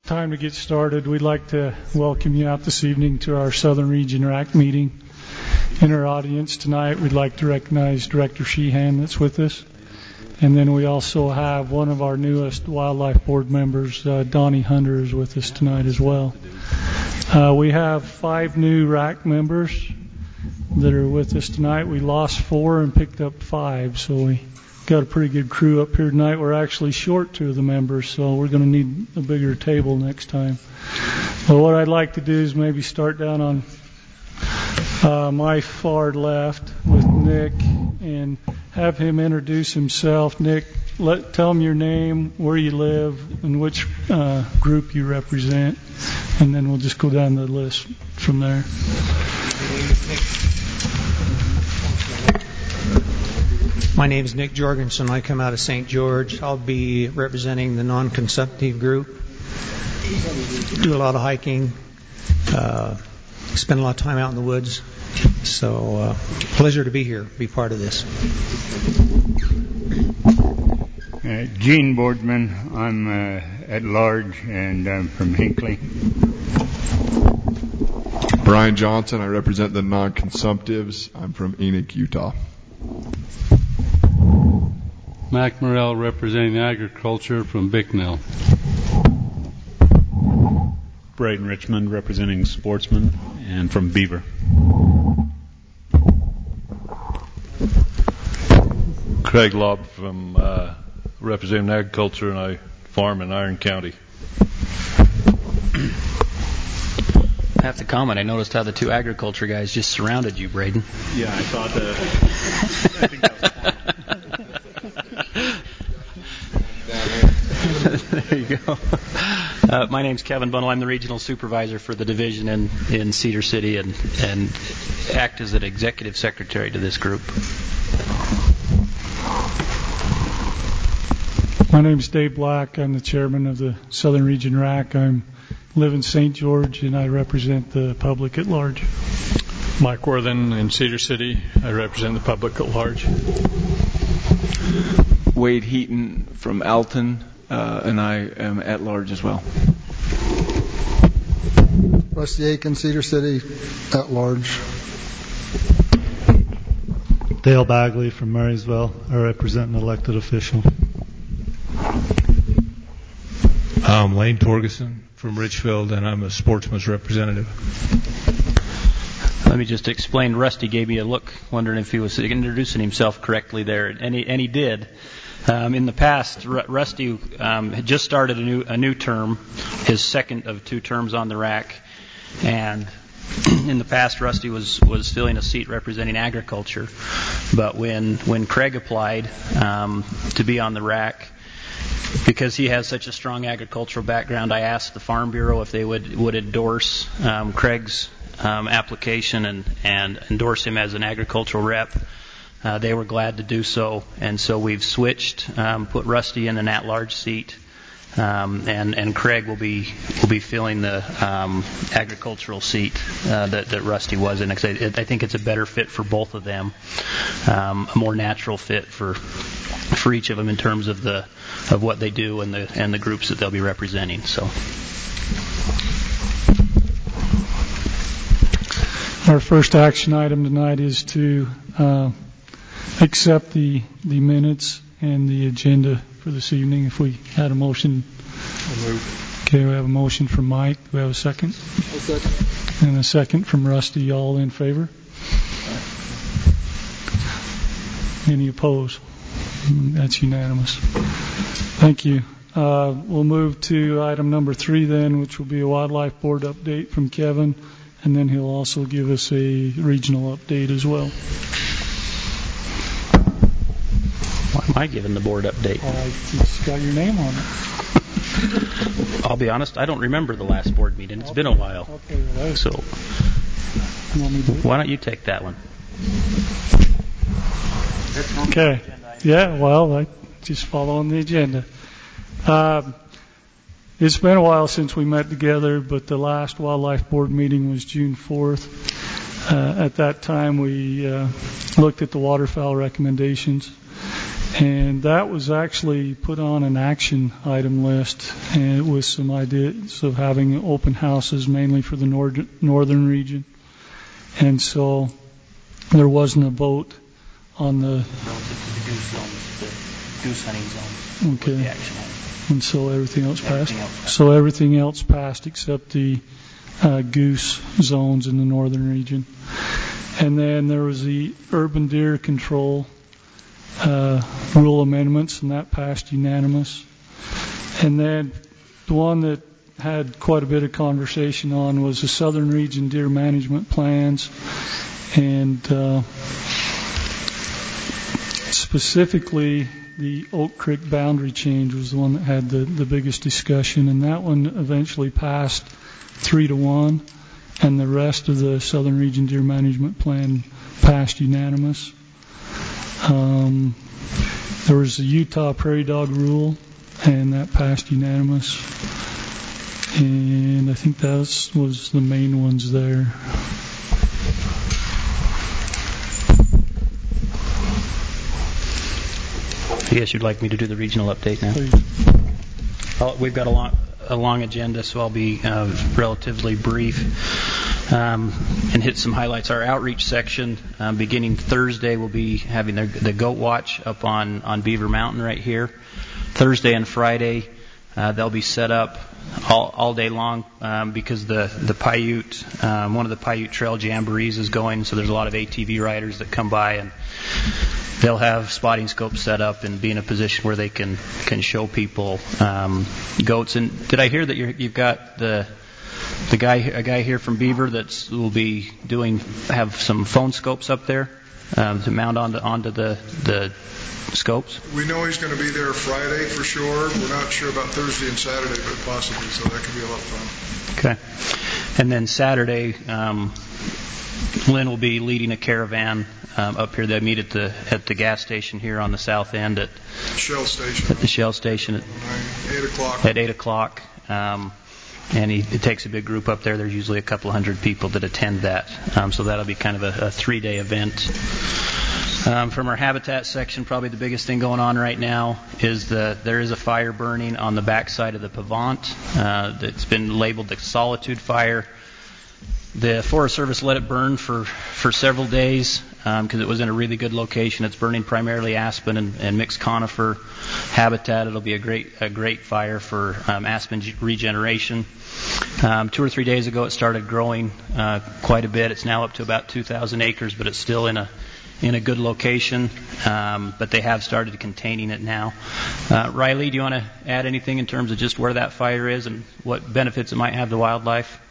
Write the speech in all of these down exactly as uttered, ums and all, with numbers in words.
time to get started. We'd like to welcome you out this evening to our Southern Region R A C meeting. In our audience tonight, we'd like to recognize Director Sheehan that's with us. And then we also have one of our newest Wildlife Board members, uh, Donnie Hunter, is with us tonight as well. Uh, we have five new R A C members that are with us tonight. We lost four and picked up five, so we got a pretty good crew up here tonight. We're actually short two of the members, so we're going to need a bigger table next time. Well, what I'd like to do is maybe start down on uh, my far left with Nick and have him introduce himself. Nick, let, tell him your name, where you live, and which uh, group you represent, and then we'll just go down the list from there. My name is Nick Jorgensen. I come out of Saint George. I'll be representing the non-consumptive group. Do a lot of hiking. Uh, spend a lot of time out in the woods. So, uh, pleasure to be here, be part of this. Uh, Gene Boardman. I'm uh, at large, and I'm from Hinckley. Brian Johnson. I represent the non-consumptives. I'm from Enoch, Utah. Mac Morrell, representing agriculture from Bicknell. Braden Richmond, representing sportsmen and from Beaver. Craig Lobb from uh, representing agriculture, and I farm in Iron County. I have to comment. I noticed how the two agriculture guys just surrounded you, Braden. Yeah, I thought that. I think that was fun. There you go. Uh, my name's Kevin Bunnell. I'm the regional supervisor for the division in, in Cedar City and, and act as an executive secretary to this group. My name's Dave Black. I'm the chairman of the Southern Region R A C. I live in Saint George, and I represent the public at large. Mike Worthen in Cedar City. I represent the public at large. Wade Heaton from Alton, uh, and I am at large as well. Rusty Aiken, Cedar City, at large. Dale Bagley from Murraysville. I represent an elected official. I'm Lane Torgeson from Richfield, and I'm a sportsman's representative. Let me just explain. Rusty gave me a look, wondering if he was introducing himself correctly there, and he, and he did. Um, in the past, R- Rusty um, had just started a new a new term, his second of two terms on the R A C, and in the past, Rusty was, was filling a seat representing agriculture. But when when Craig applied um, to be on the R A C, because he has such a strong agricultural background, I asked the Farm Bureau if they would would endorse um, Craig's um, application and, and endorse him as an agricultural rep. Uh, they were glad to do so, and so we've switched, um, put Rusty in an at-large seat, um, and and Craig will be will be filling the um, agricultural seat uh, that that Rusty was in. I think it's a better fit for both of them, um, a more natural fit for for each of them in terms of the of what they do and the and the groups that they'll be representing. So. Our first action item tonight is to uh, accept the, the minutes and the agenda for this evening. If we had a motion. Okay, we have a motion from Mike. Do we have a second? A second. And a second from Rusty. All in favor? Any opposed? That's unanimous. Thank you. Uh, we'll move to item number three then, which will be a Wildlife Board update from Kevin, and then he'll also give us a regional update as well. Why am I giving the board update? Uh, it's got your name on it. I'll be honest, I don't remember the last board meeting. It's okay. been a while. Okay, well, so why don't you take that one? Okay. Yeah, well, I just follow on the agenda. Um, it's been a while since we met together, but the last Wildlife Board meeting was June fourth. Uh, at that time, we uh, looked at the waterfowl recommendations, And that was actually put on an action item list, and with some ideas of having open houses mainly for the nord- northern region. And so there wasn't a vote on the relative to the goose zones, the goose hunting zones. Okay. The action item. And so everything else passed. Everything else passed. So everything else passed except the uh, goose zones in the northern region. And then there was the urban deer control uh, rule amendments, and that passed unanimous. And then the one that had quite a bit of conversation on was the southern region deer management plans, and uh, specifically the Oak Creek boundary change was the one that had the, the biggest discussion, and that one eventually passed three to one, and the rest of the southern region deer management plan passed unanimous. Um, there was the Utah prairie dog rule, and that passed unanimous. And I think that was the main ones there. I guess you'd like me to do the regional update now? Please. I'll, we've got a long, a long agenda, so I'll be uh, relatively brief um, and hit some highlights. Our outreach section, um, beginning Thursday, will be having the, the Goat Watch up on, on Beaver Mountain right here. Thursday and Friday, uh, they'll be set up all, all day long um, because the, the Paiute, um, one of the Paiute Trail Jamborees is going, so there's a lot of A T V riders that come by, and they'll have spotting scopes set up and be in a position where they can, can show people um, goats. And did I hear that you're, you've got the the guy a guy here from Beaver that will be doing have some phone scopes up there um, to mount onto onto the the scopes? We know he's going to be there Friday for sure. We're not sure about Thursday and Saturday, but possibly, so that could be a lot of fun. Okay. And then Saturday, um, Lynn will be leading a caravan um, up here. They meet at the at the gas station here on the south end at Shell station. At the Shell station at eight o'clock. At eight o'clock. Um, and he it takes a big group up there. There's usually a couple hundred people that attend that. Um, so that'll be kind of a, a three-day event. Um, from our habitat section, probably the biggest thing going on right now is the there is a fire burning on the backside of the Pavant. Uh, that's been labeled the Solitude Fire. The Forest Service let it burn for, for several days because um, it was in a really good location. It's burning primarily aspen and, and mixed conifer habitat. It'll be a great a great fire for um, aspen regeneration. Um, two or three days ago, it started growing uh, quite a bit. It's now up to about two thousand acres, but it's still in a in a good location, um, but they have started containing it now. Uh, Riley, do you want to add anything in terms of just where that fire is and what benefits it might have to wildlife?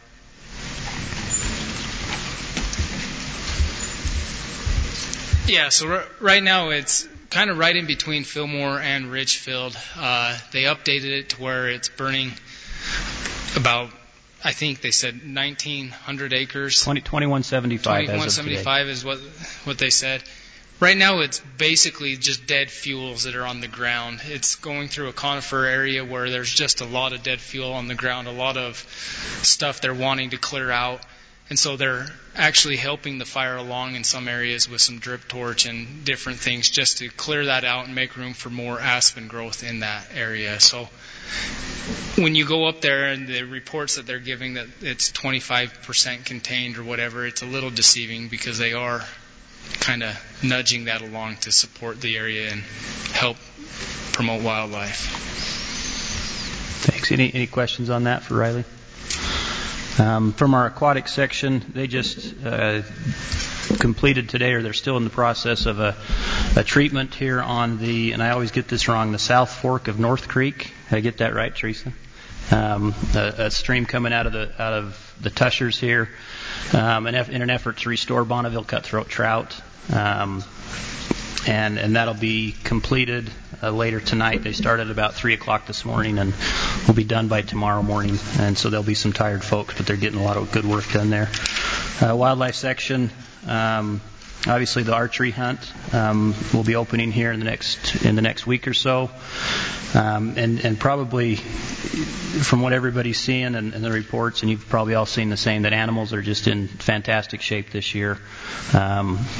Yeah, so r- right now it's kind of right in between Fillmore and Ridgefield. Uh, they updated it to where it's burning about, I think they said nineteen hundred acres. twenty, twenty-one seventy-five twenty-one seventy-five is what what they said. Right now it's basically just dead fuels that are on the ground. It's going through a conifer area where there's just a lot of dead fuel on the ground, a lot of stuff they're wanting to clear out. And so they're actually helping the fire along in some areas with some drip torch and different things just to clear that out and make room for more aspen growth in that area. So when you go up there and the reports that they're giving that it's twenty-five percent contained or whatever, it's a little deceiving because they are kind of nudging that along to support the area and help promote wildlife. Thanks. Any, any questions on that for Riley? Um, from our aquatic section, they just uh, completed today, or they're still in the process of a, a treatment here on the, and I always get this wrong, the South Fork of North Creek. Did I get that right, Teresa? Um, a, a stream coming out of the out of the Tushers here, um, in, in an effort to restore Bonneville cutthroat trout, um, and and that'll be completed uh, later tonight. They started about three o'clock this morning and will be done by tomorrow morning. And so there'll be some tired folks, but they're getting a lot of good work done there. Uh, wildlife section. Um, Obviously, the archery hunt um, will be opening here in the next in the next week or so, um, and and probably from what everybody's seeing and, and the reports, and you've probably all seen the same, that animals are just in fantastic shape this year. Um,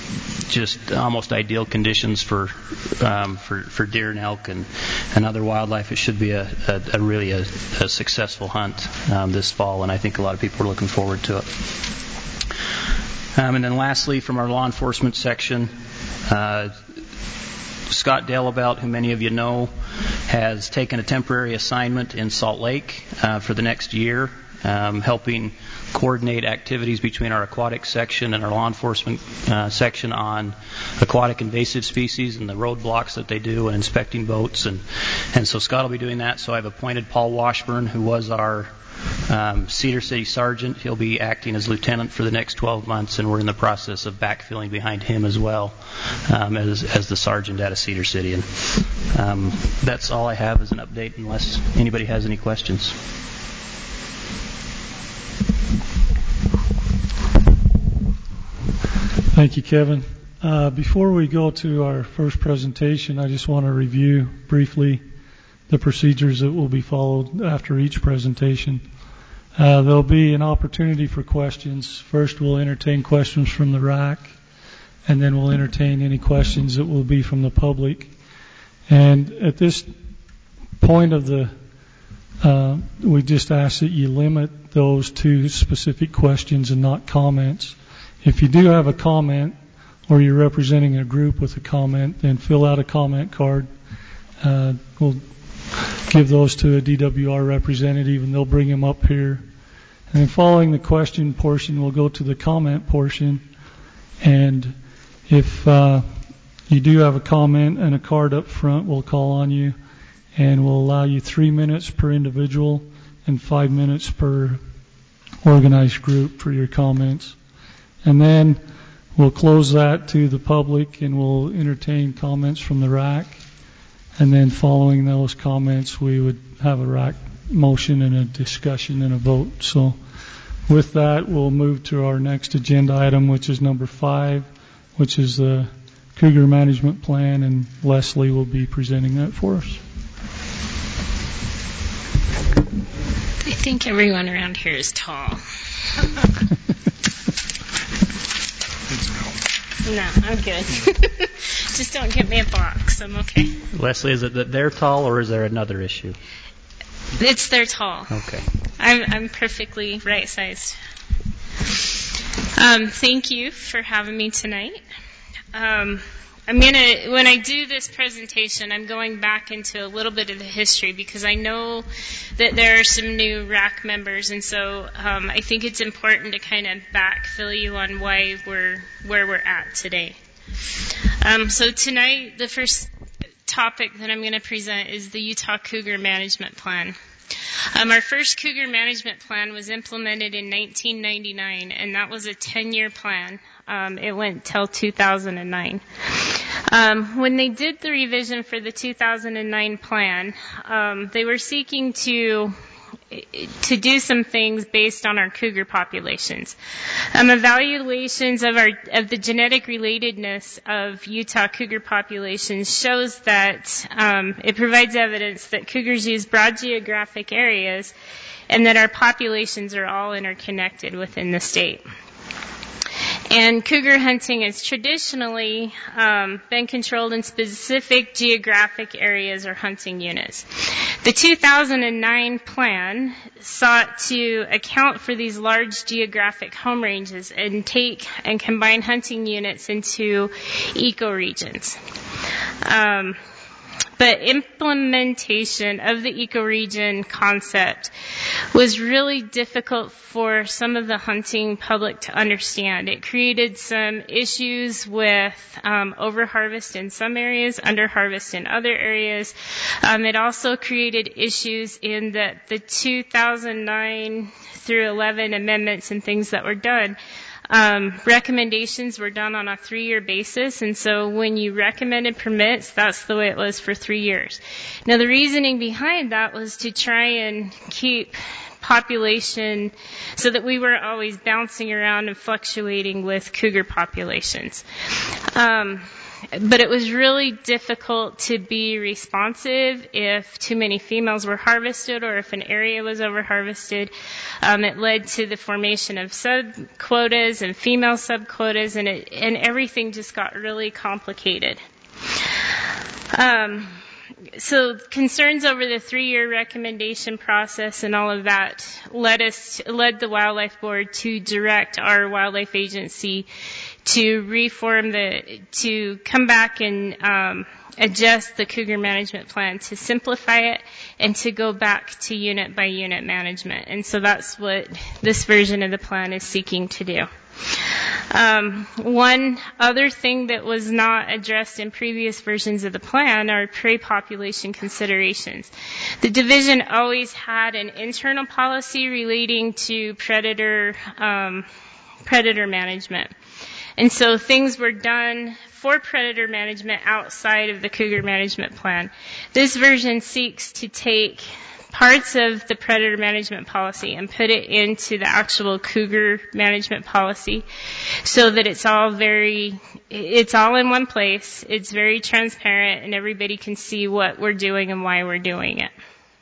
just almost ideal conditions for um, for, for deer and elk and, and other wildlife. It should be a, a, a really a, a successful hunt um, this fall, and I think a lot of people are looking forward to it. Um, and then lastly, from our law enforcement section, uh, Scott Dalebout, who many of you know, has taken a temporary assignment in Salt Lake uh, for the next year, um, helping coordinate activities between our aquatic section and our law enforcement uh, section on aquatic invasive species and the roadblocks that they do and inspecting boats. And, and so Scott will be doing that. So I've appointed Paul Washburn, who was our um, Cedar City Sergeant. He'll be acting as lieutenant for the next twelve months, and we're in the process of backfilling behind him as well um, as, as the sergeant out of Cedar City. And um, that's all I have as an update, unless anybody has any questions. Thank you, Kevin. Uh, before we go to our first presentation, I just want to review briefly the procedures that will be followed after each presentation. Uh, there'll be an opportunity for questions. First, we'll entertain questions from the R A C, and then we'll entertain any questions that will be from the public. And at this point of the, uh, we just ask that you limit those to specific questions and not comments. If you do have a comment, or you're representing a group with a comment, then fill out a comment card. Uh, we'll give those to a D W R representative, and they'll bring them up here. And then following the question portion, we'll go to the comment portion. And if uh, you do have a comment and a card up front, we'll call on you, and we'll allow you three minutes per individual and five minutes per organized group for your comments. And then we'll close that to the public, and we'll entertain comments from the R A C. And then following those comments, we would have a R A C motion and a discussion and a vote. So with that, we'll move to our next agenda item, which is number five, which is the Cougar Management Plan, and Leslie will be presenting that for us. I think everyone around here is tall. No, I'm good. Just don't get me a box. I'm okay. Leslie, is it that they're tall, or is there another issue? It's they're tall. Okay. I'm I'm perfectly right sized. Um, thank you for having me tonight. Um, I'm gonna when I do this presentation, I'm going back into a little bit of the history because I know that there are some new R A C members, and so um, I think it's important to kind of backfill you on why we're where we're at today. Um, so tonight, the first topic that I'm going to present is the Utah Cougar Management Plan. Um, our first Cougar Management Plan was implemented in nineteen ninety-nine, and that was a ten-year plan. Um, it went till two thousand nine. Um, when they did the revision for the two thousand nine plan, um, they were seeking to to do some things based on our cougar populations. Um, evaluations of our of the genetic relatedness of Utah cougar populations shows that um, it provides evidence that cougars use broad geographic areas and that our populations are all interconnected within the state. And cougar hunting has traditionally um, been controlled in specific geographic areas or hunting units. The two thousand nine plan sought to account for these large geographic home ranges and take and combine hunting units into ecoregions. Um, But implementation of the ecoregion concept was really difficult for some of the hunting public to understand. It created some issues with um, overharvest in some areas, underharvest in other areas. Um, it also created issues in that the two thousand nine through eleven amendments and things that were done. Um, recommendations were done on a three-year basis, and so when you recommended permits, that's the way it was for three years. Now, the reasoning behind that was to try and keep population so that we were always bouncing around and fluctuating with cougar populations. Um, but it was really difficult to be responsive if too many females were harvested or if an area was over-harvested. Um, it led to the formation of sub-quotas and female sub-quotas, and, it, and everything just got really complicated. Um, so concerns over the three-year recommendation process and all of that led us to, led the Wildlife Board to direct our wildlife agency to reform the to come back and um, adjust the cougar management plan to simplify it and to go back to unit by unit management. And so that's what this version of the plan is seeking to do. Um, one other thing that was not addressed in previous versions of the plan are prey population considerations. The division always had an internal policy relating to predator um, predator management. And so things were done for predator management outside of the cougar management plan. This version seeks to take parts of the predator management policy and put it into the actual cougar management policy so that it's all very, it's all in one place, it's very transparent, and everybody can see what we're doing and why we're doing it.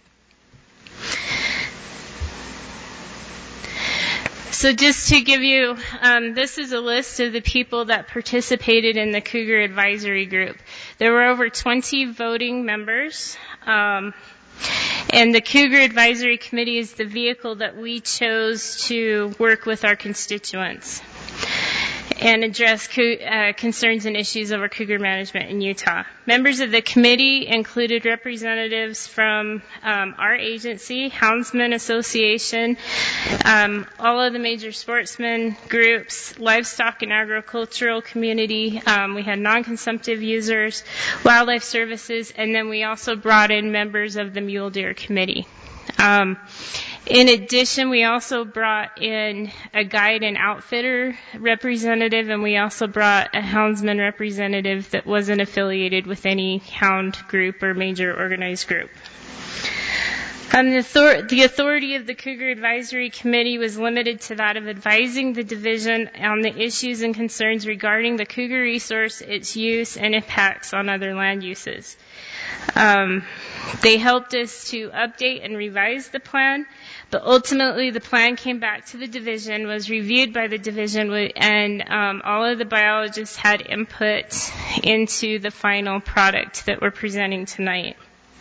So just to give you, um, this is a list of the people that participated in the Cougar Advisory Group. There were over twenty voting members, um, and the Cougar Advisory Committee is the vehicle that we chose to work with our constituents and address co- uh, concerns and issues over cougar management in Utah. Members of the committee included representatives from um, our agency, Houndsman Association, um, all of the major sportsman groups, livestock and agricultural community. Um, we had non-consumptive users, wildlife services, and then we also brought in members of the Mule Deer Committee. Um, In addition, we also brought in a guide and outfitter representative, and we also brought a houndsman representative that wasn't affiliated with any hound group or major organized group. Um, the, author- the authority of the Cougar Advisory Committee was limited to that of advising the division on the issues and concerns regarding the cougar resource, its use, and impacts on other land uses. Um, they helped us to update and revise the plan, but ultimately the plan came back to the division, was reviewed by the division, and um, all of the biologists had input into the final product that we're presenting tonight.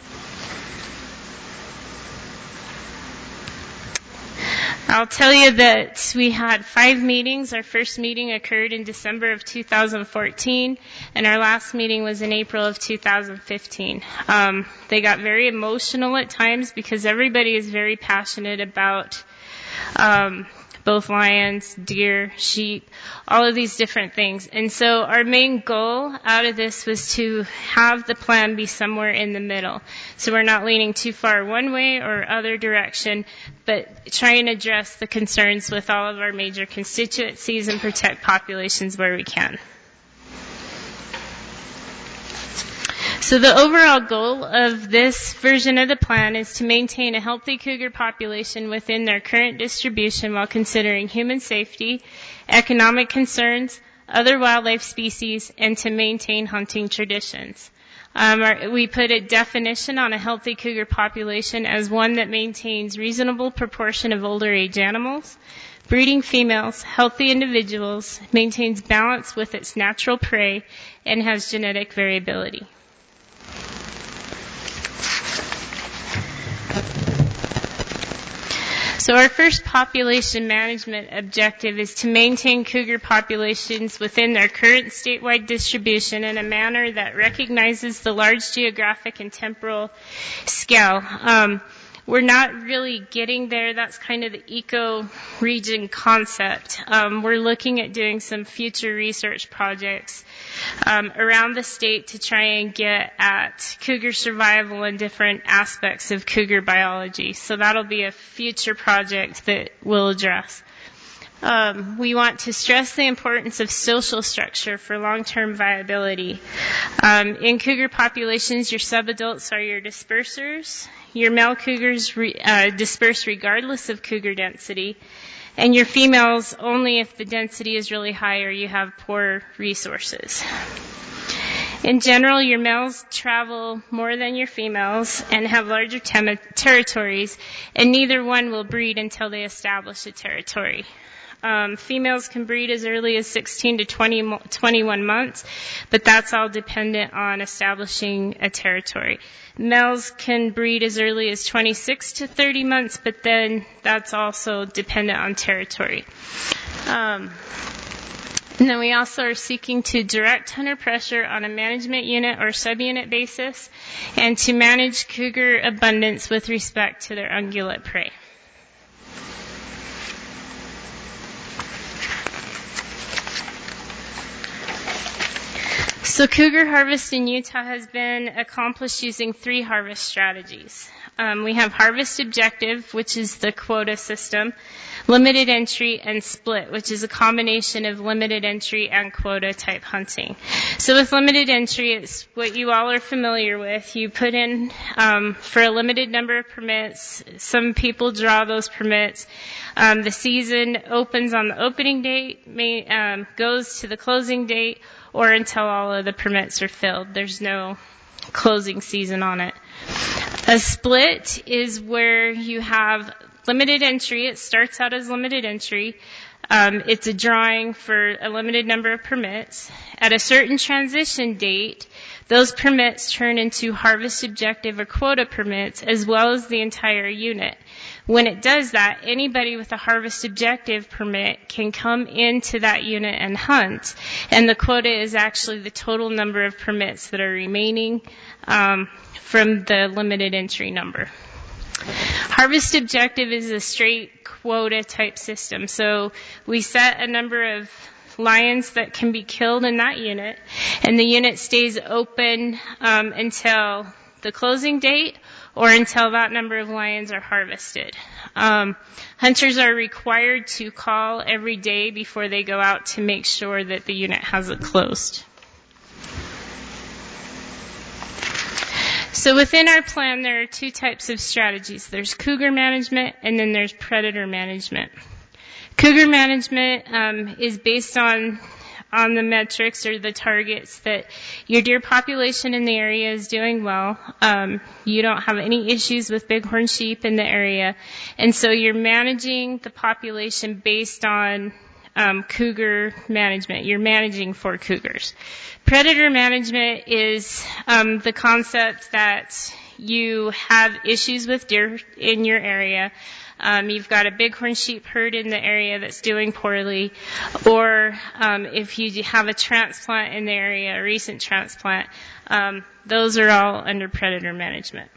I'll tell you that we had five meetings. Our first meeting occurred in December of two thousand fourteen, and our last meeting was in April of two thousand fifteen. Um, they got very emotional at times because everybody is very passionate about um, both lions, deer, sheep, all of these different things. And so our main goal out of this was to have the plan be somewhere in the middle. So we're not leaning too far one way or other direction, but try and address the concerns with all of our major constituencies and protect populations where we can. So the overall goal of this version of the plan is to maintain a healthy cougar population within their current distribution while considering human safety, economic concerns, other wildlife species, and to maintain hunting traditions. Um, our, we put a definition on a healthy cougar population as one that maintains reasonable proportion of older age animals, breeding females, healthy individuals, maintains balance with its natural prey, and has genetic variability. So our first population management objective is to maintain cougar populations within their current statewide distribution in a manner that recognizes the large geographic and temporal scale. Um, we're not really getting there. That's kind of the eco-region concept. Um, we're looking at doing some future research projects Um, around the state to try and get at cougar survival and different aspects of cougar biology. So that'll be a future project that we'll address. Um, we want to stress the importance of social structure for long-term viability. Um, in cougar populations, your subadults are your dispersers. Your male cougars re, uh, disperse regardless of cougar density. And your females only if the density is really high or you have poor resources. In general, your males travel more than your females and have larger tem- territories, and neither one will breed until they establish a territory. Um, females can breed as early as sixteen to twenty, twenty-one months, but that's all dependent on establishing a territory. Males can breed as early as twenty-six to thirty months, but then that's also dependent on territory. Um, and then we also are seeking to direct hunter pressure on a management unit or subunit basis and to manage cougar abundance with respect to their ungulate prey. So cougar harvest in Utah has been accomplished using three harvest strategies. Um, we have harvest objective, which is the quota system, limited entry, and split, which is a combination of limited entry and quota type hunting. So with limited entry, it's what you all are familiar with. You put in um, for a limited number of permits. Some people draw those permits. Um, the season opens on the opening date, may, um, goes to the closing date, or until all of the permits are filled. There's no closing season on it. A split is where you have limited entry. It starts out as limited entry. Um, it's a drawing for a limited number of permits. At a certain transition date, those permits turn into harvest objective or quota permits, as well as the entire unit. When it does that, anybody with a harvest objective permit can come into that unit and hunt, and the quota is actually the total number of permits that are remaining um, from the limited entry number. Harvest objective is a straight quota type system. So we set a number of lions that can be killed in that unit, and the unit stays open um, until the closing date or until that number of lions are harvested. Um, hunters are required to call every day before they go out to make sure that the unit has it closed. So within our plan, there are two types of strategies. There's cougar management, and then there's predator management. Cougar management um, is based on on the metrics or the targets that your deer population in the area is doing well. Um, you don't have any issues with bighorn sheep in the area, and so you're managing the population based on um, cougar management. You're managing for cougars. Predator management is um, the concept that you have issues with deer in your area. Um, you've got a bighorn sheep herd in the area that's doing poorly, or um, if you have a transplant in the area, a recent transplant, um, those are all under predator management.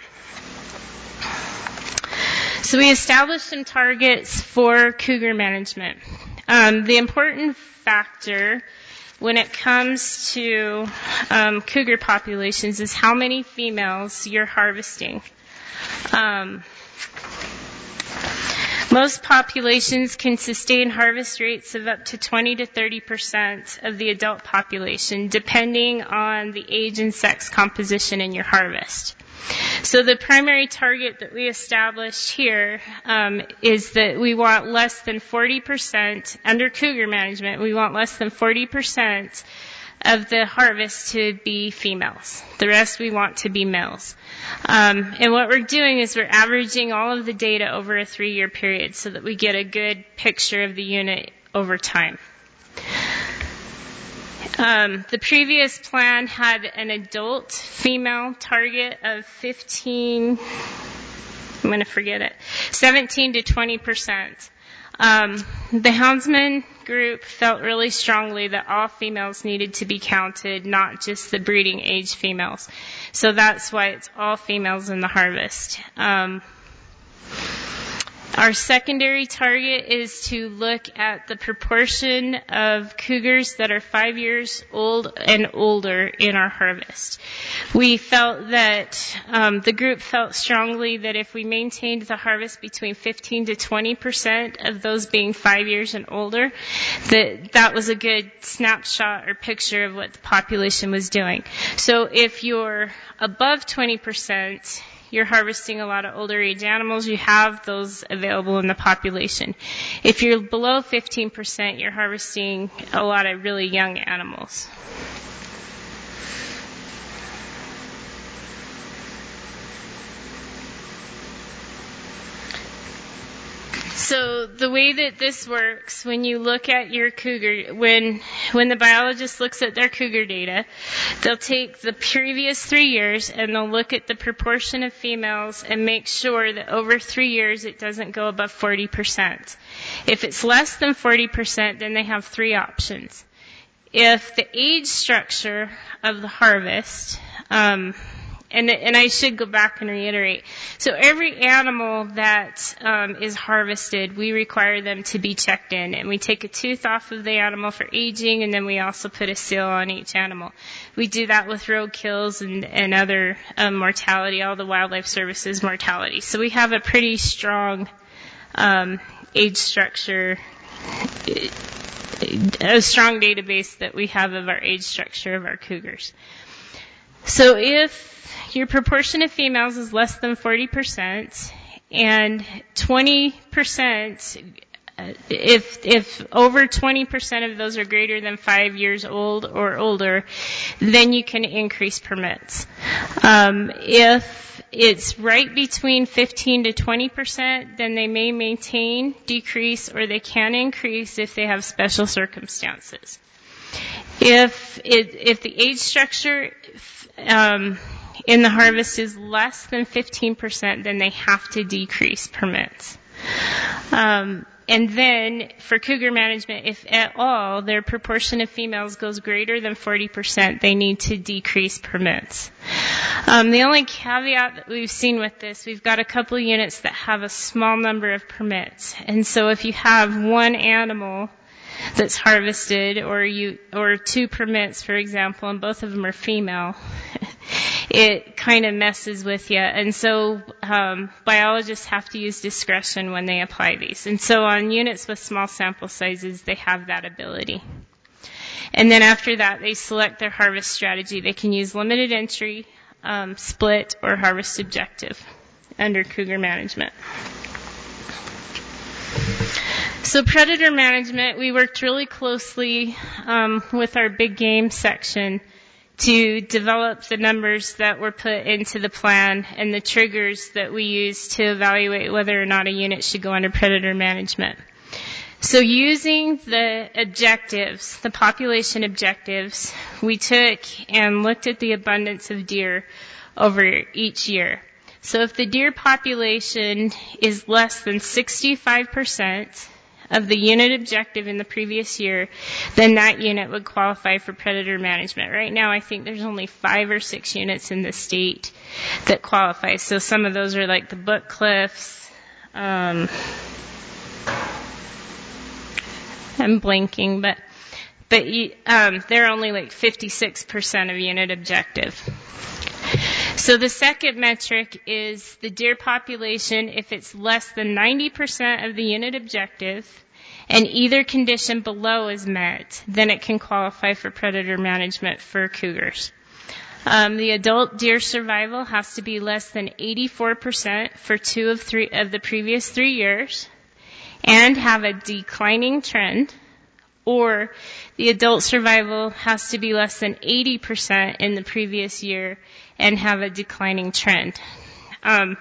So we established some targets for cougar management. Um, the important factor when it comes to um, cougar populations is how many females you're harvesting. Um, Most populations can sustain harvest rates of up to twenty to thirty percent of the adult population, depending on the age and sex composition in your harvest. So the primary target that we established here um, is that we want less than forty percent, under cougar management, we want less than forty percent of the harvest to be females. The rest we want to be males. Um, and what we're doing is we're averaging all of the data over a three-year period so that we get a good picture of the unit over time. Um, the previous plan had an adult female target of fifteen, I'm going to forget it, seventeen to twenty percent. Um, the Houndsman group felt really strongly that all females needed to be counted, not just the breeding age females. So that's why it's all females in the harvest. Um, Our secondary target is to look at the proportion of cougars that are five years old and older in our harvest. We felt that, um, the group felt strongly that if we maintained the harvest between fifteen to twenty percent of those being five years and older, that that was a good snapshot or picture of what the population was doing. So if you're above twenty percent, you're harvesting a lot of older age animals, you have those available in the population. If you're below fifteen percent, you're harvesting a lot of really young animals. So the way that this works, when you look at your cougar, when when the biologist looks at their cougar data, they'll take the previous three years and they'll look at the proportion of females and make sure that over three years it doesn't go above forty percent. If it's less than forty percent, then they have three options. If the age structure of the harvest, um, And, and I should go back and reiterate. So every animal that um, is harvested, we require them to be checked in. And we take a tooth off of the animal for aging, and then we also put a seal on each animal. We do that with roadkills and, and other um, mortality, all the Wildlife Services mortality. So we have a pretty strong um, age structure, a strong database that we have of our age structure of our cougars. So if your proportion of females is less than forty percent, and twenty percent, if if over twenty percent of those are greater than five years old or older, then you can increase permits. Um, if it's right between fifteen to twenty percent, then they may maintain, decrease, or they can increase if they have special circumstances. If it, if the age structure um, in the harvest is less than fifteen percent, then they have to decrease permits. Um, and then for cougar management, if at all their proportion of females goes greater than forty percent, they need to decrease permits. Um, the only caveat that we've seen with this, we've got a couple of units that have a small number of permits. And so if you have one animal that's harvested, or you, or two permits, for example, and both of them are female, it kind of messes with you. And so um, biologists have to use discretion when they apply these. And so on units with small sample sizes, they have that ability. And then after that, they select their harvest strategy. They can use limited entry, um, split, or harvest objective under cougar management. So predator management, we worked really closely um, with our big game section to develop the numbers that were put into the plan and the triggers that we use to evaluate whether or not a unit should go under predator management. So using the objectives, the population objectives, we took and looked at the abundance of deer over each year. So if the deer population is less than sixty-five percent of the unit objective in the previous year, then that unit would qualify for predator management. Right now, I think there's only five or six units in the state that qualify. So some of those are like the Book Cliffs. Um, I'm blanking, but but um, they're only like fifty-six percent of unit objective. So the second metric is the deer population. If it's less than ninety percent of the unit objective and either condition below is met, then it can qualify for predator management for cougars. Um, the adult deer survival has to be less than eighty-four percent for two of three of the previous three years and have a declining trend, or the adult survival has to be less than eighty percent in the previous year and have a declining trend. Um,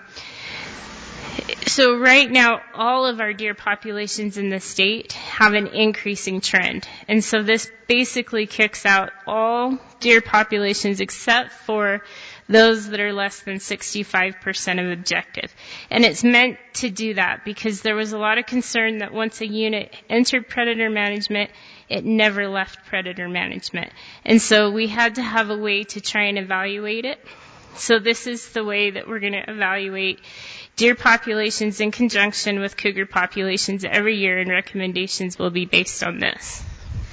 so right now, all of our deer populations in the state have an increasing trend. And so this basically kicks out all deer populations except for those that are less than sixty-five percent of objective. And it's meant to do that because there was a lot of concern that once a unit entered predator management, it never left predator management. And so we had to have a way to try and evaluate it. So this is the way that we're going to evaluate deer populations in conjunction with cougar populations every year, and recommendations will be based on this.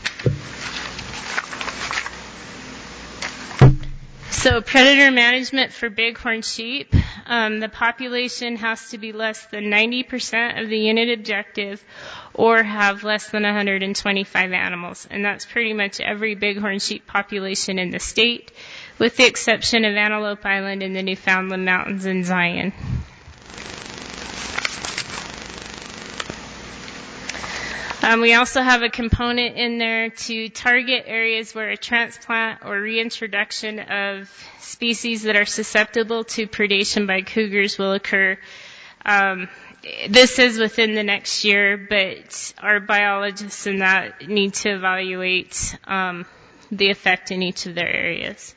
So predator management for bighorn sheep, um, the population has to be less than ninety percent of the unit objective or have less than one hundred twenty-five animals. And that's pretty much every bighorn sheep population in the state, with the exception of Antelope Island and the Newfoundland Mountains in Zion. Um, we also have a component in there to target areas where a transplant or reintroduction of species that are susceptible to predation by cougars will occur. Um, this is within the next year, but our biologists in that need to evaluate um, the effect in each of their areas.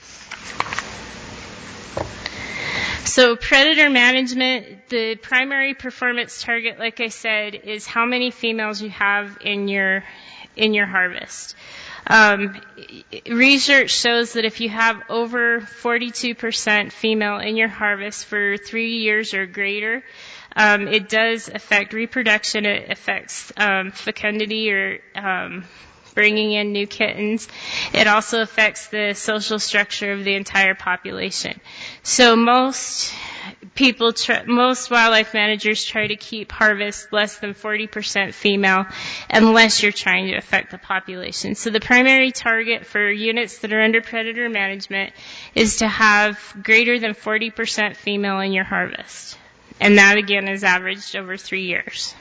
So predator management, the primary performance target, like I said, is how many females you have in your in your harvest. Um, research shows that if you have over forty-two percent female in your harvest for three years or greater, um, it does affect reproduction. It affects um, fecundity or um, bringing in new kittens. It also affects the social structure of the entire population. So most people, try, most wildlife managers try to keep harvest less than forty percent female unless you're trying to affect the population. So the primary target for units that are under predator management is to have greater than forty percent female in your harvest. And that again is averaged over three years.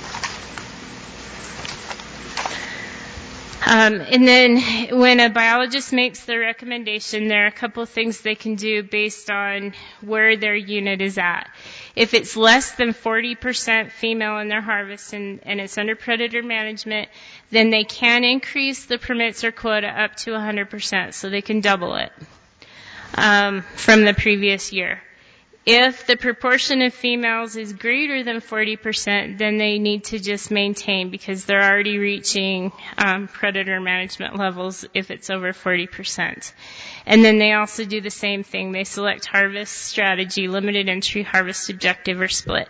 Um, and then when a biologist makes their recommendation, there are a couple of things they can do based on where their unit is at. If it's less than forty percent female in their harvest and, and it's under predator management, then they can increase the permits or quota up to one hundred percent, so they can double it um, from the previous year. If the proportion of females is greater than forty percent, then they need to just maintain because they're already reaching um, predator management levels if it's over forty percent. And then they also do the same thing. They select harvest strategy, limited entry, harvest objective, or split.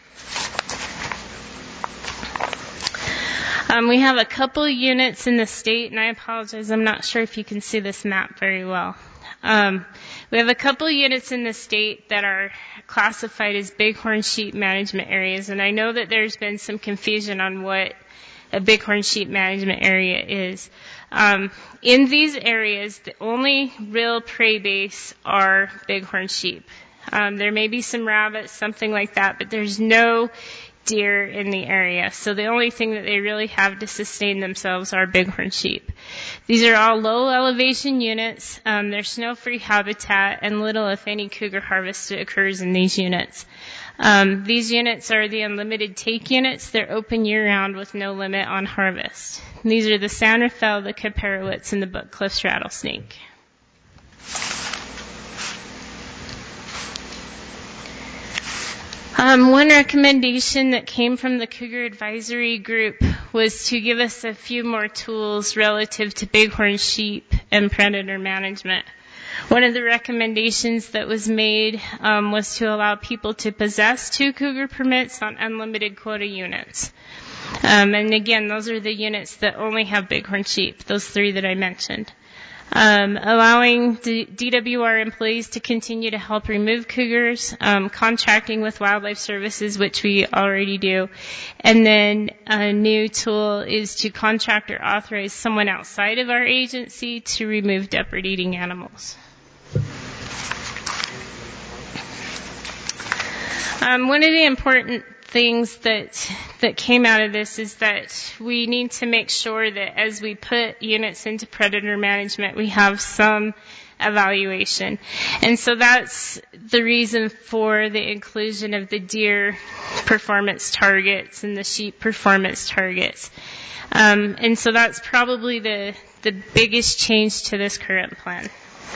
Um, we have a couple units in the state, and I apologize, I'm not sure if you can see this map very well. Um, we have a couple units in the state that are classified as bighorn sheep management areas, and I know that there's been some confusion on what a bighorn sheep management area is. Um, in these areas, the only real prey base are bighorn sheep. Um, there may be some rabbits, something like that, but there's no deer in the area. So the only thing that they really have to sustain themselves are bighorn sheep. These are all low elevation units. Um, there's snow-free habitat and little, if any, cougar harvest occurs in these units. Um, these units are the unlimited take units. They're open year-round with no limit on harvest. And these are the San Rafael, the Caparowitz, and the Buckcliffs rattlesnake. Um, one recommendation that came from the Cougar Advisory Group was to give us a few more tools relative to bighorn sheep and predator management. One of the recommendations that was made um, was to allow people to possess two cougar permits on unlimited quota units. Um, and again, those are the units that only have bighorn sheep, those three that I mentioned. Um, allowing D- DWR employees to continue to help remove cougars, um, contracting with wildlife services, which we already do. And then a new tool is to contract or authorize someone outside of our agency to remove depredation animals. Um, one of the important things that that came out of this is that we need to make sure that as we put units into predator management, we have some evaluation. And so that's the reason for the inclusion of the deer performance targets and the sheep performance targets. Um, and so that's probably the, the biggest change to this current plan.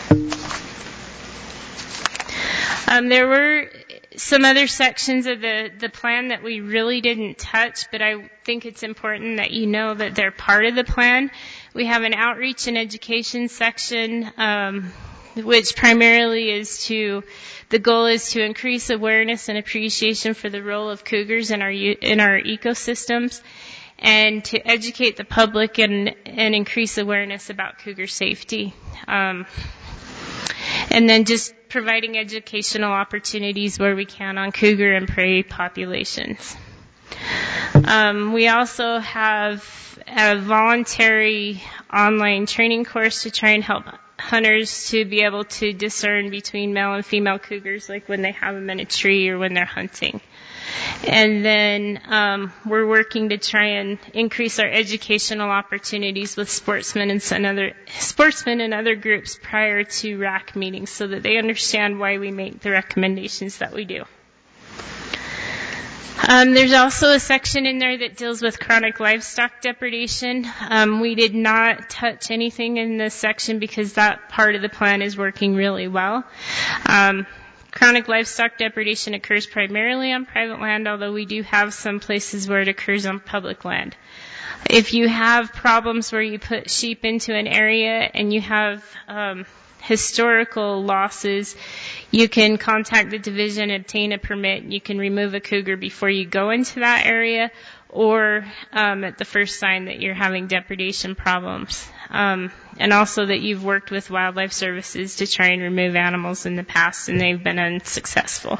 Um, there were some other sections of the, the plan that we really didn't touch, but I think it's important that you know that they're part of the plan. We have an outreach and education section, um, which primarily is to, the goal is to increase awareness and appreciation for the role of cougars in our, in our ecosystems, and to educate the public and, and increase awareness about cougar safety. Um, and then just providing educational opportunities where we can on cougar and prairie populations. Um, we also have a voluntary online training course to try and help hunters to be able to discern between male and female cougars, like when they have them in a tree or when they're hunting. And then um, we're working to try and increase our educational opportunities with sportsmen and some other sportsmen and other groups prior to R A C meetings, so that they understand why we make the recommendations that we do. Um, there's also a section in there that deals with chronic livestock depredation. Um, we did not touch anything in this section because that part of the plan is working really well. Um, chronic livestock depredation occurs primarily on private land, although we do have some places where it occurs on public land. If you have problems where you put sheep into an area and you have um, historical losses, you can contact the division, obtain a permit, and you can remove a cougar before you go into that area, or um, at the first sign that you're having depredation problems. Um, and also that you've worked with Wildlife Services to try and remove animals in the past, and they've been unsuccessful.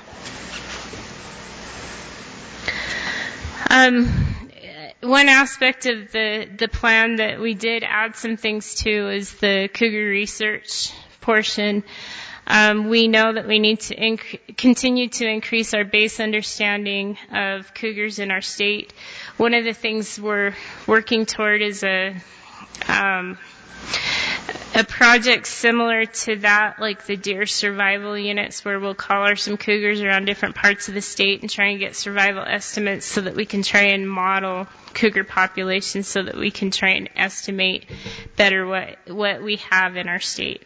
Um, one aspect of the, the plan that we did add some things to is the cougar research portion. Um, we know that we need to inc- continue to increase our base understanding of cougars in our state. One of the things we're working toward is a um, a project similar to that, like the deer survival units, where we'll collar some cougars around different parts of the state and try and get survival estimates so that we can try and model cougar populations so that we can try and estimate better what, what we have in our state.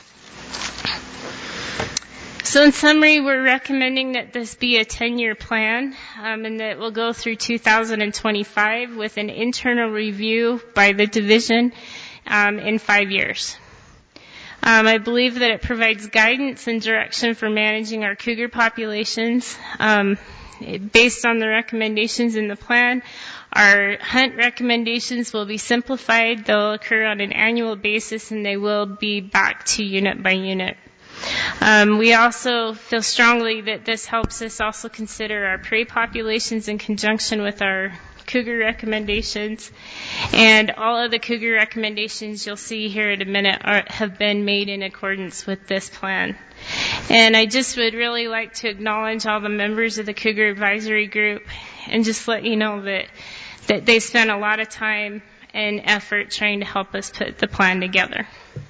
So in summary, we're recommending that this be a ten-year plan, um, and that it will go through two thousand twenty-five with an internal review by the division um, in five years. Um, I believe that it provides guidance and direction for managing our cougar populations. Um, based on the recommendations in the plan, our hunt recommendations will be simplified. They'll occur on an annual basis, and they will be back to unit by unit. Um, we also feel strongly that this helps us also consider our prey populations in conjunction with our cougar recommendations. And all of the cougar recommendations you'll see here in a minute are, have been made in accordance with this plan. And I just would really like to acknowledge all the members of the Cougar Advisory Group and just let you know that, that they spent a lot of time and effort trying to help us put the plan together.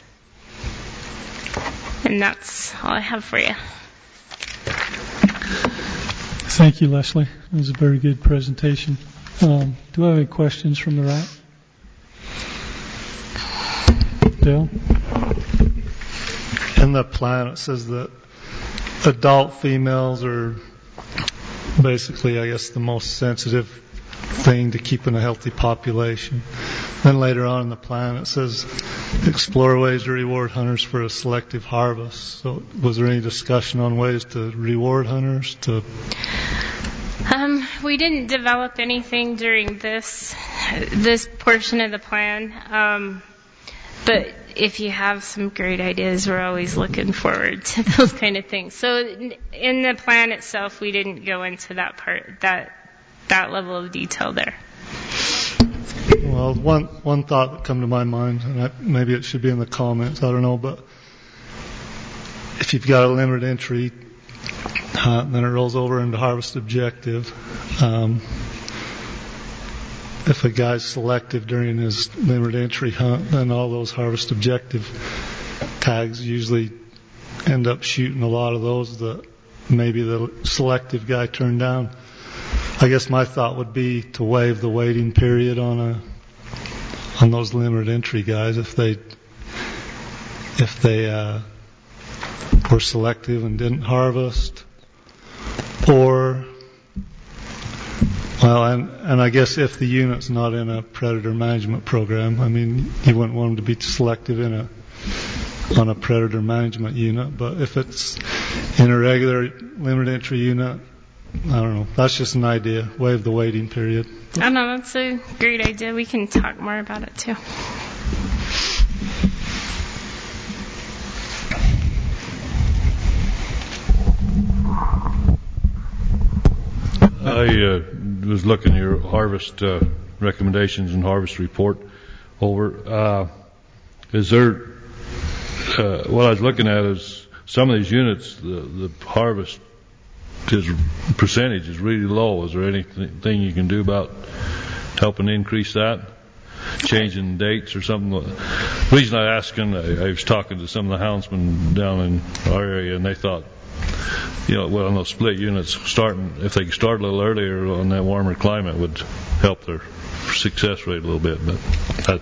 And that's all I have for you. Thank you, Leslie. It was a very good presentation. Um, do I have any questions from the rack? Dale? In the plan, it says that adult females are basically, I guess, the most sensitive thing to keeping a healthy population. Then later on in the plan, it says explore ways to reward hunters for a selective harvest. So was there any discussion on ways to reward hunters? To um, we didn't develop anything during this this portion of the plan. Um, but if you have some great ideas, we're always looking forward to those kind of things. So in the plan itself, we didn't go into that part, that that level of detail there. Well, one one thought that come to my mind, and I, maybe it should be in the comments, I don't know, but if you've got a limited entry hunt, then it rolls over into harvest objective. Um, if a guy's selective during his limited entry hunt, then all those harvest objective tags usually end up shooting a lot of those that maybe the selective guy turned down. I guess my thought would be to waive the waiting period on a on those limited entry guys if they if they uh, were selective and didn't harvest, or well, and and I guess if the unit's not in a predator management program, I mean you wouldn't want them to be selective in a on a predator management unit, but if it's in a regular limited entry unit, I don't know. That's just an idea. Waive the waiting period. I know, that's a great idea. We can talk more about it too. I uh, was looking at your harvest uh, recommendations and harvest report over. Uh, is there, uh, what I was looking at is some of these units, the, the harvest his percentage is really low. Is there anything you can do about helping increase that? Changing dates or something? The reason I asked, I, I was talking to some of the houndsmen down in our area, and they thought you know, well, those split units starting, if they could start a little earlier on that warmer climate would help their success rate a little bit. But that,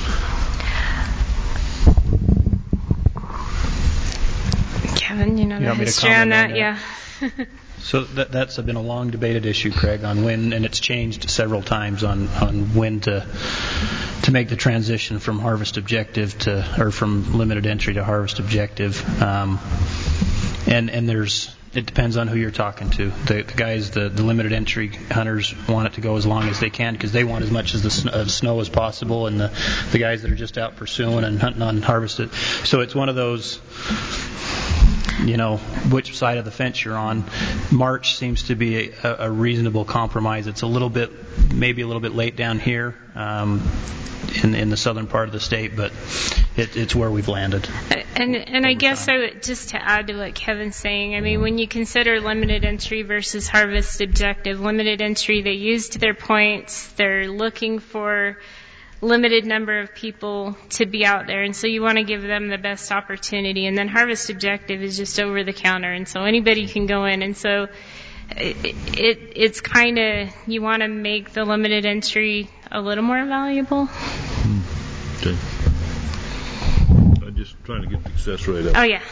Kevin, you know You the want me to history on comment that, on that? yeah. So that, that's been a long debated issue, Craig, on when, and it's changed several times on, on when to to make the transition from harvest objective to, or from limited entry to harvest objective. Um, and and there's, it depends on who you're talking to. The, the guys, the, the limited entry hunters want it to go as long as they can because they want as much as the sn- uh, snow as possible, and the the guys that are just out pursuing and hunting on harvested. So it's one of those, you know, which side of the fence you're on. March seems to be a, a reasonable compromise. It's a little bit, maybe a little bit late down here um, in in the southern part of the state, but it, it's where we've landed. And and I guess I would, just to add to what Kevin's saying, I mean, when you consider limited entry versus harvest objective, limited entry, they used their points, they're looking for limited number of people to be out there, and so you want to give them the best opportunity. And then harvest objective is just over the counter, and so anybody can go in, and so it, it it's kind of, you want to make the limited entry a little more valuable. okay. I'm just trying to get the success rate up. Oh yeah.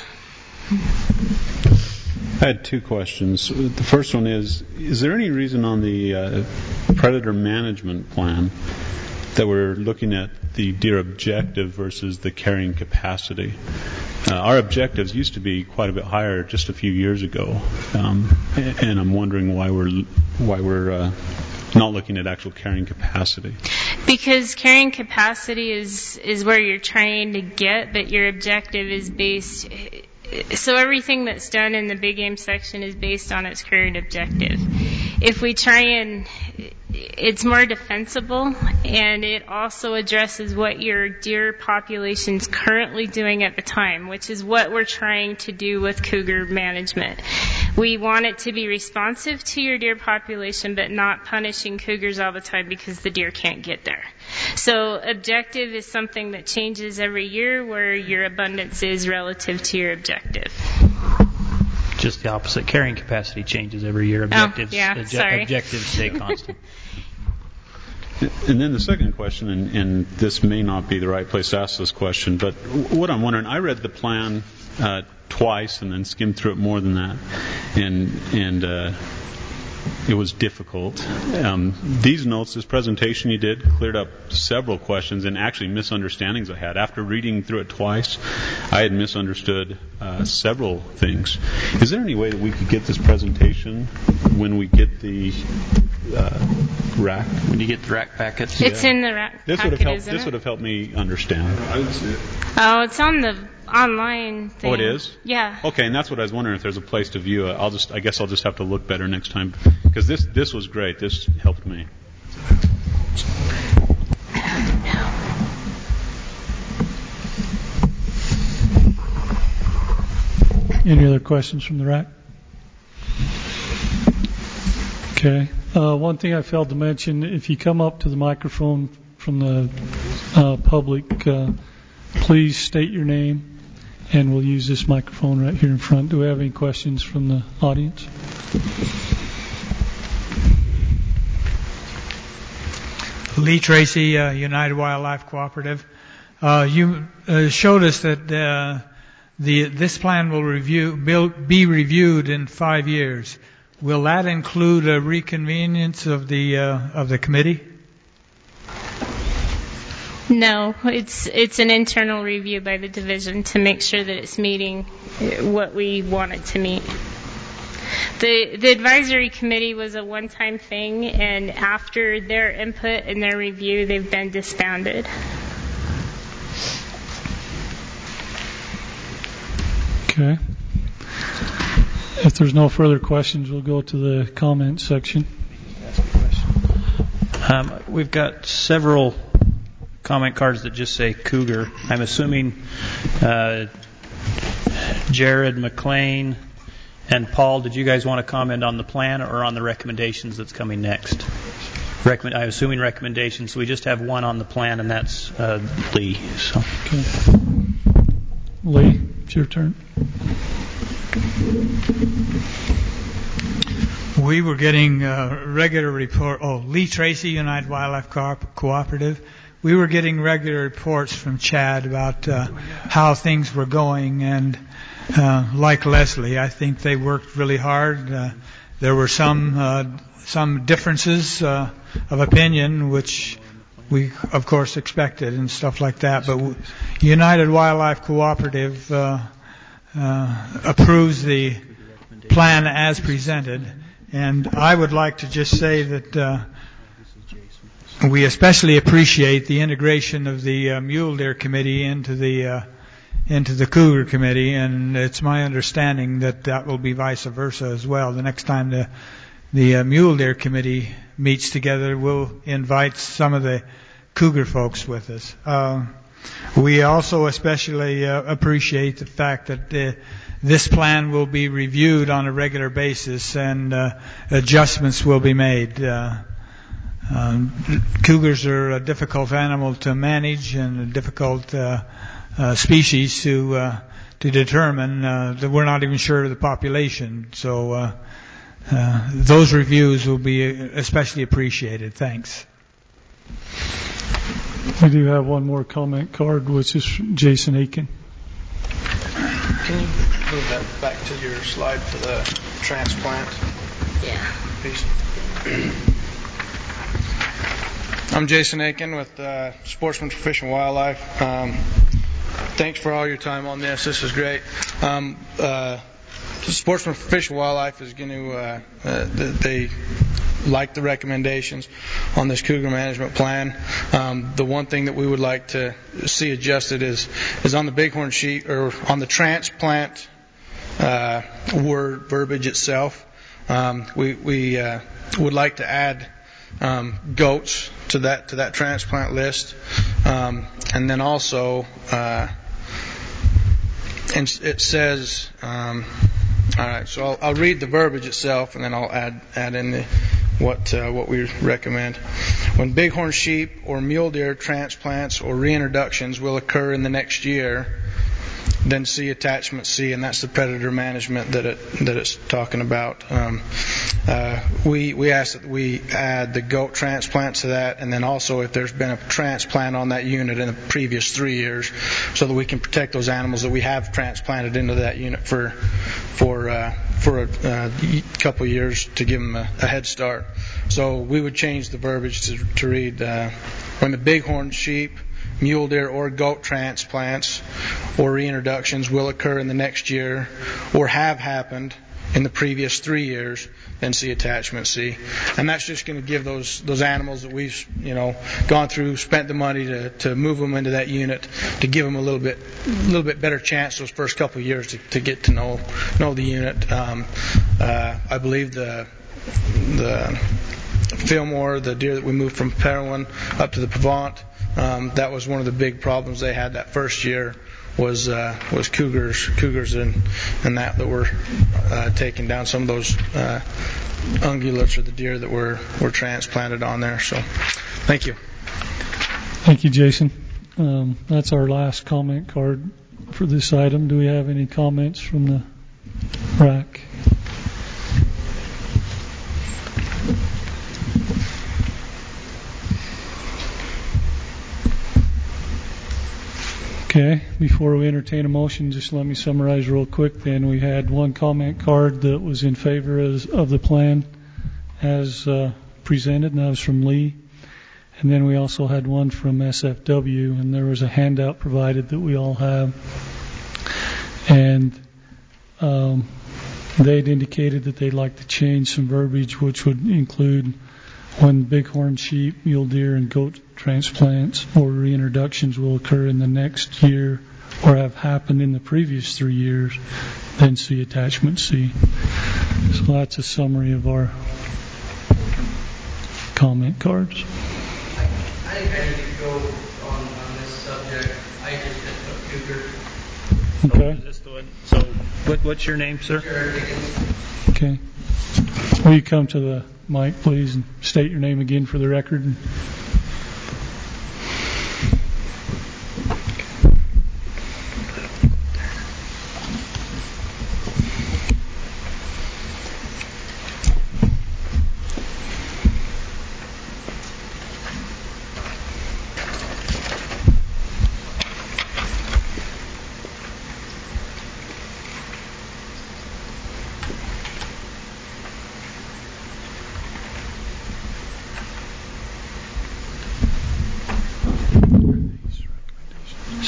I had two questions. The first one is, is there any reason on the uh, predator management plan that we're looking at the deer objective versus the carrying capacity? Uh, our objectives used to be quite a bit higher just a few years ago, um, and I'm wondering why we're why we're uh, not looking at actual carrying capacity. Because carrying capacity is is where you're trying to get, but your objective is based. So everything that's done in the big game section is based on its current objective. If we try and, it's more defensible, and it also addresses what your deer population's currently doing at the time, which is what we're trying to do with cougar management. We want it to be responsive to your deer population, but not punishing cougars all the time because the deer can't get there. So objective is something that changes every year, where your abundance is relative to your objective. Just the opposite. Carrying capacity changes every year. Objectives, oh, yeah, obje- sorry. objectives stay constant. And then the second question, and, and this may not be the right place to ask this question, but what I'm wondering, I read the plan uh, twice and then skimmed through it more than that, and and uh, it was difficult. Um, these notes, this presentation you did, cleared up several questions and actually misunderstandings I had. After reading through it twice, I had misunderstood uh, several things. Is there any way that we could get this presentation when we get the uh, rack? When you get the rack packets? It's yeah. in the rack this packet, would have helped, isn't This it? would have helped me understand. I didn't see it. Oh, it's on the online thing. Oh, it is? Yeah. Okay, and that's what I was wondering, if there's a place to view it. I'll just, I guess I'll just have to look better next time, because this this was great. This helped me. Any other questions from the rack? Okay. Uh, one thing I failed to mention, if you come up to the microphone from the uh, public, uh, please state your name, and we'll use this microphone right here in front. Do we have any questions from the audience? Lee Tracy, uh, United Wildlife Cooperative. Uh, you uh, showed us that uh, the this plan will review be reviewed in five years. Will that include a reconvenience of the uh, of the committee? No, it's it's an internal review by the division to make sure that it's meeting what we want it to meet. The the advisory committee was a one-time thing, and after their input and their review, they've been disbanded. Okay. If there's no further questions, we'll go to the comment section. Um, we've got several comment cards that just say cougar. I'm assuming uh, Jared, McLean, and Paul, did you guys want to comment on the plan or on the recommendations that's coming next? Recommend, I'm assuming recommendations. So we just have one on the plan, and that's uh, Lee. So. Okay. Lee, it's your turn. We were getting uh, regular report. Oh, Lee Tracy, United Wildlife Co- Cooperative. We were getting regular reports from Chad about uh, how things were going, and uh, like Leslie, I think they worked really hard. Uh, there were some uh, some differences uh, of opinion, which we of course expected, and stuff like that. But w- United Wildlife Cooperative uh, uh, approves the plan as presented. And I would like to just say that uh, we especially appreciate the integration of the uh, Mule Deer Committee into the uh, into the Cougar Committee, and it's my understanding that that will be vice versa as well. The next time the the uh, Mule Deer Committee meets together, we'll invite some of the Cougar folks with us. Uh, we also especially uh, appreciate the fact that uh, this plan will be reviewed on a regular basis, and uh, adjustments will be made. Uh, um, cougars are a difficult animal to manage and a difficult uh, uh, species to uh, to determine. Uh, that we're not even sure of the population, so uh, uh, those reviews will be especially appreciated. Thanks. We do have one more comment card, which is from Jason Aiken. Can you move that back to your slide for the transplant? Yeah. Piece? I'm Jason Aiken with uh, Sportsmen for Fish and Wildlife. Um, thanks for all your time on this. This is great. Um, uh, Sportsmen for Fish and Wildlife is going to, uh, uh, they like the recommendations on this cougar management plan. Um, the one thing that we would like to see adjusted is is on the bighorn sheep, or on the transplant uh, word verbiage itself. Um, we we uh, would like to add um, goats to that to that transplant list, um, and then also uh, and it says. Um, all right, so I'll, I'll read the verbiage itself, and then I'll add add in the what uh, what we recommend. When bighorn sheep or mule deer transplants or reintroductions will occur in the next year, then see attachment C, and that's the predator management that it that it's talking about. Um, uh, we we ask that we add the goat transplant to that, and then also if there's been a transplant on that unit in the previous three years, so that we can protect those animals that we have transplanted into that unit for for uh, for a uh, couple of years to give them a, a head start. So we would change the verbiage to, to read uh, when the bighorn sheep, mule deer, or goat transplants or reintroductions will occur in the next year or have happened in the previous three years, then see attachment C. And that's just going to give those those animals that we've you know gone through, spent the money to, to move them into that unit, to give them a little bit a little bit better chance those first couple of years to, to get to know know the unit. Um, uh, I believe the the Fillmore, the deer that we moved from Parowan up to the Pavant, um, that was one of the big problems they had that first year. Was uh, was cougars, cougars, and and that that were uh, taking down some of those uh, ungulates, or the deer that were were transplanted on there. So, thank you. Thank you, Jason. Um, that's our last comment card for this item. Do we have any comments from the rack? Okay, before we entertain a motion, just let me summarize real quick then. We had one comment card that was in favor as, of the plan as uh, presented, and that was from Lee. And then we also had one from S F W, and there was a handout provided that we all have. And um, they'd indicated that they'd like to change some verbiage, which would include when bighorn sheep, mule deer, and goat transplants or reintroductions will occur in the next year or have happened in the previous three years, then see attachment C. So that's a summary of our comment cards. I, I think I need to go on, on this subject. I just did a cougar. Okay. So, is this the one? So what, what's your name, sir? Okay. Will you come to the mic, please, and state your name again for the record?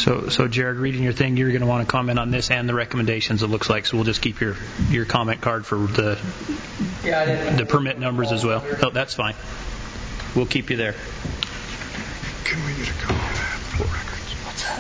So, so Jared, reading your thing, you're going to want to comment on this and the recommendations, it looks like. So we'll just keep your, your comment card for the yeah, I didn't the permit numbers as well. Oh, that's fine. We'll keep you there. Can we get a copy of that for records? What's that?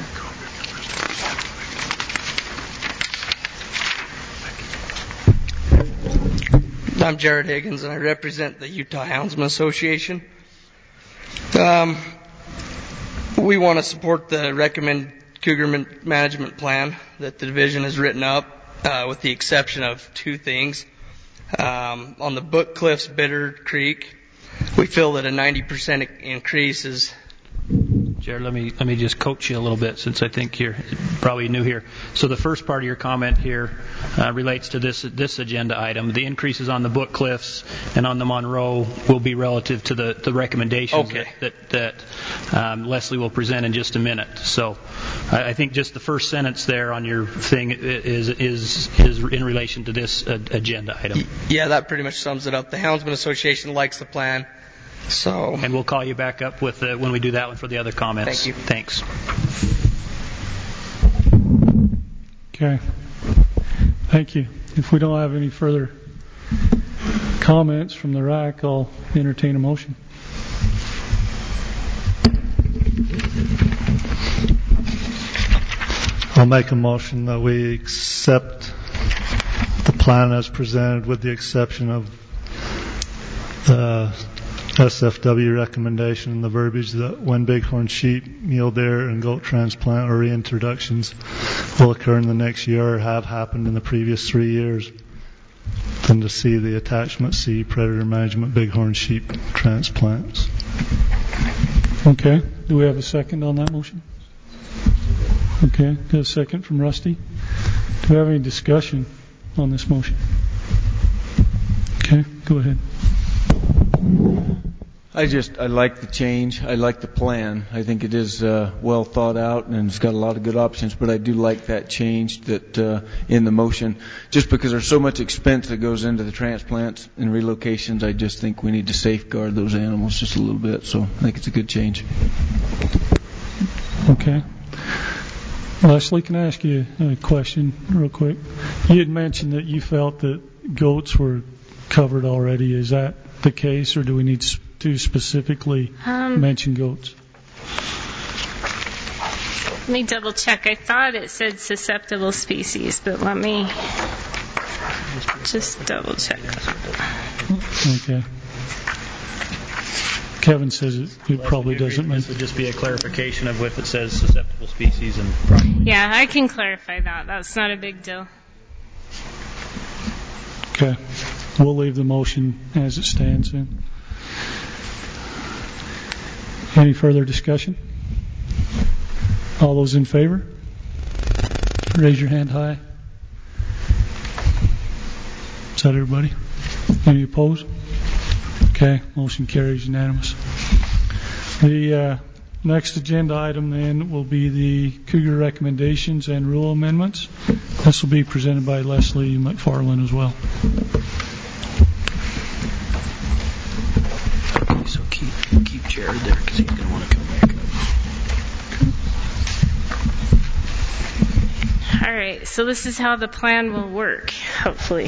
I'm Jared Higgins, and I represent the Utah Houndsman Association. Um, we want to support the recommended cougar man- management plan that the division has written up, uh, with the exception of two things. Um, on the Book Cliffs Bitter Creek, we feel that a ninety percent increase is... Jared, let me let me just coach you a little bit, since I think you're probably new here. So the first part of your comment here uh, relates to this this agenda item. The increases on the Book Cliffs and on the Monroe will be relative to the, the recommendations okay. that that, that um, Leslie will present in just a minute. So I, I think just the first sentence there on your thing is is is in relation to this uh, agenda item. Yeah, that pretty much sums it up. The Houndsman Association likes the plan. So, and we'll call you back up with the, when we do that one for the other comments. Thank you. Thanks. Okay. Thank you. If we don't have any further comments from the R A C, I'll entertain a motion. I'll make a motion that we accept the plan as presented, with the exception of the S F W recommendation and the verbiage that when bighorn sheep, mule deer, and goat transplant or reintroductions will occur in the next year or have happened in the previous three years, then to see the attachment C, predator management bighorn sheep transplants. Okay. Do we have a second on that motion? Okay. Got a second from Rusty. Do we have any discussion on this motion? Okay. Go ahead. I just, I like the change. I like the plan. I think it is uh, well thought out, and it's got a lot of good options, but I do like that change that uh, in the motion. Just because there's so much expense that goes into the transplants and relocations, I just think we need to safeguard those animals just a little bit. So I think it's a good change. Okay. Leslie, can I ask you a question real quick? You had mentioned that you felt that goats were covered already. Is that the case, or do we need to specifically um, mention goats? Let me double check. I thought it said susceptible species, but let me just double check. Okay. Kevin says it, it probably doesn't mention. This would just be a clarification of if it says susceptible species and probably. Yeah, I can clarify that. That's not a big deal. Okay. We'll leave the motion as it stands then. Any further discussion? All those in favor? Raise your hand high. Is that everybody? Any opposed? Okay, motion carries unanimous. The uh, next agenda item then will be the Cougar recommendations and rule amendments. This will be presented by Leslie McFarland as well. Okay, so keep keep Jared there because he's going to want to come back up. All right, so this is how the plan will work, hopefully.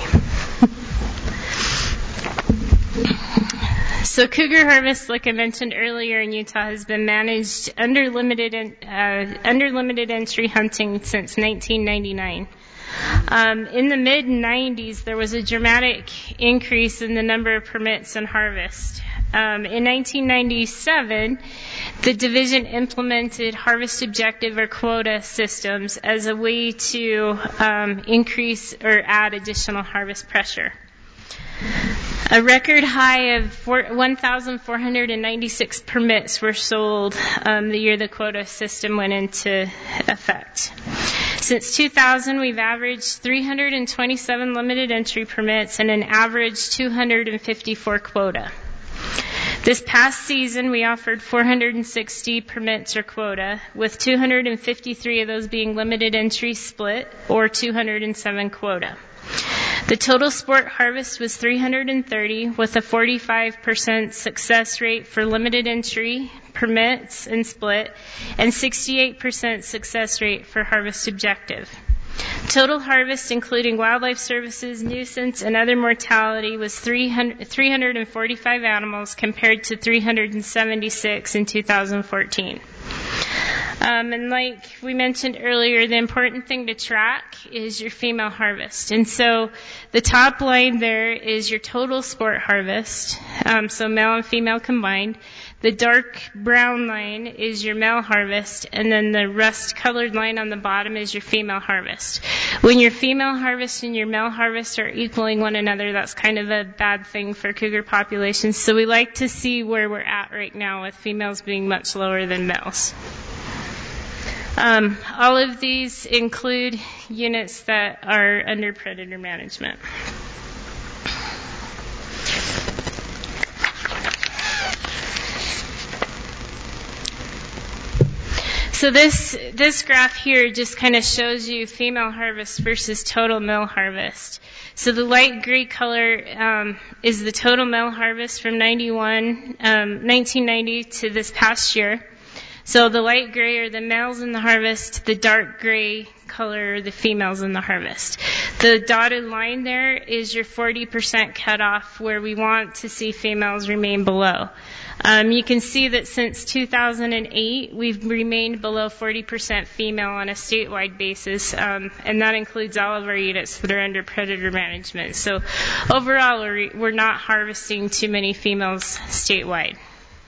So cougar harvest, like I mentioned earlier in Utah, has been managed under limited uh, under limited entry hunting since nineteen ninety-nine. Um, in the mid nineties, there was a dramatic increase in the number of permits and harvest. Um, in nineteen ninety-seven, the division implemented harvest objective or quota systems as a way to um, increase or add additional harvest pressure. A record high of one thousand four hundred ninety-six permits were sold um, the year the quota system went into effect. Since two thousand, we've averaged three hundred twenty-seven limited entry permits and an average two hundred fifty-four quota. This past season, we offered four hundred sixty permits or quota, with two hundred fifty-three of those being limited entry split, or two hundred seven quota. The total sport harvest was three hundred thirty, with a forty-five percent success rate for limited entry permits and split, and sixty-eight percent success rate for harvest objective. Total harvest, including wildlife services, nuisance, and other mortality, was three hundred forty-five animals compared to three hundred seventy-six in two thousand fourteen. Um, and like we mentioned earlier, the important thing to track is your female harvest. And so the top line there is your total sport harvest, um, so male and female combined. The dark brown line is your male harvest, and then the rust-colored line on the bottom is your female harvest. When your female harvest and your male harvest are equaling one another, that's kind of a bad thing for cougar populations. So we like to see where we're at right now with females being much lower than males. Um, all of these include units that are under predator management. So this this graph here just kind of shows you female harvest versus total male harvest. So the light gray color um, is the total male harvest from ninety-one, um, nineteen ninety to this past year. So the light gray are the males in the harvest, the dark gray color are the females in the harvest. The dotted line there is your forty percent cutoff where we want to see females remain below. Um, you can see that since two thousand eight, we've remained below forty percent female on a statewide basis, um, and that includes all of our units that are under predator management. So overall, we're, we're not harvesting too many females statewide.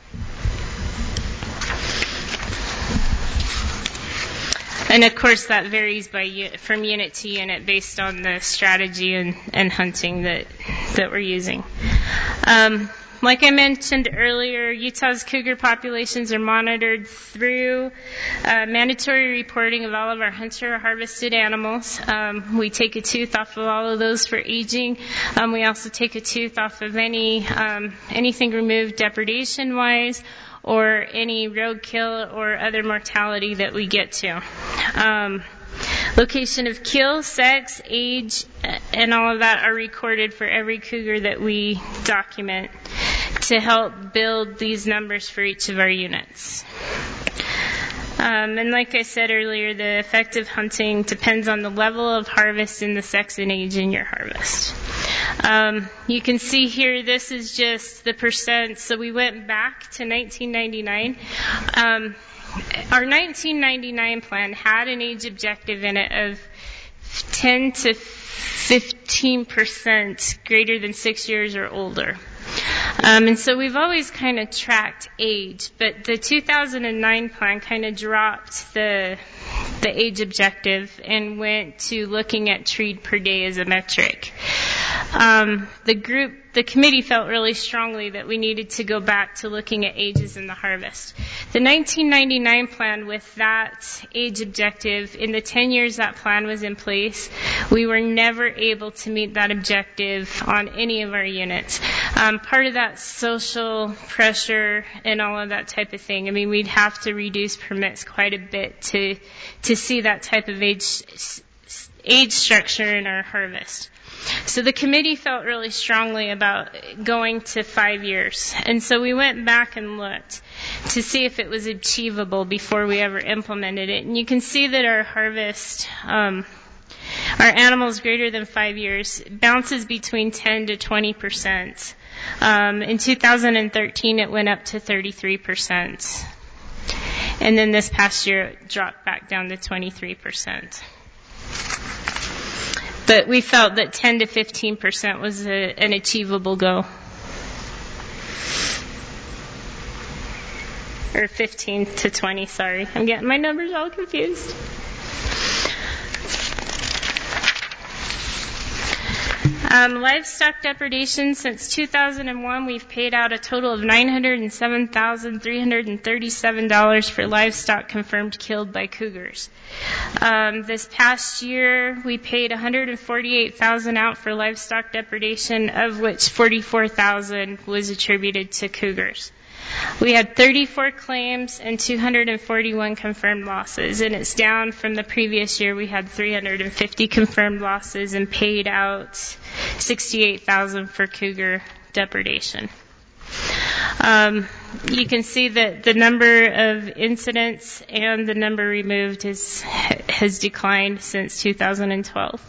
And of course, that varies by from unit to unit based on the strategy and, and hunting that that we're using. Um, like I mentioned earlier, Utah's cougar populations are monitored through uh, mandatory reporting of all of our hunter or harvested animals. Um, we take a tooth off of all of those for aging. Um, we also take a tooth off of any um, anything removed depredation-wise, or any roadkill or other mortality that we get to. Um, location of kill, sex, age, and all of that are recorded for every cougar that we document to help build these numbers for each of our units. Um, and like I said earlier, the effective hunting depends on the level of harvest and the sex and age in your harvest. Um, you can see here, this is just the percent. So we went back to nineteen ninety-nine. Um, our nineteen ninety-nine plan had an age objective in it of ten to fifteen percent greater than six years or older. Um, and so we've always kind of tracked age, but the two thousand nine plan kind of dropped the the age objective and went to looking at treed per day as a metric. Um, the group, the committee felt really strongly that we needed to go back to looking at ages in the harvest. The nineteen ninety-nine plan, with that age objective, in the ten years that plan was in place, we were never able to meet that objective on any of our units. Um, part of that social pressure and all of that type of thing. I mean, we'd have to reduce permits quite a bit to to see that type of age age structure in our harvest. So the committee felt really strongly about going to five years. And so we went back and looked to see if it was achievable before we ever implemented it. And you can see that our harvest, um, our animals greater than five years, bounces between ten to twenty percent. Um, in two thousand thirteen, it went up to thirty-three percent. And then this past year, it dropped back down to twenty-three percent. But we felt that ten to fifteen percent was a, an achievable goal. Or fifteen to twenty, sorry. I'm getting my numbers all confused. Um, livestock depredation, since two thousand one, we've paid out a total of nine hundred seven thousand three hundred thirty-seven dollars for livestock confirmed killed by cougars. Um, this past year, we paid one hundred forty-eight thousand dollars out for livestock depredation, of which forty-four thousand dollars was attributed to cougars. We had thirty-four claims and two hundred forty-one confirmed losses, and it's down from the previous year. We had three hundred fifty confirmed losses and paid out sixty-eight thousand dollars for cougar depredation. Um, you can see that the number of incidents and the number removed is, has declined since two thousand twelve.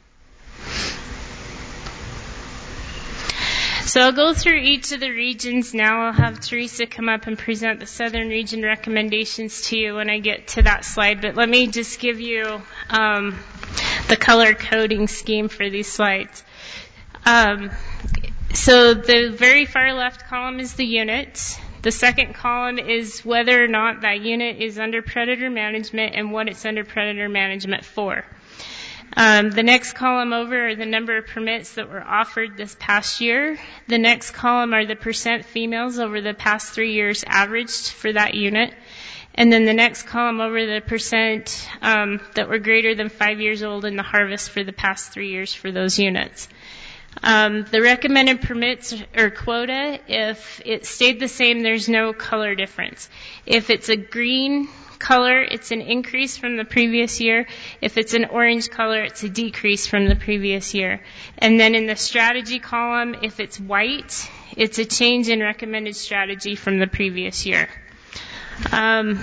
So I'll go through each of the regions now. I'll have Teresa come up and present the Southern Region recommendations to you when I get to that slide. But let me just give you um, the color coding scheme for these slides. Um, so the very far left column is the unit. The second column is whether or not that unit is under predator management and what it's under predator management for. Um, the next column over are the number of permits that were offered this past year. The next column are the percent females over the past three years averaged for that unit. And then the next column over the percent um, that were greater than five years old in the harvest for the past three years for those units. Um, the recommended permits or quota, if it stayed the same, there's no color difference. If it's a green color, it's an increase from the previous year. If it's an orange color, it's a decrease from the previous year. And then in the strategy column, if it's white, it's a change in recommended strategy from the previous year. Um,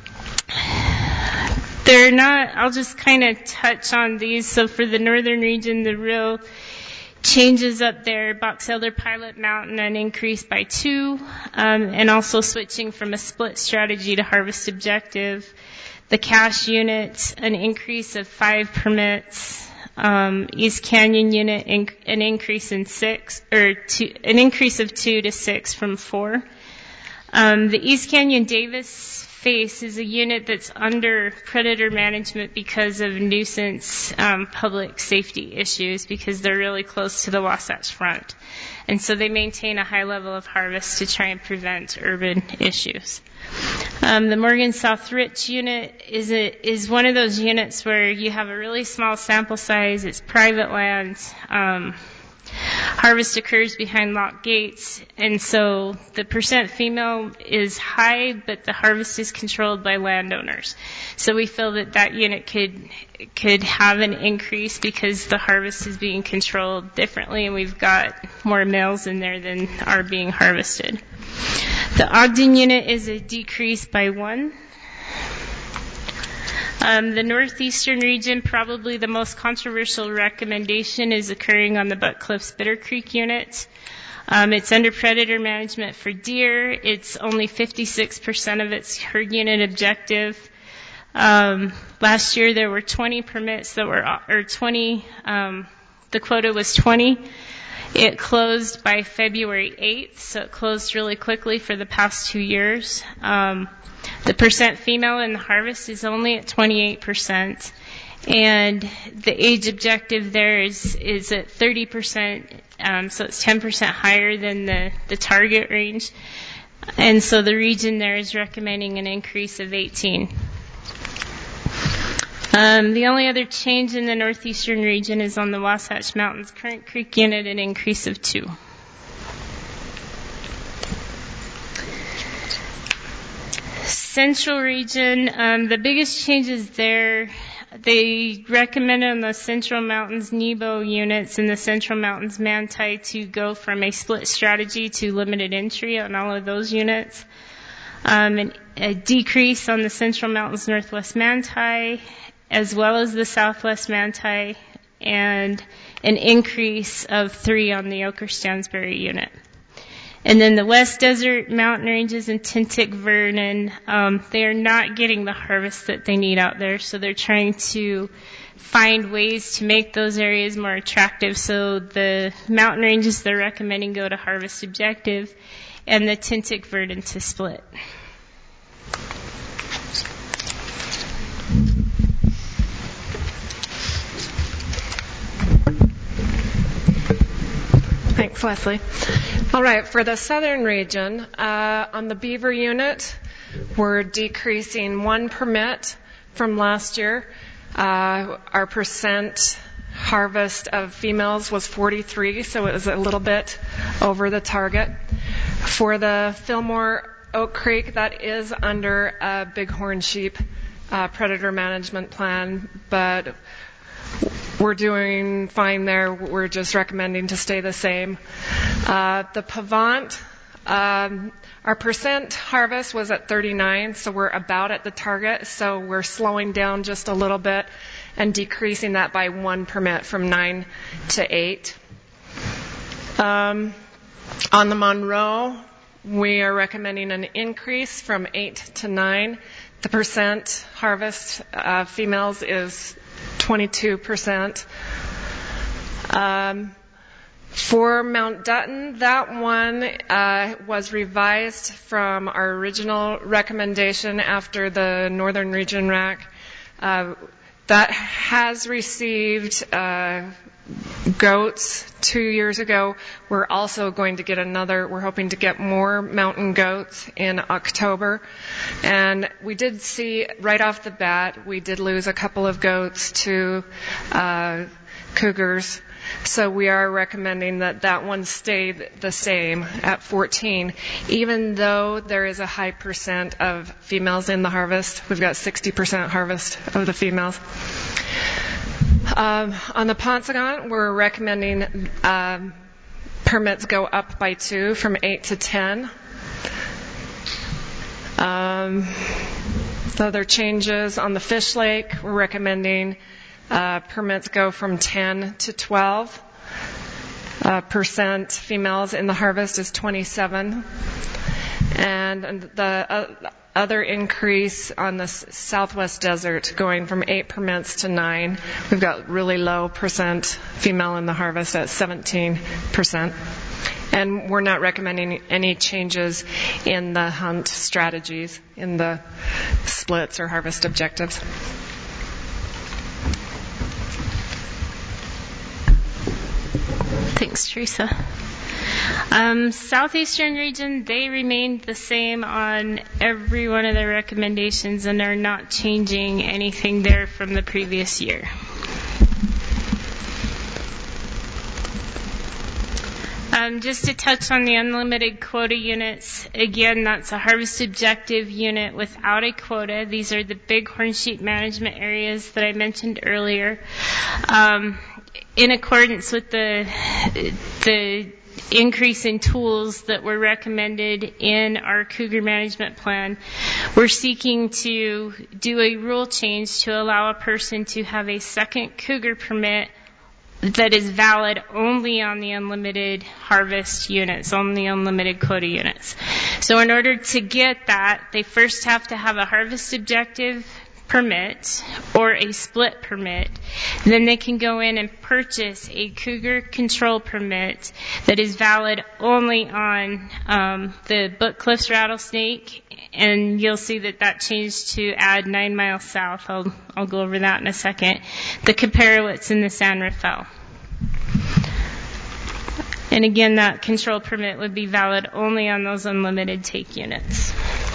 they're not, I'll just kind of touch on these. So for the northern region, the real changes up there, Box Elder Pilot Mountain, an increase by two, um, and also switching from a split strategy to harvest objective. The Cache unit, an increase of five permits. Um, East Canyon unit, inc- an increase in six, or two, an increase of two to six from four. Um, the East Canyon Davis face is a unit that's under predator management because of nuisance um, public safety issues, because they're really close to the Wasatch Front. And so they maintain a high level of harvest to try and prevent urban issues. Um, the Morgan South Rich unit is a, is one of those units where you have a really small sample size, it's private land, um, harvest occurs behind locked gates, and so the percent female is high, but the harvest is controlled by landowners. So we feel that that unit could could have an increase because the harvest is being controlled differently, and we've got more males in there than are being harvested. The Ogden unit is a decrease by one. Um, the northeastern region, probably the most controversial recommendation is occurring on the Buck Cliffs Bitter Creek unit. Um, it's under predator management for deer. It's only fifty-six percent of its herd unit objective. Um, last year there were twenty permits that were, or twenty, um, the quota was twenty. It closed by February eighth, so it closed really quickly for the past two years. Um, The percent female in the harvest is only at twenty-eight percent, and the age objective there is, is at thirty percent, um, so it's ten percent higher than the, the target range. And so the region there is recommending an increase of eighteen. Um, the only other change in the northeastern region is on the Wasatch Mountains Current Creek unit, an increase of two. Central region, um, the biggest changes there, they recommend on the Central Mountains Nebo units and the Central Mountains Manti to go from a split strategy to limited entry on all of those units. Um, and a decrease on the Central Mountains Northwest Manti, as well as the Southwest Manti, and an increase of three on the Oker-Stansbury unit. And then the West Desert Mountain Ranges and Tintic Vernon, um, they are not getting the harvest that they need out there, so they're trying to find ways to make those areas more attractive. So the mountain ranges they're recommending go to harvest objective, and the Tintic Vernon to split. Thanks, Leslie. All right, for the southern region, uh, on the beaver unit, we're decreasing one permit from last year. Uh, our percent harvest of females was forty-three, so it was a little bit over the target. For the Fillmore Oak Creek, that is under a bighorn sheep uh, predator management plan, but we're doing fine there. We're just recommending to stay the same. Uh, the Pavant, Um, our percent harvest was at thirty-nine, so we're about at the target. So we're slowing down just a little bit and decreasing that by one permit from nine to eight. Um, on the Monroe, we are recommending an increase from eight to nine. The percent harvest uh, females is twenty-two percent. Um, For Mount Dutton, that one uh, was revised from our original recommendation after the Northern Region R A C. Uh, that has received uh, goats two years ago. We're also going to get another, we're hoping to get more mountain goats in October. And we did see right off the bat, we did lose a couple of goats to uh, cougars. So we are recommending that that one stay the same at fourteen, even though there is a high percent of females in the harvest. We've got sixty percent harvest of the females. Um, on the Paunsaugunt, we're recommending um, permits go up by two, from eight to ten. Um, other changes on the Fish Lake, we're recommending Uh, permits go from ten to twelve. Uh, percent females in the harvest is twenty-seven. And the uh, other increase on the s- Southwest Desert going from eight permits to nine. We've got really low percent female in the harvest at seventeen percent. And we're not recommending any changes in the hunt strategies, in the splits or harvest objectives. Thanks, Teresa. Um, Southeastern region, they remained the same on every one of their recommendations and are not changing anything there from the previous year. Um, just to touch on the unlimited quota units, again, that's a harvest objective unit without a quota. These are the bighorn sheep management areas that I mentioned earlier. Um, in accordance with the the increase in tools that were recommended in our cougar management plan, we're seeking to do a rule change to allow a person to have a second cougar permit that is valid only on the unlimited harvest units, on the unlimited quota units. So in order to get that, they first have to have a harvest objective permit or a split permit. Then they can go in and purchase a cougar control permit that is valid only on um, the Book Cliffs rattlesnake, and you'll see that that changed to add nine miles south. I'll, I'll go over that in a second. The Caparowitz and the San Rafael. And again, that control permit would be valid only on those unlimited take units.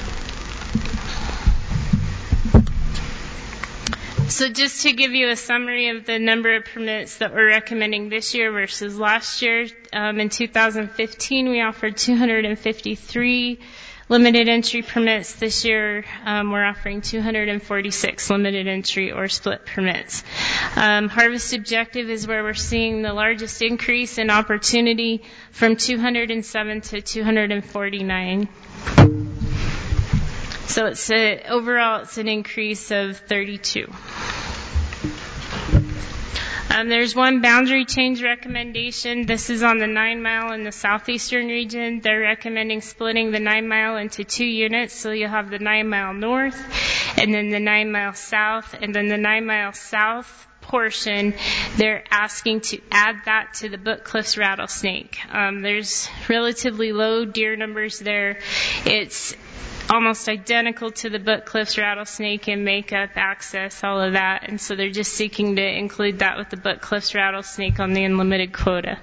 So just to give you a summary of the number of permits that we're recommending this year versus last year, um, in two thousand fifteen we offered two hundred fifty-three limited entry permits. This year um, we're offering two hundred forty-six limited entry or split permits. Um, harvest objective is where we're seeing the largest increase in opportunity, from two hundred seven to two hundred forty-nine. So it's a, overall it's an increase of thirty-two. Um, there's one boundary change recommendation. This is on the nine mile in the southeastern region. They're recommending splitting the nine mile into two units. So you'll have the nine mile north and then the nine mile south, and then the nine mile south portion, they're asking to add that to the Book Cliffs rattlesnake. Um, there's relatively low deer numbers there. It's almost identical to the Book Cliffs rattlesnake in makeup, access, all of that, and so they're just seeking to include that with the Book Cliffs rattlesnake on the unlimited quota.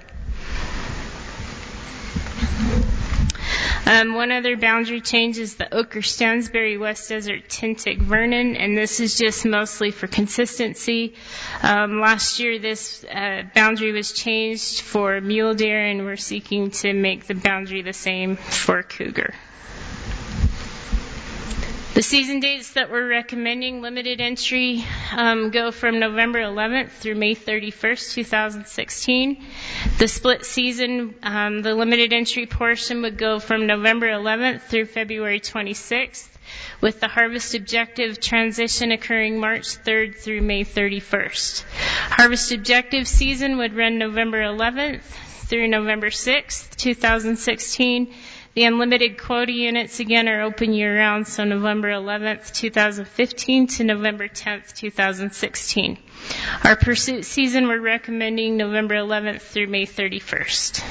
Um, one other boundary change is the Oker-Stansberry West Desert Tintic Vernon, and this is just mostly for consistency. Um, last year this uh, boundary was changed for mule deer, and we're seeking to make the boundary the same for cougar. The season dates that we're recommending limited entry um, go from November eleventh through May thirty-first, twenty sixteen. The split season, um, the limited entry portion would go from November eleventh through February twenty-sixth, with the harvest objective transition occurring March third through May thirty-first. Harvest objective season would run November eleventh through November sixth, twenty sixteen. The unlimited quota units again are open year-round, so November eleventh, twenty fifteen to November tenth, twenty sixteen. Our pursuit season, we're recommending November eleventh through May thirty-first.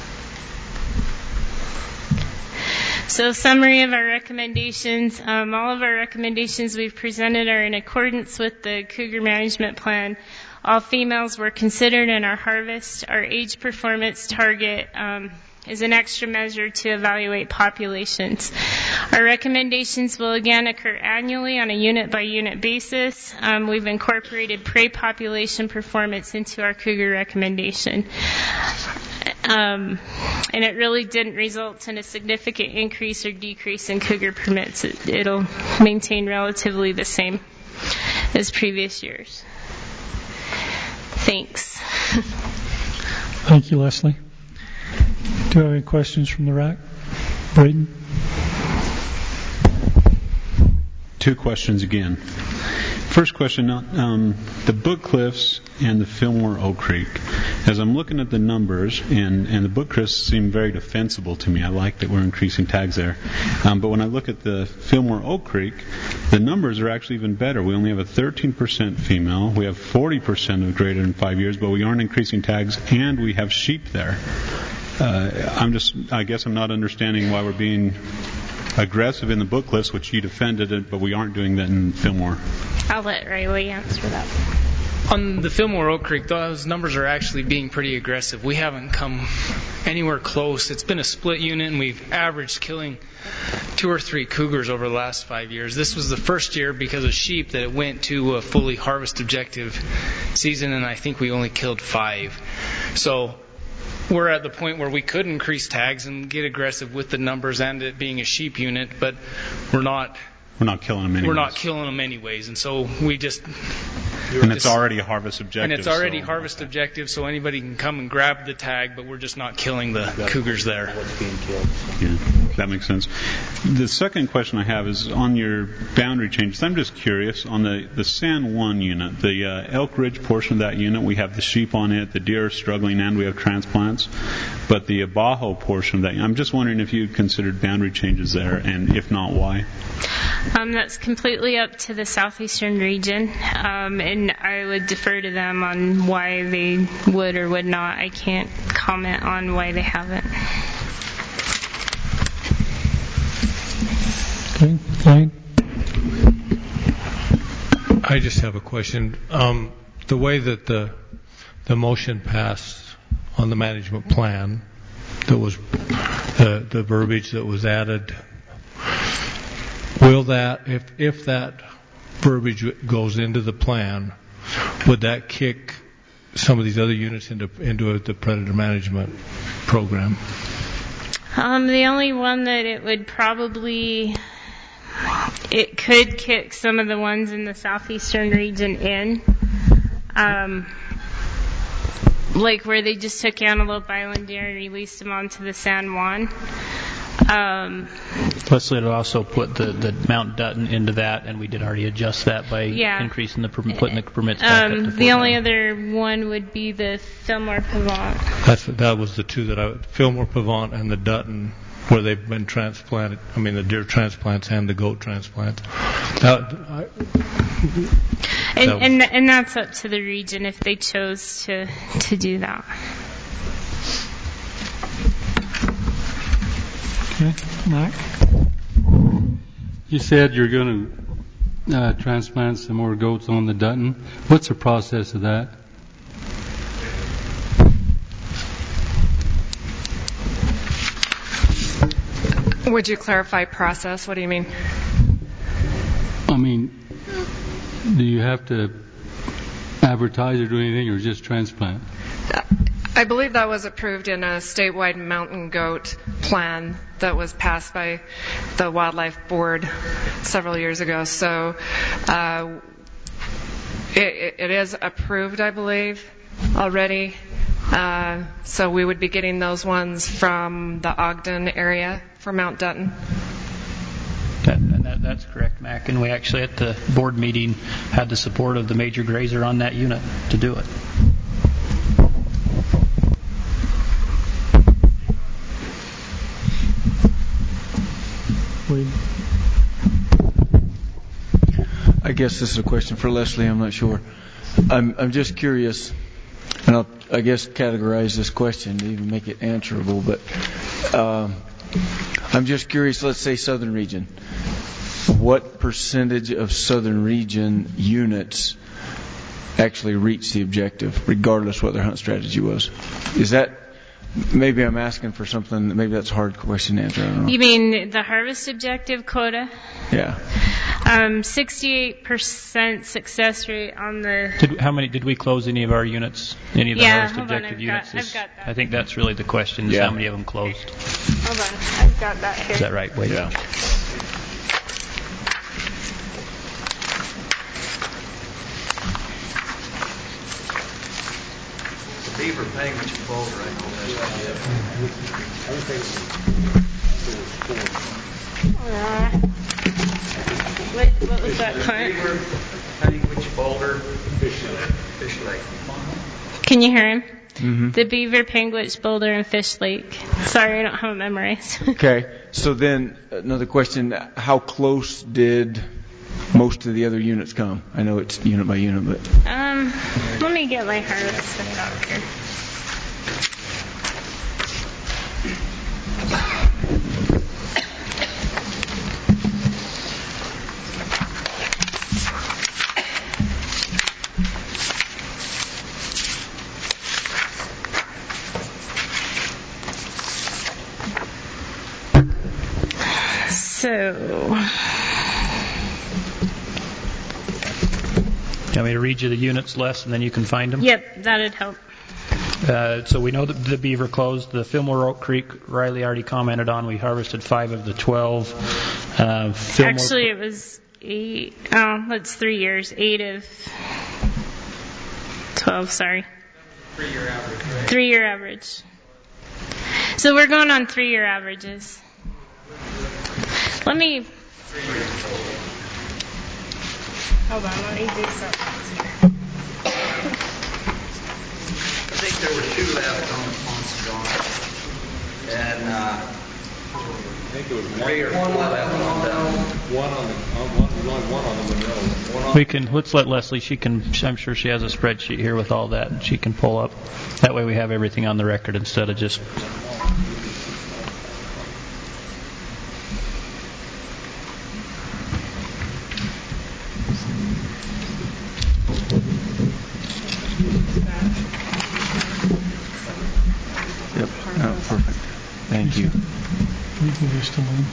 So summary of our recommendations. Um, all of our recommendations we've presented are in accordance with the Cougar Management Plan. All females were considered in our harvest. Our age performance target um, is an extra measure to evaluate populations. Our recommendations will again occur annually on a unit-by-unit basis. Um, we've incorporated prey population performance into our cougar recommendation. Um, and it really didn't result in a significant increase or decrease in cougar permits. It, it'll maintain relatively the same as previous years. Thanks. Thank you, Leslie. Do you have any questions from the rack? Braden? Two questions again. First question, um, the Book Cliffs and the Fillmore Oak Creek. As I'm looking at the numbers, and, and the Book Cliffs seem very defensible to me. I like that we're increasing tags there. Um, but when I look at the Fillmore Oak Creek, the numbers are actually even better. We only have a thirteen percent female. We have forty percent of greater than five years, but we aren't increasing tags, and we have sheep there. Uh, I'm just, I guess I'm not understanding why we're being aggressive in the Book Cliffs, which you defended it, but we aren't doing that in Fillmore. I'll let Riley answer that. On the Fillmore Oak Creek, those numbers are actually being pretty aggressive. We haven't come anywhere close. It's been a split unit, and we've averaged killing two or three cougars over the last five years. This was the first year, because of sheep, that it went to a fully harvest objective season, and I think we only killed five. So we're at the point where we could increase tags and get aggressive with the numbers and it being a sheep unit, but we're not. We're not killing them anyways. We're not killing them anyways, and so we just. And it's already a harvest objective. And it's already so. harvest objective, so anybody can come and grab the tag, but we're just not killing the cougars there. What's being killed. Yeah, that makes sense. The second question I have is on your boundary changes. I'm just curious on the, the San Juan unit, the uh, Elk Ridge portion of that unit. We have the sheep on it, the deer are struggling, and we have transplants. But the Abajo portion of that, I'm just wondering if you considered boundary changes there, and if not, why? Um, that's completely up to the southeastern region, um, and I would defer to them on why they would or would not. I can't comment on why they haven't. Okay, fine. I just have a question. Um, the way that the the motion passed on the management plan, that was uh, the verbiage that was added. Will that, if if that verbiage goes into the plan, would that kick some of these other units into into a, the predator management program? Um, the only one that it would probably, it could kick some of the ones in the southeastern region in, um, like where they just took Antelope Island deer and released them onto the San Juan. Um, Leslie would also put the, the Mount Dutton into that, and we did already adjust that by yeah. increasing the putting the permits back um, up to four. The only other one would be the Fillmore Pavant. That's that was the two that I Fillmore Pavant and the Dutton, where they've been transplanted. I mean, the deer transplants and the goat transplants. That, I, and, that and and that's up to the region if they chose to to do that. Okay, Mike? You said you're going to uh, transplant some more goats on the Dutton. What's the process of that? Would you clarify process? What do you mean? I mean, do you have to advertise or do anything, or just transplant? I believe that was approved in a statewide mountain goat plan that was passed by the Wildlife Board several years ago. So uh, it, it is approved, I believe, already. Uh, so we would be getting those ones from the Ogden area for Mount Dutton. That, and that, that's correct, Mac. And we actually at the board meeting had the support of the major grazer on that unit to do it. I guess this is a question for Leslie. I'm not sure. I'm, I'm just curious, and I'll, I guess, categorize this question to even make it answerable. But um, I'm just curious. Let's say Southern Region. What percentage of Southern Region units actually reach the objective, regardless what their hunt strategy was? Is that? Maybe I'm asking for something. Maybe that's a hard question to answer. I don't know. You mean the harvest objective quota? Yeah. Um, sixty-eight percent success rate on the. Did, how many did we close any of our units? Any of the yeah, harvest hold objective on, I've units? Got, I've got that. I think that's really the question: is yeah. how many of them closed? Hold on, I've got that here. Is that right? Wait. Yeah. Beaver Penguin Boulder, I know that's uh, what, what was that part? Beaver Penguin Boulder, Fish Lake. Fish Lake. Can you hear him? Mm-hmm. The Beaver, Penguich, Boulder, and Fish Lake. Sorry, I don't have it memorized. Okay. So then another question: how close did most of the other units come? I know it's unit by unit, but um, let me get my harvest stuff out here. So. You want me to read you the units less, and then you can find them? Yep, that'd help. Uh, so we know that the Beaver closed. The Fillmore Oak Creek, Riley already commented on. We harvested five of the twelve. Uh, Fillmore Actually, it was eight. Oh, that's three years. Eight of twelve, sorry. Three-year average, right? Three-year average. So we're going on three-year averages. Let me... Hold on, let me do something here. I think there were two left on the Ponce John. And uh, I think there was three or four left on the one on the one, one on the Monroe. One on we can let's let Leslie. She can. I'm sure she has a spreadsheet here with all that, and she can pull up. That way, we have everything on the record instead of just. Yep. Oh, perfect. Thank you. We can just tell them.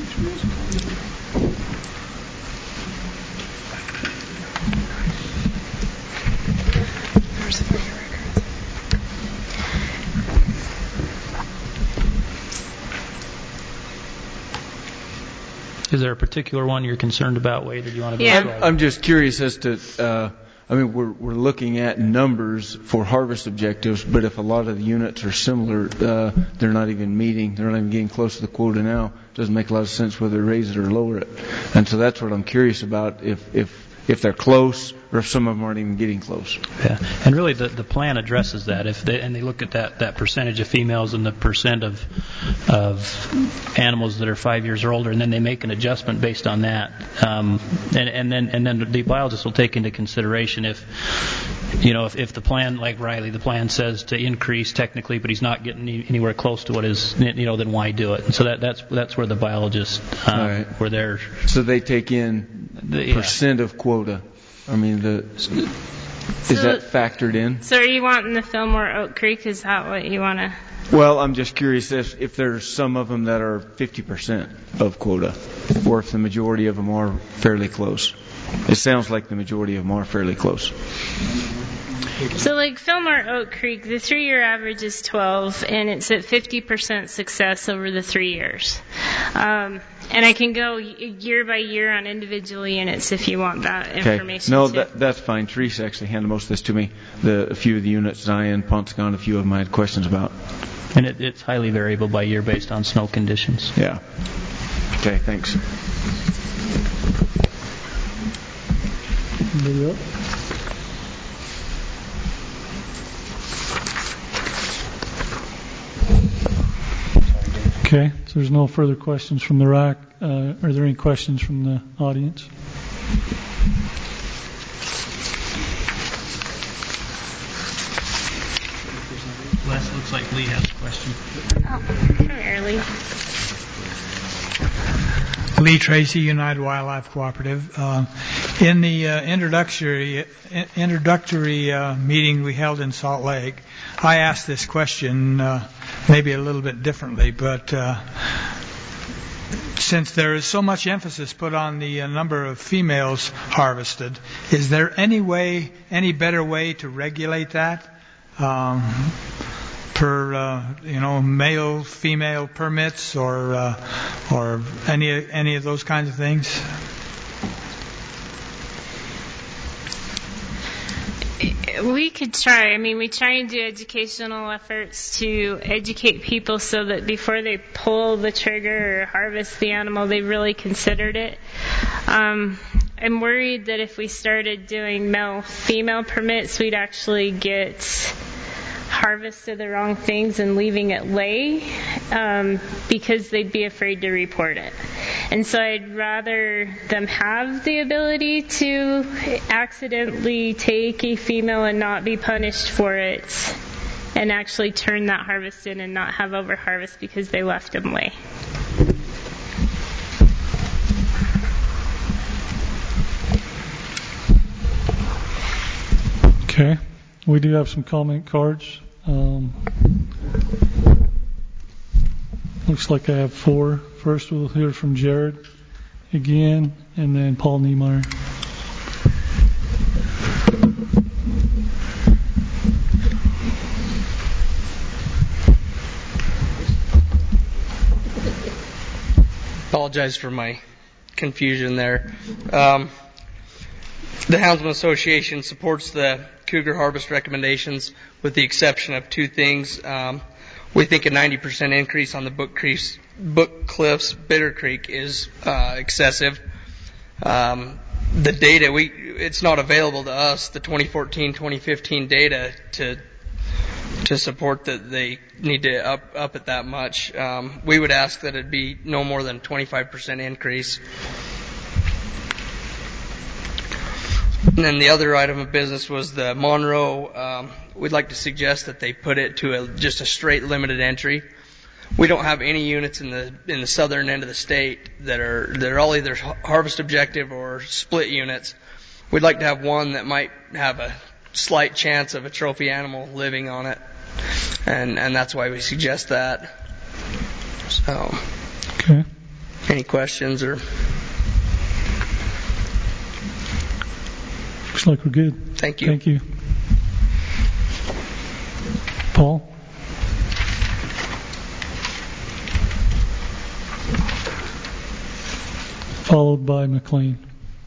Is there a particular one you're concerned about, Wade, that you want to? Yeah. I'm, I'm just curious as to. Uh, I mean, we're we're looking at numbers for harvest objectives, but if a lot of the units are similar, uh, they're not even meeting. They're not even getting close to the quota now. It doesn't make a lot of sense whether to raise it or lower it. And so that's what I'm curious about. If if if they're close, or if some of them aren't even getting close. Yeah, and really the the plan addresses that. If they and they look at that, that percentage of females and the percent of of animals that are five years or older, and then they make an adjustment based on that. Um, and and then and then the biologist will take into consideration if you know if, if the plan, like Riley, the plan says to increase technically, but he's not getting any, anywhere close to what is, you know, then why do it? And so that that's that's where the biologists um, right. where they're so they take in the, yeah. percent of quota. I mean, the is So- that factored in? So are you wanting the Fillmore Oak Creek? Is that what you want to... Well, I'm just curious if, if there's some of them that are fifty percent of quota, or if the majority of them are fairly close. It sounds like the majority of them are fairly close. So like Fillmore Oak Creek, the three-year average is twelve, and it's at fifty percent success over the three years. Um, and I can go year by year on individual units if you want that information. Okay. No, too. that, that's fine. Teresa actually handed most of this to me. The, a few of the units, Zion, Ponsagon, a few of them I had questions about. And it, it's highly variable by year based on snow conditions. Yeah. Okay, thanks. Anybody else? Okay, so there's no further questions from the R A C. Uh, are there any questions from the audience? Les, looks like Lee has a question. Oh, come here, Lee. Lee Tracy, United Wildlife Cooperative. Uh, in the uh, introductory introductory uh, meeting we held in Salt Lake, I asked this question uh, maybe a little bit differently, but uh, since there is so much emphasis put on the uh, number of females harvested, is there any way, any better way to regulate that? Um, per uh, you know, male female permits or uh, or any any of those kinds of things? We could try. I mean, we try and do educational efforts to educate people so that before they pull the trigger or harvest the animal, they really considered it. Um, I'm worried that if we started doing male-female permits, we'd actually get harvested the wrong things and leaving it lay um, because they'd be afraid to report it. And so I'd rather them have the ability to accidentally take a female and not be punished for it and actually turn that harvest in and not have overharvest because they left them lay. Okay. We do have some comment cards. Um, looks like I have four. First we'll hear from Jared again, and then Paul Niemeyer. Apologize for my confusion there. Um, the Houndsman Association supports the cougar harvest recommendations with the exception of two things. Um, we think a ninety percent increase on the Book, Crease, Book Cliffs Bitter Creek is uh, excessive. Um, the data, we it's not available to us, the twenty fourteen twenty fifteen data to to support that they need to up up it that much. Um, we would ask that it be no more than twenty-five percent increase. And then the other item of business was the Monroe. Um, we'd like to suggest that they put it to a, just a straight limited entry. We don't have any units in the in the southern end of the state that are that are all either harvest objective or split units. We'd like to have one that might have a slight chance of a trophy animal living on it, and and that's why we suggest that. So, okay. Any questions or? Looks like we're good. Thank you. Thank you. Paul? Followed by McLean.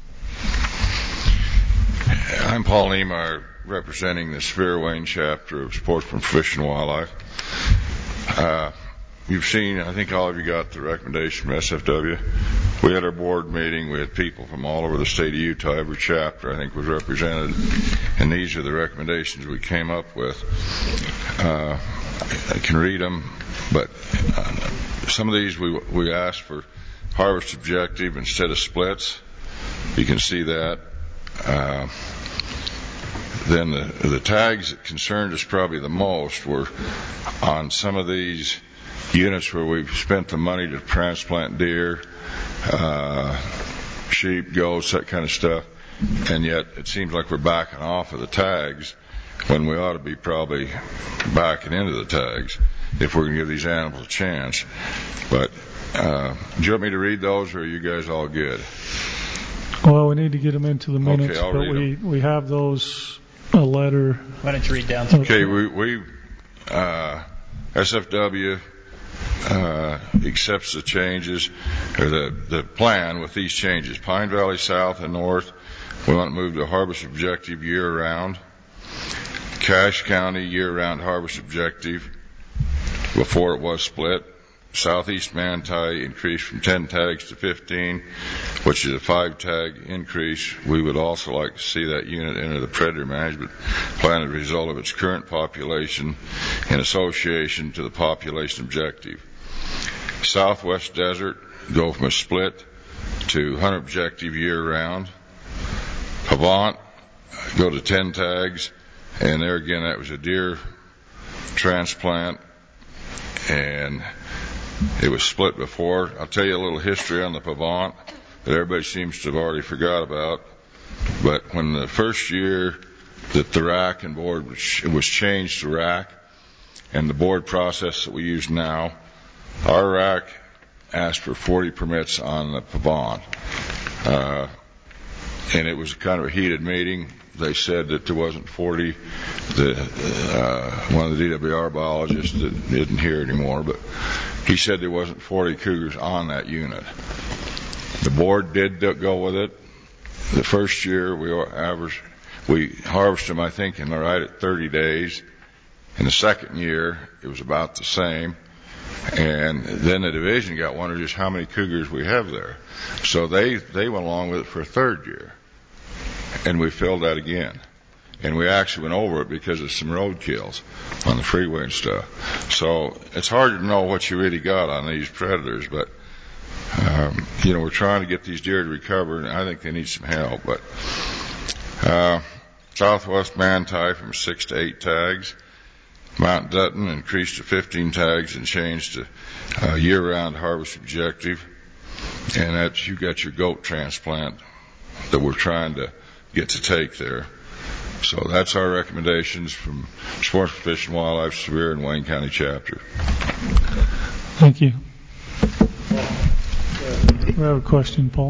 I'm Paul Niemeyer, representing the Sphere Wayne chapter of Sportsman for Fish and Wildlife. Uh, you've seen, I think all of you got the recommendation from S F W. We had our board meeting. We had people from all over the state of Utah. Every chapter, I think, was represented. And these are the recommendations we came up with. Uh, I can read them, but uh, some of these we, we asked for harvest objective instead of splits. You can see that. Uh, then the, the tags that concerned us probably the most were on some of these units where we've spent the money to transplant deer, uh, sheep, goats, that kind of stuff, and yet it seems like we're backing off of the tags when we ought to be probably backing into the tags if we're going to give these animals a chance. But uh, do you want me to read those, or are you guys all good? Well, we need to get them into the minutes, okay, I'll but read we, them. we have those a letter. Why don't you read down through? Okay, we, we uh, S F W uh, accepts the changes, or the, the plan with these changes. Pine Valley South and North, we want to move to harvest objective year-round. Cache County year-round harvest objective before it was split. Southeast Manti increased from ten tags to fifteen, which is a five tag increase. We would also like to see that unit enter the predator management plan as a result of its current population in association to the population objective. Southwest Desert, go from a split to hunt objective year-round. Pavant, go to ten tags, and there again that was a deer transplant, and it was split before. I'll tell you a little history on the Pavant that everybody seems to have already forgot about. But when the first year that the rack and board was, it was changed to rack, and the board process that we use now, our rack asked for forty permits on the Pavant. Uh, and it was kind of a heated meeting. They said that there wasn't forty. The, uh, one of the D W R biologists that isn't here anymore, but he said there wasn't forty cougars on that unit. The board did go with it. The first year we averaged, we harvested them, I think, in right at thirty days. In the second year, it was about the same. And then the division got wondered just how many cougars we have there. So they, they went along with it for a third year. And we filled that again. And we actually went over it because of some road kills on the freeway and stuff. So it's hard to know what you really got on these predators, but, um, you know, we're trying to get these deer to recover, and I think they need some help. But uh, Southwest Manti from six to eight tags. Mount Dutton increased to fifteen tags and changed to uh, year-round harvest objective. And that's, you got your goat transplant that we're trying to get to take there. So that's our recommendations from Sportsman Fish and Wildlife, Sevier, and Wayne County chapter. Thank you. We have a question, Paul.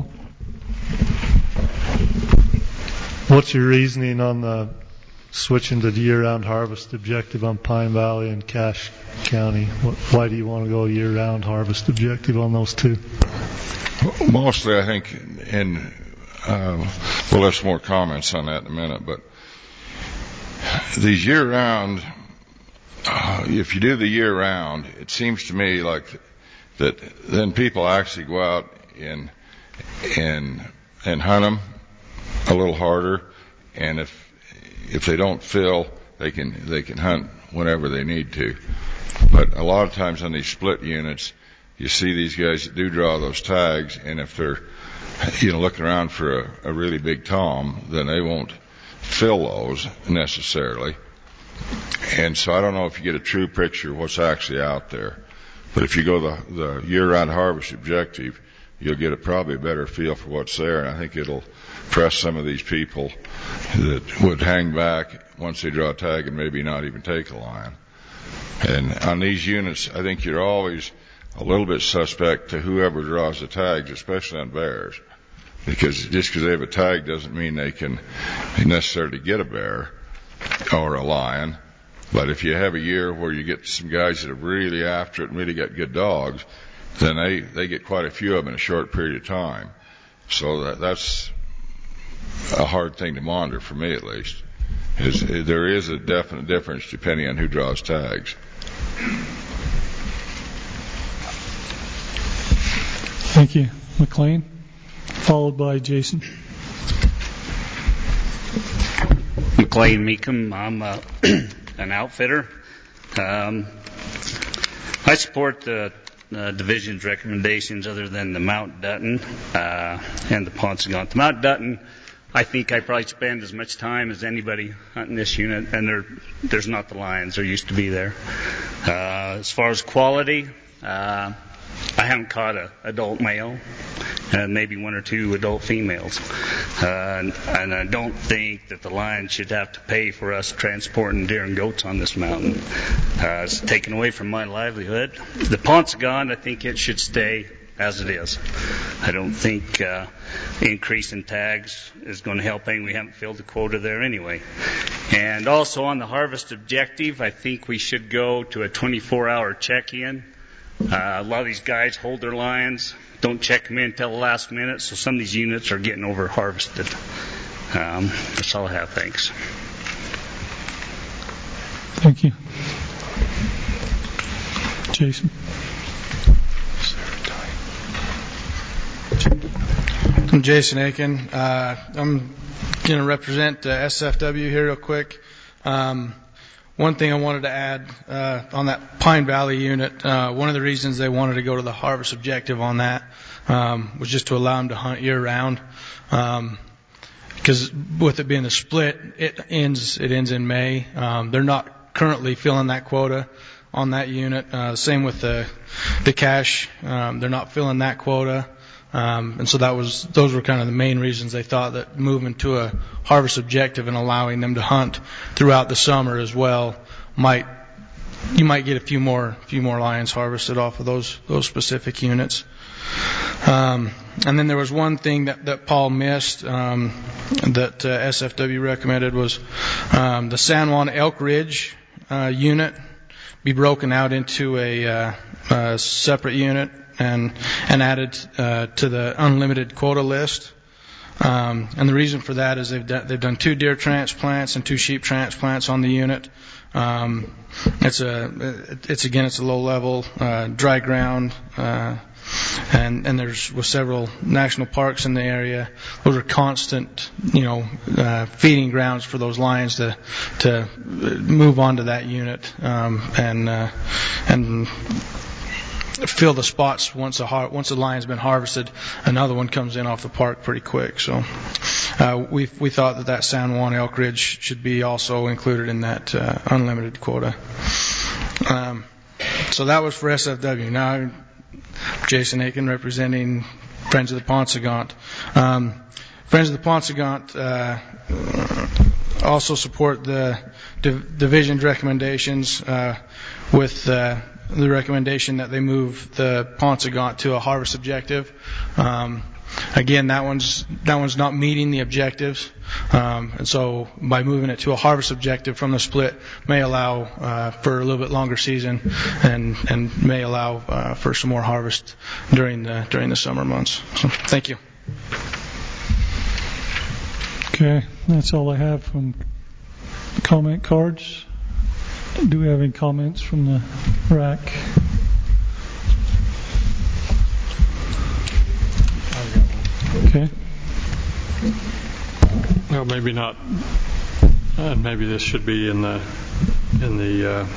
What's your reasoning on the switching to the year-round harvest objective on Pine Valley and Cache County? Why do you want to go year-round harvest objective on those two? Mostly, I think, and uh, we'll have some more comments on that in a minute, but these year-round, uh, if you do the year-round, it seems to me like that then people actually go out and and and hunt them a little harder, and if if they don't fill, they can they can hunt whenever they need to. But a lot of times on these split units, you see these guys that do draw those tags, and if they're you know looking around for a, a really big tom, then they won't fill those necessarily. And so I don't know if you get a true picture of what's actually out there. But if you go the, the year-round harvest objective, you'll get a probably a better feel for what's there. And I think it'll press some of these people that would hang back once they draw a tag and maybe not even take a line. And on these units, I think you're always a little bit suspect to whoever draws the tags, especially on bears. Because just because they have a tag doesn't mean they can necessarily get a bear or a lion. But if you have a year where you get some guys that are really after it and really got good dogs, then they, they get quite a few of them in a short period of time. So that, that's a hard thing to monitor for me, at least. Is, is there is a definite difference depending on who draws tags. Thank you. McLean, followed by Jason. McLean Meekum. I'm uh, an outfitter. Um, I support the uh, division's recommendations other than the Mount Dutton uh, and the Paunsaugunt. The Mount Dutton, I think I probably spend as much time as anybody hunting this unit, and there, there's not the lions. There used to be there. Uh, as far as quality, uh, I haven't caught an adult male, and maybe one or two adult females. Uh, and, and I don't think that the lions should have to pay for us transporting deer and goats on this mountain. Uh, it's taken away from my livelihood. The Paunsaugunt, I think it should stay as it is. I don't think uh, increasing tags is going to help any. We haven't filled the quota there anyway. And also on the harvest objective, I think we should go to a twenty-four hour check-in. Uh, a lot of these guys hold their lines, don't check them in until the last minute, so some of these units are getting over harvested. Um, that's all I have. Thanks. Thank you. Jason. I'm Jason Aiken. Uh, I'm going to represent uh, S F W here real quick. Um, one thing I wanted to add uh, on that Pine Valley unit, uh, one of the reasons they wanted to go to the harvest objective on that um, was just to allow them to hunt year round. Um, because with it being a split, it ends it ends in May. Um, they're not currently filling that quota on that unit. Uh, same with the the cash, um, they're not filling that quota. Um, and so that was, those were kind of the main reasons they thought that moving to a harvest objective and allowing them to hunt throughout the summer as well might, you might get a few more, few more lions harvested off of those, those specific units. Um, and then there was one thing that, that Paul missed, um, that uh, S F W recommended was, um, the San Juan Elk Ridge, uh, unit be broken out into a, uh, a separate unit and and added uh, to the unlimited quota list. Um, and the reason for that is they've done, they've done two deer transplants and two sheep transplants on the unit. Um, it's a it's again it's a low level uh, dry ground, uh, and and there's with several national parks in the area. Those are constant, you know, uh, feeding grounds for those lions to to move on to that unit, um, and uh, and. fill the spots once a har- once a lion's been harvested. Another one comes in off the park pretty quick. So uh, we we thought that that San Juan Elk Ridge should be also included in that uh, unlimited quota. Um, so that was for S F W. Now, Jason Aiken representing Friends of the Paunsaugunt. Um, Friends of the Paunsaugunt uh, also support the div- division's recommendations uh, with. Uh, the recommendation that they move the Paunsaugunt to a harvest objective. Um, again, that one's that one's not meeting the objectives, um, and so by moving it to a harvest objective from the split may allow uh, for a little bit longer season, and and may allow uh, for some more harvest during the during the summer months. So, thank you. Okay, that's all I have from comment cards. Do we have any comments from the rack? Okay. Well, maybe not. Uh, maybe this should be in the in the. Uh,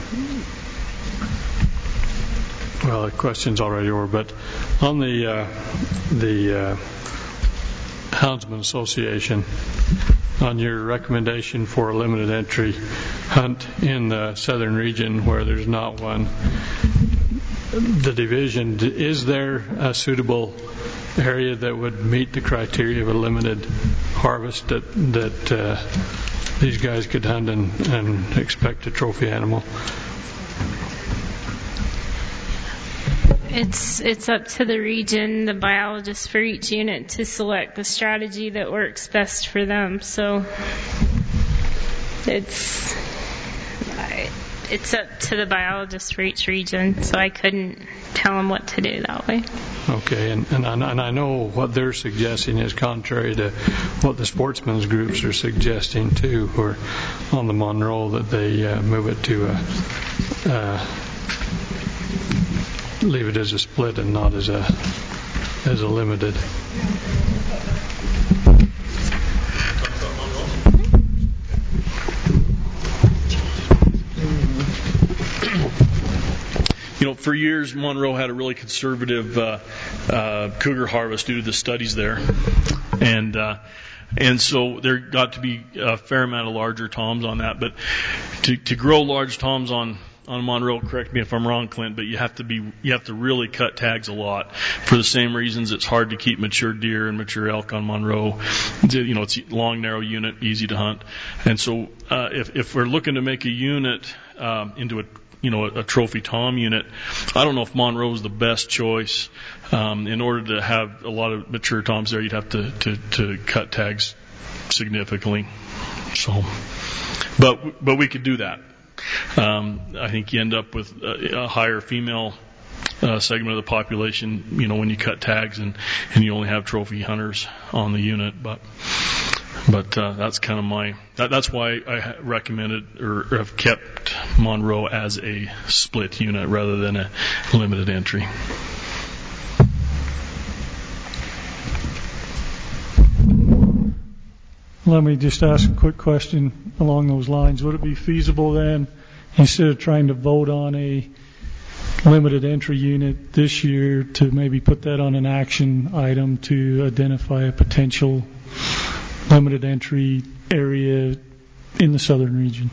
well, the question's already over, but on the uh, the uh, Houndsman Association. On your recommendation for a limited entry hunt in the southern region where there's not one, the division, is there a suitable area that would meet the criteria of a limited harvest that that uh, these guys could hunt and, and expect a trophy animal? It's it's up to the region, the biologist for each unit, to select the strategy that works best for them. So it's it's up to the biologist for each region. So I couldn't tell them what to do that way. Okay, and and I, and I know what they're suggesting is contrary to what the sportsmen's groups are suggesting too, where on the Monroe that they uh, move it to a. Uh, leave it as a split and not as a as a limited. You know, for years Monroe had a really conservative uh, uh, cougar harvest due to the studies there, and uh, and so there got to be a fair amount of larger toms on that. But to to grow large toms on on Monroe, correct me if I'm wrong, Clint, but you have to be you have to really cut tags a lot for the same reasons it's hard to keep mature deer and mature elk on Monroe. You know, it's a long, narrow unit, easy to hunt, and so uh, if if we're looking to make a unit um, into a you know a, a trophy tom unit, I don't know if Monroe is the best choice. Um, in order to have a lot of mature toms there, you'd have to to, to cut tags significantly. So, but but we could do that. Um, I think you end up with a, a higher female uh, segment of the population, you know, when you cut tags and, and you only have trophy hunters on the unit. But but uh, that's kind of my that, that's why I recommended or have kept Monroe as a split unit rather than a limited entry. Let me just ask a quick question along those lines. Would it be feasible then, instead of trying to vote on a limited entry unit this year, to maybe put that on an action item to identify a potential limited entry area in the southern region?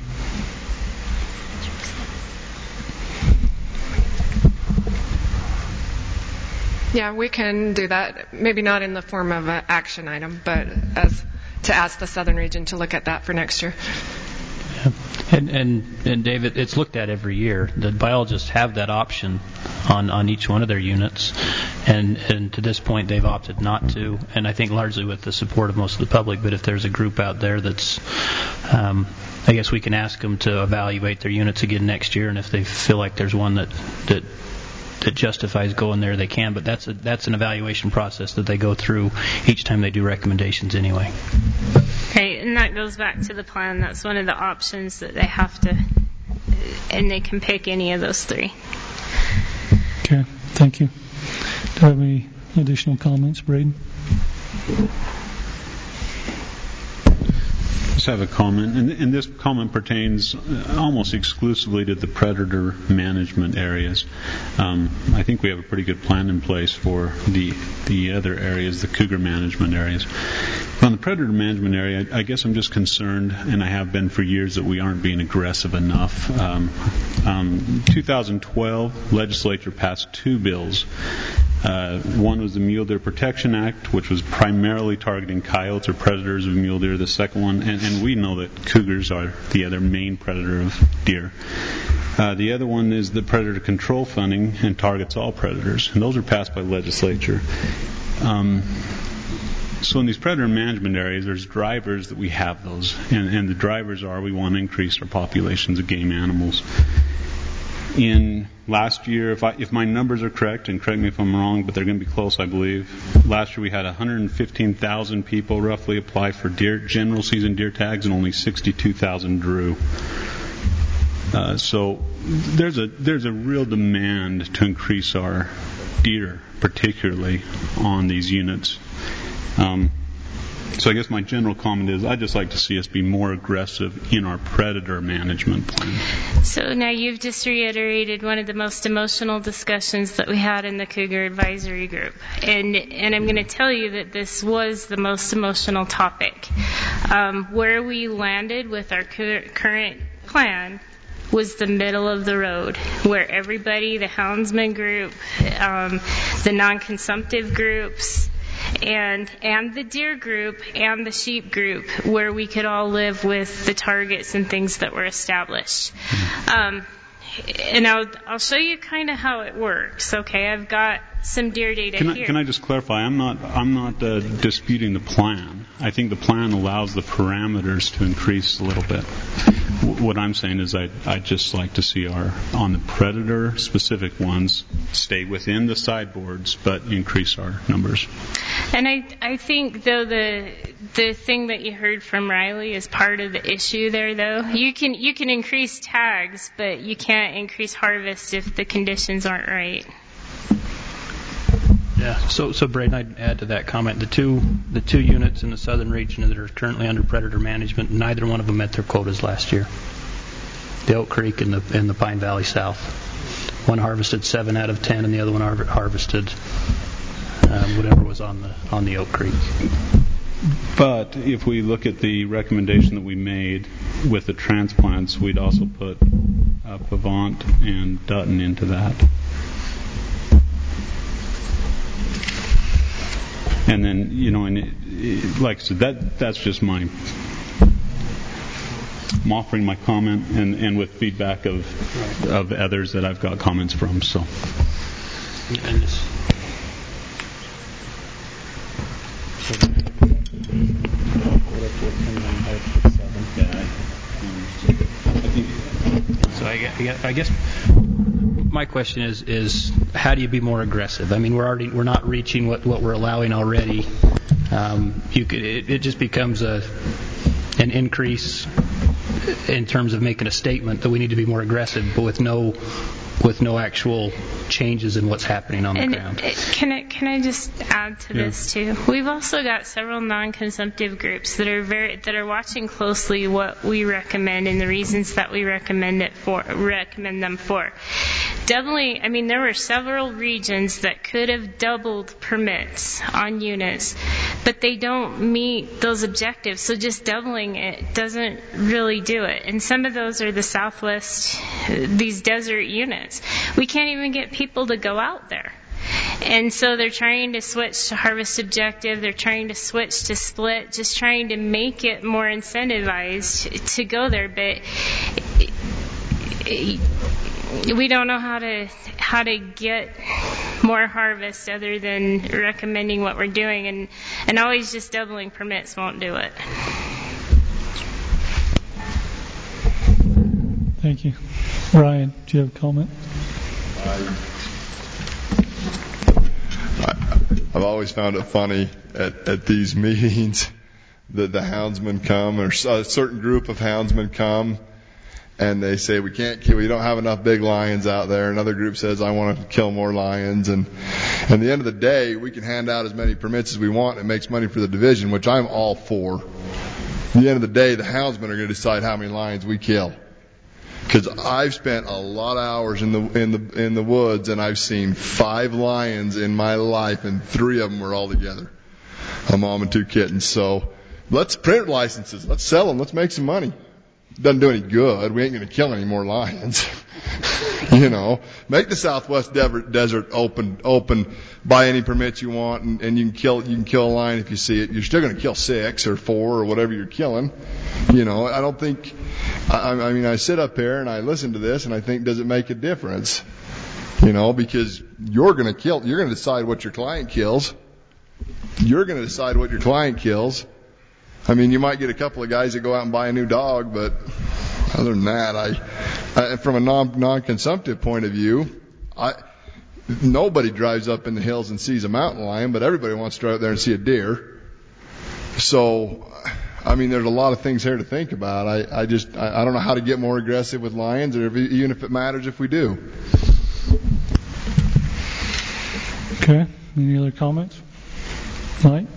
Yeah, we can do that. Maybe not in the form of an action item, but as to ask the southern region to look at that for next year. Yeah. And, and and David, it's looked at every year. The biologists have that option on, on each one of their units, and and to this point they've opted not to. And I think largely with the support of most of the public. But if there's a group out there that's, um, I guess we can ask them to evaluate their units again next year, and if they feel like there's one that that. that justifies going there, they can, but that's a, that's an evaluation process that they go through each time they do recommendations anyway. Right, and that goes back to the plan. That's one of the options that they have to, and they can pick any of those three. Okay, thank you. Do you have any additional comments, Braden? I just have a comment, and, and this comment pertains almost exclusively to the predator management areas. Um, I think we have a pretty good plan in place for the the other areas, the cougar management areas. But on the predator management area, I guess I'm just concerned, and I have been for years, that we aren't being aggressive enough. Um, um, twenty twelve, legislature passed two bills. Uh, one was the Mule Deer Protection Act, which was primarily targeting coyotes or predators of mule deer. The second one, and, and we know that cougars are the other main predator of deer. Uh, the other one is the predator control funding and targets all predators. And those are passed by legislature. Um, so in these predator management areas, there's drivers that we have those. And, and the drivers are we want to increase our populations of game animals. In last year, if I, if my numbers are correct, and correct me if I'm wrong, but they're going to be close, I believe. Last year we had one hundred fifteen thousand people roughly apply for deer, general season deer tags, and only sixty-two thousand drew. Uh, so there's a there's a real demand to increase our deer, particularly on these units. Um, So I guess my general comment is I'd just like to see us be more aggressive in our predator management plan. So now you've just reiterated one of the most emotional discussions that we had in the Cougar Advisory Group. And and I'm going to tell you that this was the most emotional topic. Um, where we landed with our cur- current plan was the middle of the road, where everybody, the houndsman group, um, the non-consumptive groups, and and the deer group and the sheep group, where we could all live with the targets and things that were established. Um, and I'll I'll show you kind of how it works. Okay, I've got some deer data can I, here. Can I just clarify? I'm not I'm not uh, disputing the plan. I think the plan allows the parameters to increase a little bit. W- what I'm saying is I'd, I'd just like to see our, on the predator specific ones, stay within the sideboards, but increase our numbers. And I I think, though, the the thing that you heard from Riley is part of the issue there, though. You can you can increase tags, but you can't increase harvest if the conditions aren't right. Yeah. So, so Braden, I'd add to that comment. The two, the two units in the southern region that are currently under predator management, neither one of them met their quotas last year. The Oak Creek and the and the Pine Valley South. One harvested seven out of ten, and the other one har- harvested um, whatever was on the on the Oak Creek. But if we look at the recommendation that we made with the transplants, we'd also put uh, Pavant and Dutton into that. And then, you know, and it, it, like I said, that that's just my, I'm offering my comment and, and with feedback of of others that I've got comments from. So. And this, I, I guess my question is is how do you be more aggressive? I mean, we're already we're not reaching what, what we're allowing already. Um, you could it, it just becomes a an increase in terms of making a statement that we need to be more aggressive, but with no with no actual changes in what's happening on the and ground. It, can I can I just add to Yeah. this too? We've also got several non-consumptive groups that are very that are watching closely what we recommend and the reasons that we recommend it for recommend them for. Doubling, I mean, there were several regions that could have doubled permits on units, but they don't meet those objectives. So just doubling it doesn't really do it. And some of those are the Southwest, these desert units. We can't even get people to go out there. And so they're trying to switch to harvest objective. They're trying to switch to split, just trying to make it more incentivized to go there. But we don't know how to how to get more harvest other than recommending what we're doing, and and always just doubling permits won't do it. Thank you. Ryan, do you have a comment? I've always found it funny at, at these meetings that the houndsmen come, or a certain group of houndsmen come, and they say we can't kill, we don't have enough big lions out there. Another group says I want to kill more lions, and at the end of the day, we can hand out as many permits as we want. It makes money for the division, which I'm all for. At the end of the day, the houndsmen are going to decide how many lions we kill. Because I've spent a lot of hours in the in the in the woods, and I've seen five lions in my life, and three of them were all together, a mom and two kittens. So let's print licenses, let's sell them, let's make some money. Doesn't do any good. We ain't going to kill any more lions. You know, make the Southwest Desert open, open. Buy any permits you want, and, and you can kill. You can kill a lion if you see it. You're still going to kill six or four or whatever you're killing. You know, I don't think. I, I mean, I sit up here and I listen to this, and I think, does it make a difference? You know, because you're going to kill. You're going to decide what your client kills. You're going to decide what your client kills. I mean, you might get a couple of guys that go out and buy a new dog, but other than that, I, I from a non, non-consumptive point of view, I, nobody drives up in the hills and sees a mountain lion, but everybody wants to drive out there and see a deer. So, I mean, there's a lot of things here to think about. I, I just, I, I don't know how to get more aggressive with lions, or if, even if it matters if we do. Okay. Any other comments? Mike?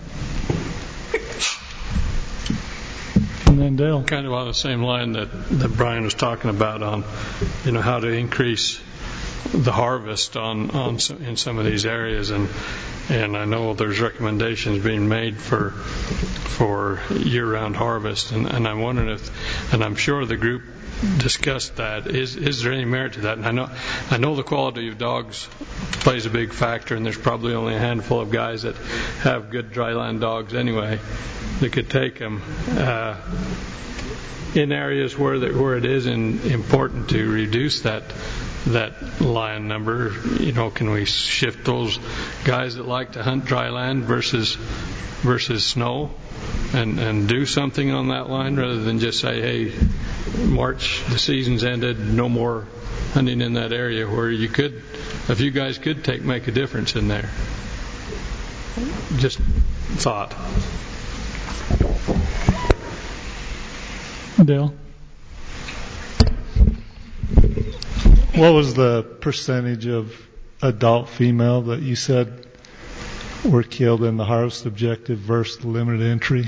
And then Dale. Kind of on the same line that, that Brian was talking about on, you know, how to increase the harvest on, on some, in some of these areas, and and I know there's recommendations being made for for year-round harvest, and, and I'm wondering if, and I'm sure the group discussed that. Is is there any merit to that? And I know I know the quality of dogs plays a big factor, and there's probably only a handful of guys that have good dryland dogs anyway that could take them. Uh, in areas where the, where it is in, important to reduce that that lion number, you know, can we shift those guys that like to hunt dry land versus versus snow, and and do something on that line rather than just say, hey, March, the season's ended, no more hunting in that area, where you could, a few guys could take make a difference in there. Just thought. Dale? What was the percentage of adult female that you said were killed in the harvest objective versus the limited entry?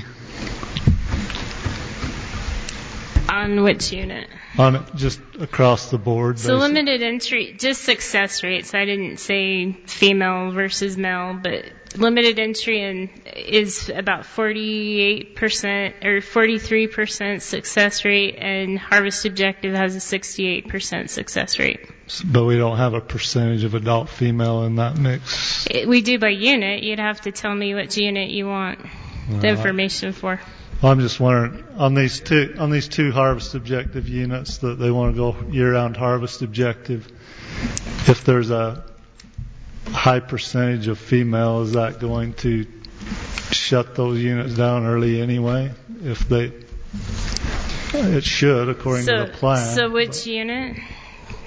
On which unit? On it, just across the board. So basically. Limited entry, just success rates. I didn't say female versus male, but limited entry in, is about forty-eight percent or forty-three percent success rate, and harvest objective has a sixty-eight percent success rate. But we don't have a percentage of adult female in that mix? It, we do by unit. You'd have to tell me which unit you want uh, the information for. Well, I'm just wondering, on these two on these two harvest objective units that they want to go year-round harvest objective, if there's a high percentage of female, is that going to shut those units down early anyway? If they, it should, according so, to the plan. So which but. unit?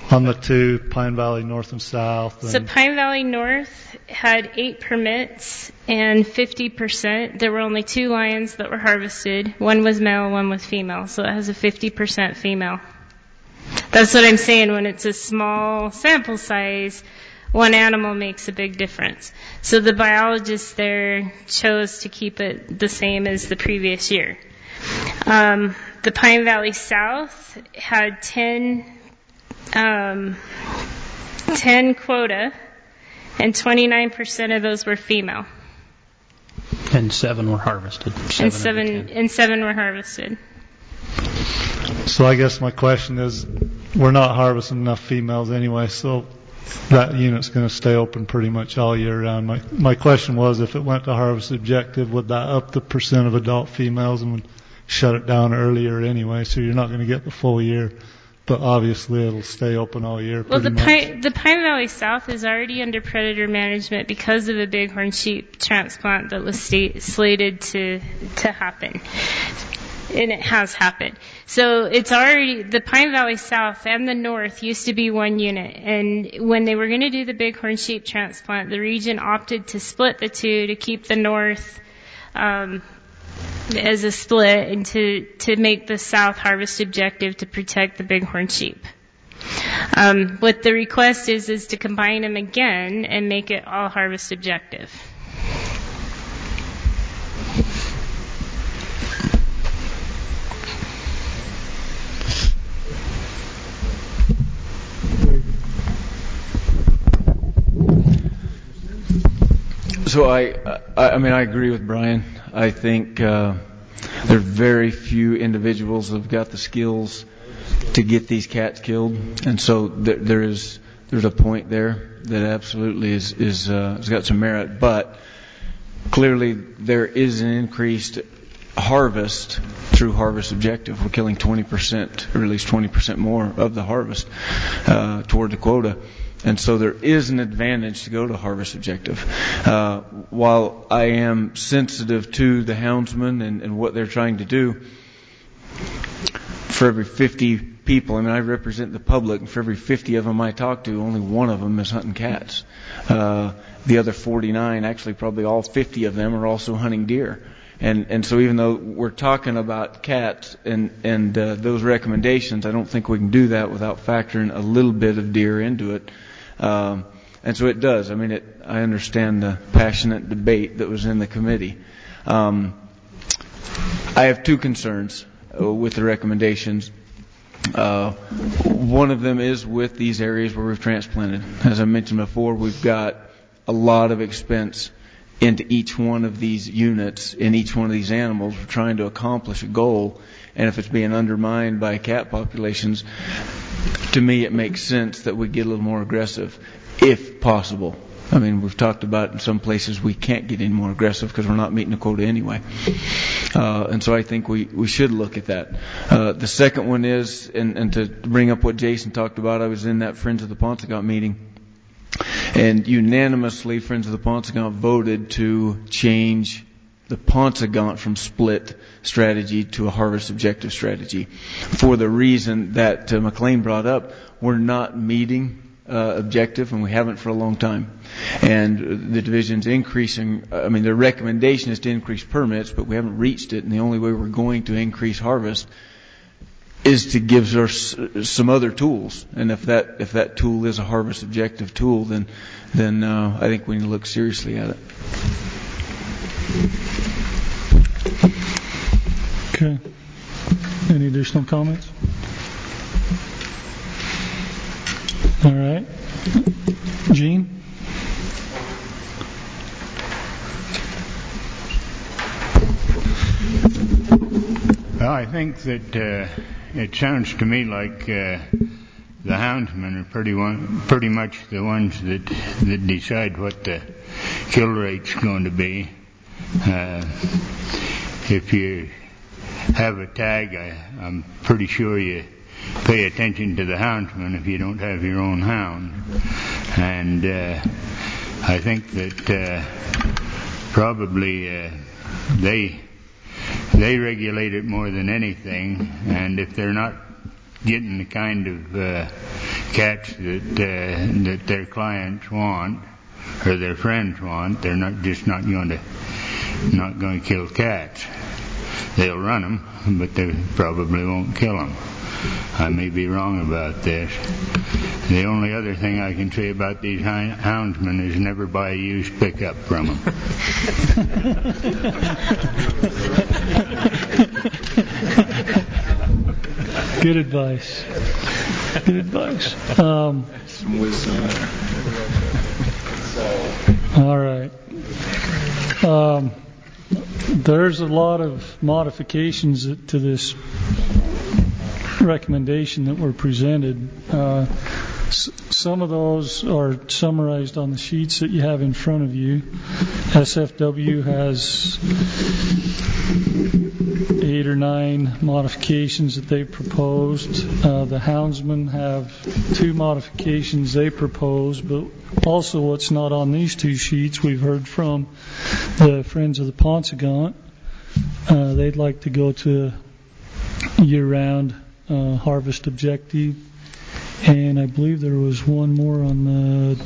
On the two, Pine Valley North and South. And So Pine Valley North had eight permits and fifty percent. There were only two lions that were harvested. One was male, one was female. So it has a fifty percent female. That's what I'm saying. When it's a small sample size, one animal makes a big difference. So the biologists there chose to keep it the same as the previous year. Um, the Pine Valley South had ten Um, ten quota, and twenty-nine percent of those were female. And seven were harvested. Seven and seven and seven were harvested. So I guess my question is, we're not harvesting enough females anyway, so that unit's going to stay open pretty much all year round. My my question was, if it went to harvest objective, would that up the percent of adult females and would shut it down earlier anyway? So you're not going to get the full year. But obviously it'll stay open all year. Well, the much. Pine, the Pine Valley South is already under predator management because of a bighorn sheep transplant that was sta- slated to to happen, and it has happened. So it's already, the Pine Valley South and the North used to be one unit, and when they were going to do the bighorn sheep transplant, the region opted to split the two to keep the North Um, as a split and to, to make the South harvest objective to protect the bighorn sheep. Um, what the request is is to combine them again and make it all harvest objective. So I, I, I mean, I agree with Brian. I think uh, there are very few individuals that have got the skills to get these cats killed, and so there, there is there's a point there that absolutely is is uh, has got some merit. But clearly, there is an increased harvest through harvest objective. We're killing twenty percent, or at least twenty percent more of the harvest uh, toward the quota. And so there is an advantage to go to harvest objective. Uh, while I am sensitive to the houndsmen and, and what they're trying to do, for every fifty people, I mean, I represent the public, and for every fifty of them I talk to, only one of them is hunting cats. Uh, the other forty-nine, actually probably all fifty of them, are also hunting deer. And and so even though we're talking about cats and and uh, those recommendations, I don't think we can do that without factoring a little bit of deer into it. Um, and so it does. I mean, it, I understand the passionate debate that was in the committee. Um, I have two concerns uh, with the recommendations. Uh, one of them is with these areas where we've transplanted. As I mentioned before, we've got a lot of expense into each one of these units, in each one of these animals. We're trying to accomplish a goal, and if it's being undermined by cat populations, to me it makes sense that we get a little more aggressive, if possible. I mean, we've talked about in some places we can't get any more aggressive because we're not meeting the quota anyway. Uh, and so I think we, we should look at that. Uh, the second one is, and, and to bring up what Jason talked about, I was in that Friends of the Paunsaugunt meeting. And unanimously, Friends of the Paunsaugunt voted to change the Paunsaugunt from split strategy to a harvest objective strategy for the reason that uh, McLean brought up. We're not meeting uh, objective, and we haven't for a long time. And the division's increasing. I mean, their recommendation is to increase permits, but we haven't reached it. And the only way we're going to increase harvest is to give us some other tools, and if that if that tool is a harvest objective tool, then then uh, I think we need to look seriously at it. Okay. Any additional comments? All right. Gene? Well, I think that uh, it sounds to me like uh, the houndsmen are pretty one, pretty much the ones that that decide what the kill rate's going to be. Uh, if you have a tag, I, I'm pretty sure you pay attention to the houndsman if you don't have your own hound. And uh, I think that uh, probably uh, they they regulate it more than anything. And if they're not getting the kind of uh, cats that uh, that their clients want or their friends want. They're not just not going to not going to kill cats. They'll run them, but they probably won't kill them. I may be wrong about this. The only other thing I can say about these houndsmen is never buy a used pickup from them. Good advice. Good advice. Um, Some wisdom there. all right. Um, there's a lot of modifications to this recommendation that were presented. Uh, s- some of those are summarized on the sheets that you have in front of you. S F W has eight or nine modifications that they proposed. Uh, the houndsmen have two modifications they proposed, but also what's not on these two sheets, we've heard from the Friends of the Paunsaugunt. Uh, they'd like to go to year-round Uh, harvest objective, and I believe there was one more on the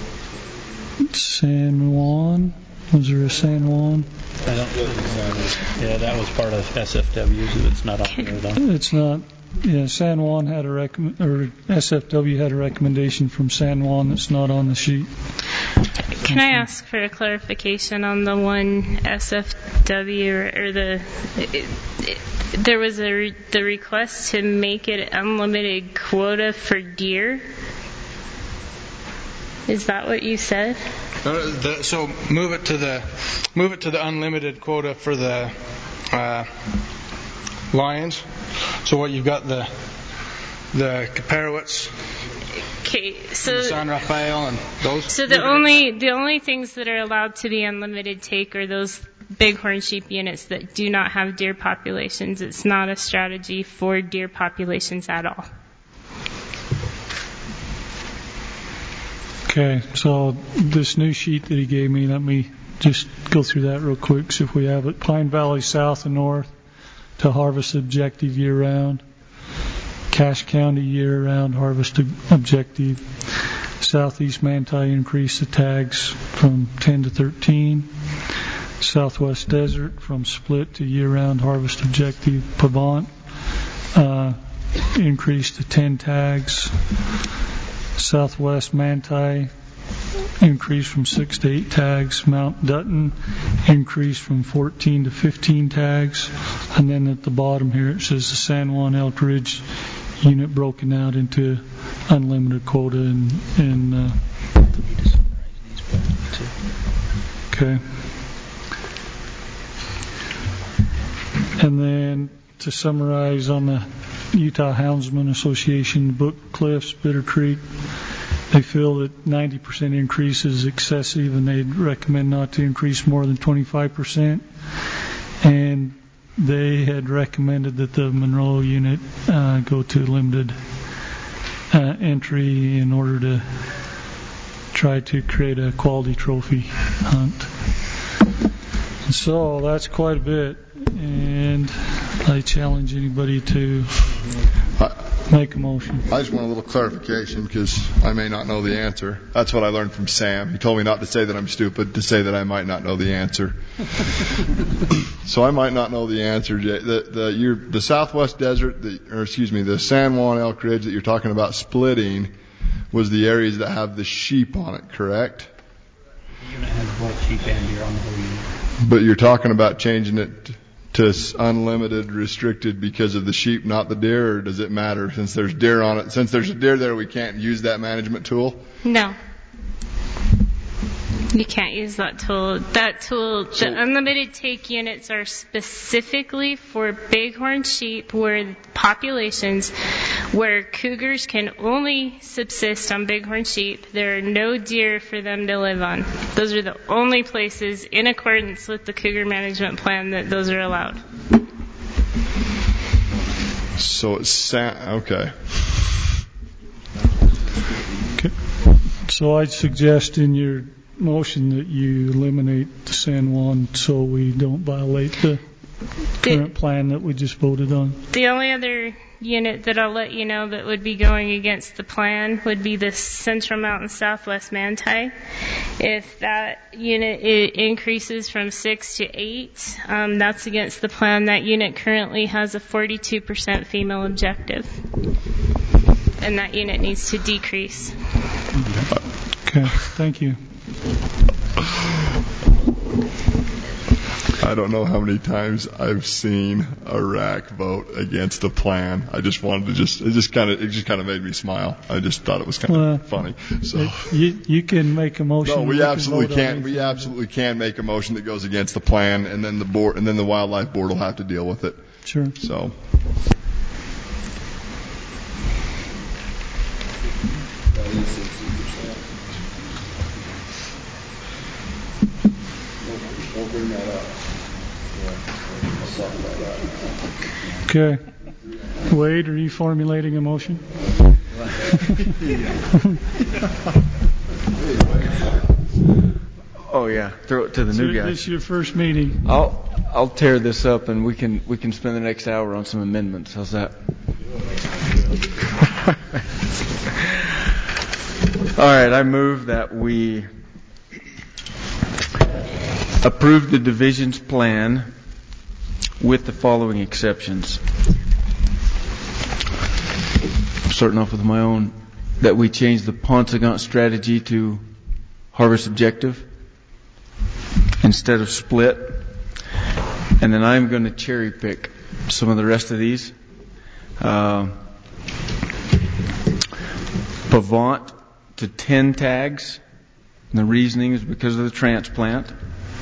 San Juan. Was there a San Juan? I don't think Yeah, that was part of S F W's. It's not on there though. It's not. Yeah, San Juan had a recommend, or S F W had a recommendation from San Juan that's not on the sheet. Can I ask for a clarification on the one S F W or, or the? It, it, there was a re, the request to make it unlimited quota for deer. Is that what you said? Uh, the, so move it to the move it to the unlimited quota for the uh, lions. So what you've got the the Caparowits, okay, so the San Rafael, and those. So the only the only things that are allowed to be unlimited take are those bighorn sheep units that do not have deer populations. It's not a strategy for deer populations at all. Okay, so this new sheet that he gave me, let me just go through that real quick, see if we have it. Pine Valley South and North to harvest objective year-round. Cache County year-round harvest objective. Southeast Manti increase the tags from ten to thirteen. Southwest Desert from split to year-round harvest objective. Pavant uh, increased to ten tags. Southwest Manti increased from six to eight tags. Mount Dutton increased from fourteen to fifteen tags. And then at the bottom here it says the San Juan Elk Ridge unit broken out into unlimited quota and, and uh, okay. And then to summarize on the Utah Houndsman Association, Book Cliffs, Bitter Creek, they feel that ninety percent increase is excessive and they'd recommend not to increase more than twenty-five percent. And they had recommended that the Monroe unit uh, go to limited uh, entry in order to try to create a quality trophy hunt. And so that's quite a bit, and I challenge anybody to make a motion. I just want a little clarification because I may not know the answer. That's what I learned from Sam. He told me not to say that I'm stupid, to say that I might not know the answer. So I might not know the answer. The the you're, the Southwest Desert, the, or excuse me, the San Juan Elk Ridge that you're talking about splitting was the areas that have the sheep on it, correct? The unit has both sheep and deer on the whole unit. But you're talking about changing it to unlimited, restricted because of the sheep, not the deer, or does it matter since there's deer on it? Since there's a deer there, we can't use that management tool? No. You can't use that tool. That tool, So- the unlimited take units are specifically for bighorn sheep where populations where cougars can only subsist on bighorn sheep. There are no deer for them to live on. Those are the only places in accordance with the cougar management plan that those are allowed. So it's sa- okay. Okay. So I'd suggest in your motion that you eliminate the San Juan so we don't violate the current plan that we just voted on. The only other unit that I'll let you know that would be going against the plan would be the Central Mountain Southwest Manti. If that unit I- increases from six to eight, um, that's against the plan. That unit currently has a forty-two percent female objective, and that unit needs to decrease. Okay, thank you. I don't know how many times I've seen a R A C vote against a plan. I just wanted to just it just kind of it just kind of made me smile. I just thought it was kind Well, of funny. So It- you you can make a motion. no, we can absolutely vote on can't. We anything. absolutely can make a motion that goes against the plan, and then the board and then the wildlife board will have to deal with it. Sure. So. Don't bring that up. Okay. Wade, are you formulating a motion? Oh yeah, throw it to the So new guy. This is your first meeting. I'll I'll tear this up and we can we can spend the next hour on some amendments. How's that? All right, I move that we approve the division's plan with the following exceptions. Starting off with my own, that we change the Ponsegant strategy to harvest objective instead of split. And then I'm going to cherry pick some of the rest of these. Uh, Pavant to ten tags. And the reasoning is because of the transplant.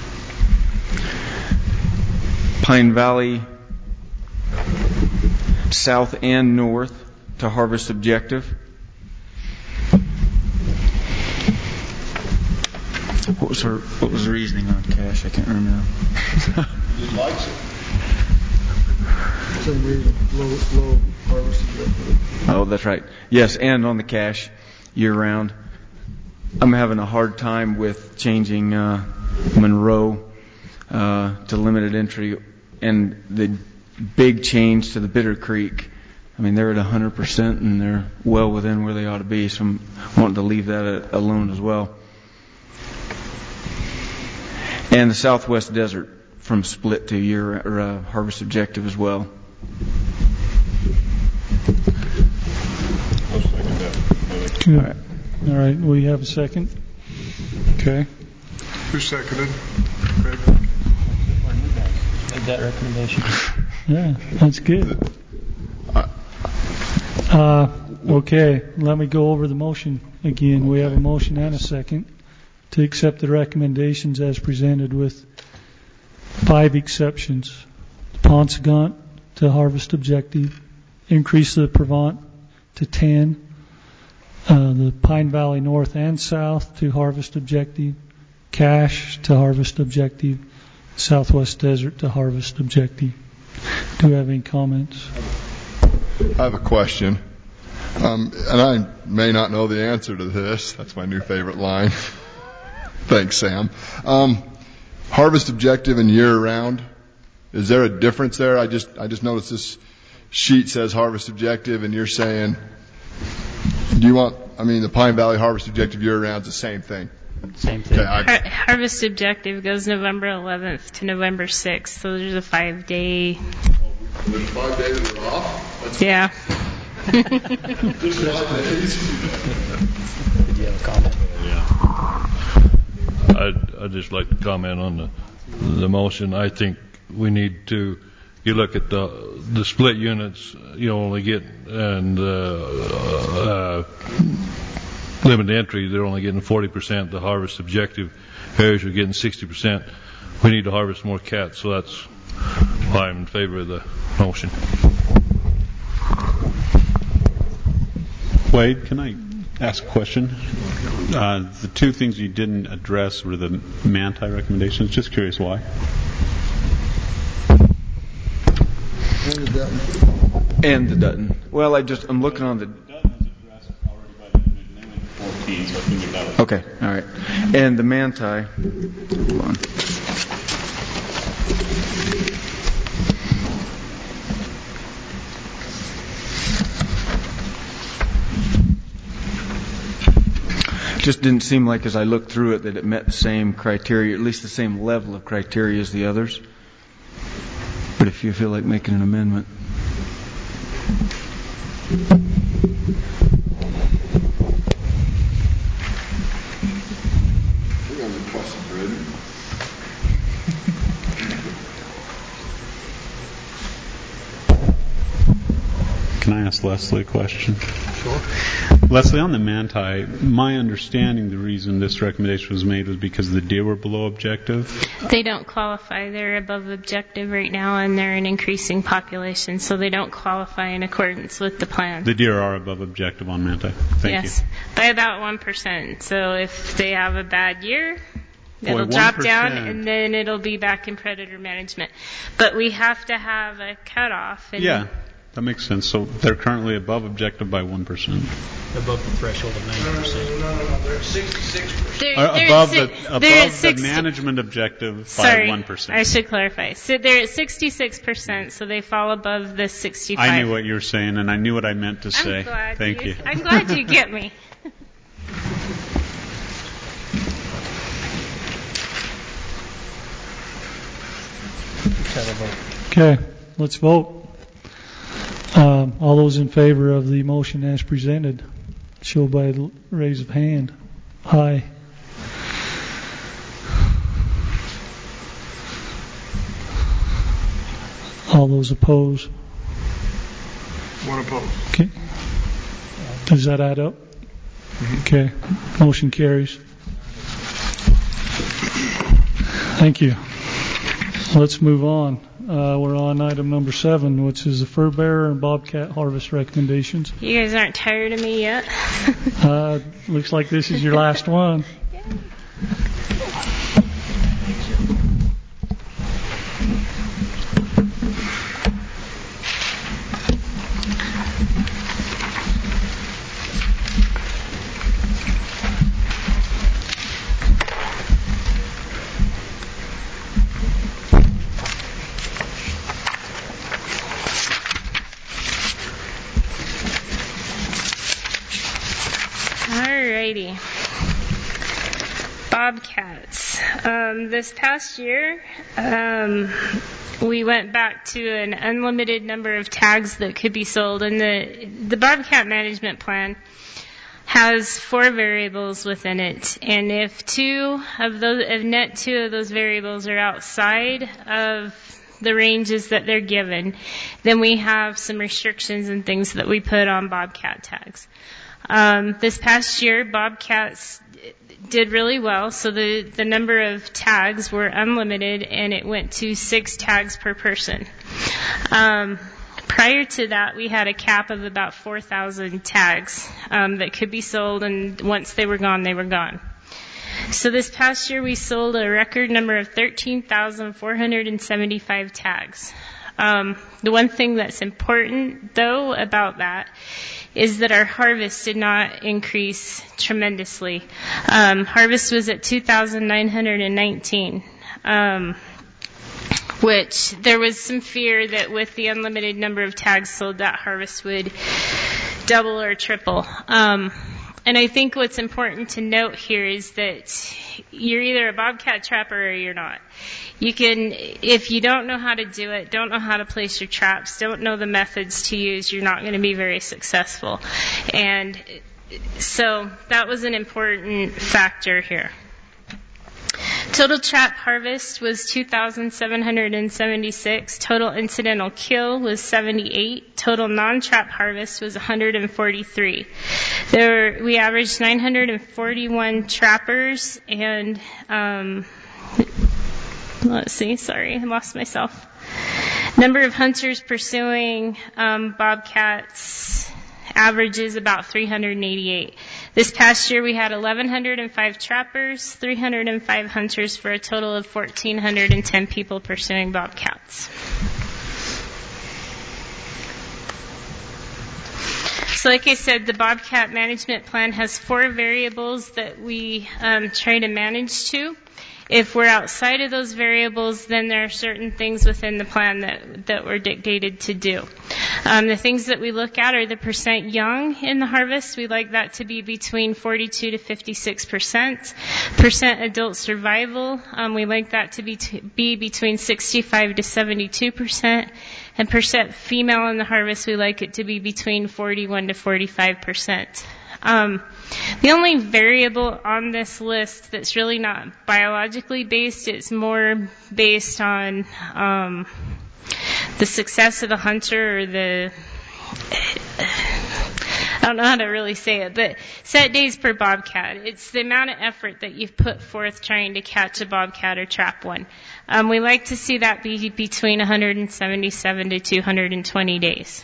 Pine Valley south and north to harvest objective. What was her? What was the reasoning on cash? I can't remember. He likes it. Same reason. Low, low harvest objective. Oh, that's right. Yes, and on the cash year round. I'm having a hard time with changing uh, Monroe uh, to limited entry, and the big change to the Bitter Creek. I mean, they're at one hundred percent and they're well within where they ought to be, so I'm wanting to leave that alone as well. And the Southwest Desert from split to year or uh, harvest objective as well. All right. All right. We have a second. Okay. Who seconded? Craig. Made that recommendation. Yeah, that's good. Uh, okay, let me go over the motion again. We have a motion and a second to accept the recommendations as presented with five exceptions. Ponsegant to harvest objective, increase the Pavant to ten, uh, the Pine Valley North and South to harvest objective, Cache to harvest objective, Southwest Desert to harvest objective. Do we have any comments? I have a question, um, and I may not know the answer to this. That's my new favorite line. Thanks, Sam. Um, harvest objective and year round. Is there a difference there? I just I just noticed this sheet says harvest objective, and you're saying, do you want? I mean, the Pine Valley harvest objective year round is the same thing. Same thing. Okay, I, Har- harvest objective goes November eleventh to November sixth, so there's a five day. There's five days that are off. That's Yeah. Just five days. Did you have a comment? Yeah. I'd, I'd just like to comment on the the motion. I think we need to. You look at the the split units. You only get and uh, uh, limited entry. They're only getting forty percent. The harvest objective areas are getting sixty percent. We need to harvest more cats. So that's why I'm in favor of the motion. Wade, can I ask a question? Uh, the two things you didn't address were the Manti recommendations. Just curious why. And the Dutton. Well, I just I'm looking on the. Okay, all right. And the Manti. Hold on. just didn't seem like, as I looked through it, that it met the same criteria, at least the same level of criteria as the others. But if you feel like making an amendment. Can I ask Leslie a question? Sure. Leslie, on the Manti, my understanding the reason this recommendation was made was because the deer were below objective. They don't qualify. They're above objective right now, and they're an increasing population, so they don't qualify in accordance with the plan. The deer are above objective on Manti. Thank yes, you. by about one percent. So if they have a bad year, it'll Boy, drop one percent. down, and then it'll be back in predator management. But we have to have a cutoff. And Yeah. That makes sense. So they're currently above objective by one percent. Above the threshold of ninety percent. No, no, no, no. They're sixty-six percent. They're, Uh, they're above si- the they're above at the sixty management objective Sorry, by one percent. I should clarify. So they're at sixty-six percent, so they fall above the sixty-five. I knew what you were saying, and I knew what I meant to say. I'm glad Thank you. I'm glad you get me. Okay, let's vote. Um, all those in favor of the motion as presented, show by the raise of hand. Aye. All those opposed? One opposed. Okay. Does that add up? Okay. Motion carries. Thank you. Let's move on. Uh, we're on item number seven, which is the fur bearer and bobcat harvest recommendations. You guys aren't tired of me yet? uh, looks like this is your last one. Alrighty. Bobcats. Um, this past year, um, we went back to an unlimited number of tags that could be sold, and the the Bobcat management plan has four variables within it, and if two of those, if net two of those variables are outside of the ranges that they're given, then we have some restrictions and things that we put on Bobcat tags. Um, this past year, Bobcats did really well, so the, the number of tags were unlimited, and it went to six tags per person. Um, prior to that, we had a cap of about four thousand tags um, that could be sold, and once they were gone, they were gone. So this past year, we sold a record number of thirteen thousand four hundred seventy-five tags. Um, the one thing that's important, though, about that is that our harvest did not increase tremendously. Um, harvest was at two thousand nine hundred nineteen, um, which there was some fear that with the unlimited number of tags sold, that harvest would double or triple. Um, and I think what's important to note here is that you're either a bobcat trapper or you're not. You can, if you don't know how to do it, don't know how to place your traps, don't know the methods to use, you're not going to be very successful. And so that was an important factor here. Total trap harvest was two thousand seven hundred seventy-six. Total incidental kill was seventy-eight. Total non-trap harvest was one hundred forty-three. There were, we averaged nine hundred forty-one trappers, and um, let's see, sorry, I lost myself. Number of hunters pursuing um, bobcats averages about three hundred eighty-eight. This past year we had one thousand one hundred five trappers, three hundred five hunters, for a total of one thousand four hundred ten people pursuing bobcats. So like I said, the Bobcat management plan has four variables that we um, try to manage to. If we're outside of those variables, then there are certain things within the plan that, that we're dictated to do. Um, the things that we look at are the percent young in the harvest. We like that to be between forty-two to fifty-six percent. Percent adult survival, um, we like that to be, to be between sixty-five to seventy-two percent. And percent female in the harvest, we like it to be between forty-one to forty-five percent. Um, the only variable on this list that's really not biologically based, it's more based on um, the success of the hunter or the, I don't know how to really say it, but set days per bobcat. It's the amount of effort that you've put forth trying to catch a bobcat or trap one. Um, we like to see that be between one hundred seventy-seven to two hundred twenty days.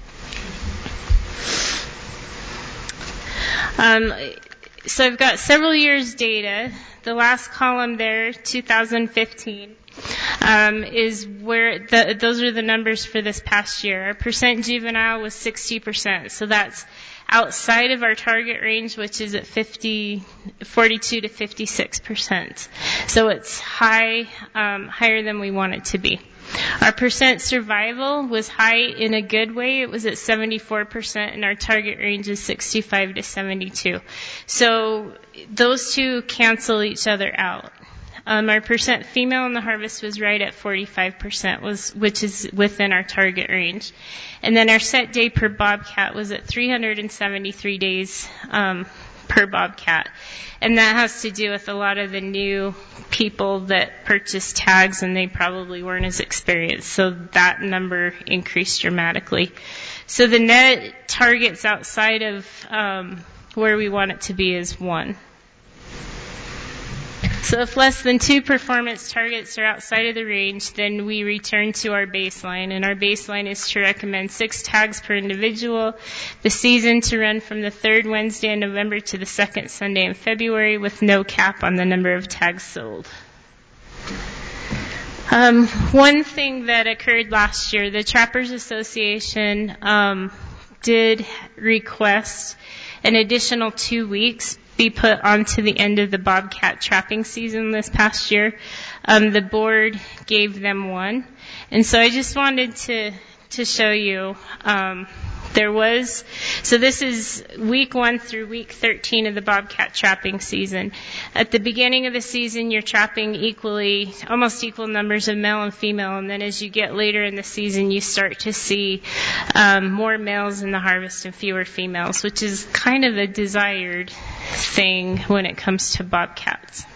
Um, so I've got several years data. The last column there, two thousand fifteen, um, is where the, those are the numbers for this past year. Our percent juvenile was sixty percent, so that's outside of our target range, which is at fifty, forty-two to fifty-six percent. So it's high, um, higher than we want it to be. Our percent survival was high in a good way. It was at seventy-four percent, and our target range is sixty-five to seventy-two. So those two cancel each other out. Um, our percent female in the harvest was right at forty-five percent, was, which is within our target range. And then our set day per bobcat was at three hundred seventy-three days um, per bobcat. And that has to do with a lot of the new people that purchased tags, and they probably weren't as experienced. So that number increased dramatically. So the net targets outside of um, where we want it to be is one. So if less than two performance targets are outside of the range, then we return to our baseline. And our baseline is to recommend six tags per individual, the season to run from the third Wednesday in November to the second Sunday in February with no cap on the number of tags sold. Um, one thing that occurred last year, the Trappers Association um, did request an additional two weeks be put onto the end of the bobcat trapping season this past year. Um, the board gave them one. And so I just wanted to, to show you, um, there was, so this is week one through week thirteen of the bobcat trapping season. At the beginning of the season, you're trapping equally, almost equal numbers of male and female, and then as you get later in the season, you start to see um, more males in the harvest and fewer females, which is kind of a desired thing when it comes to bobcats.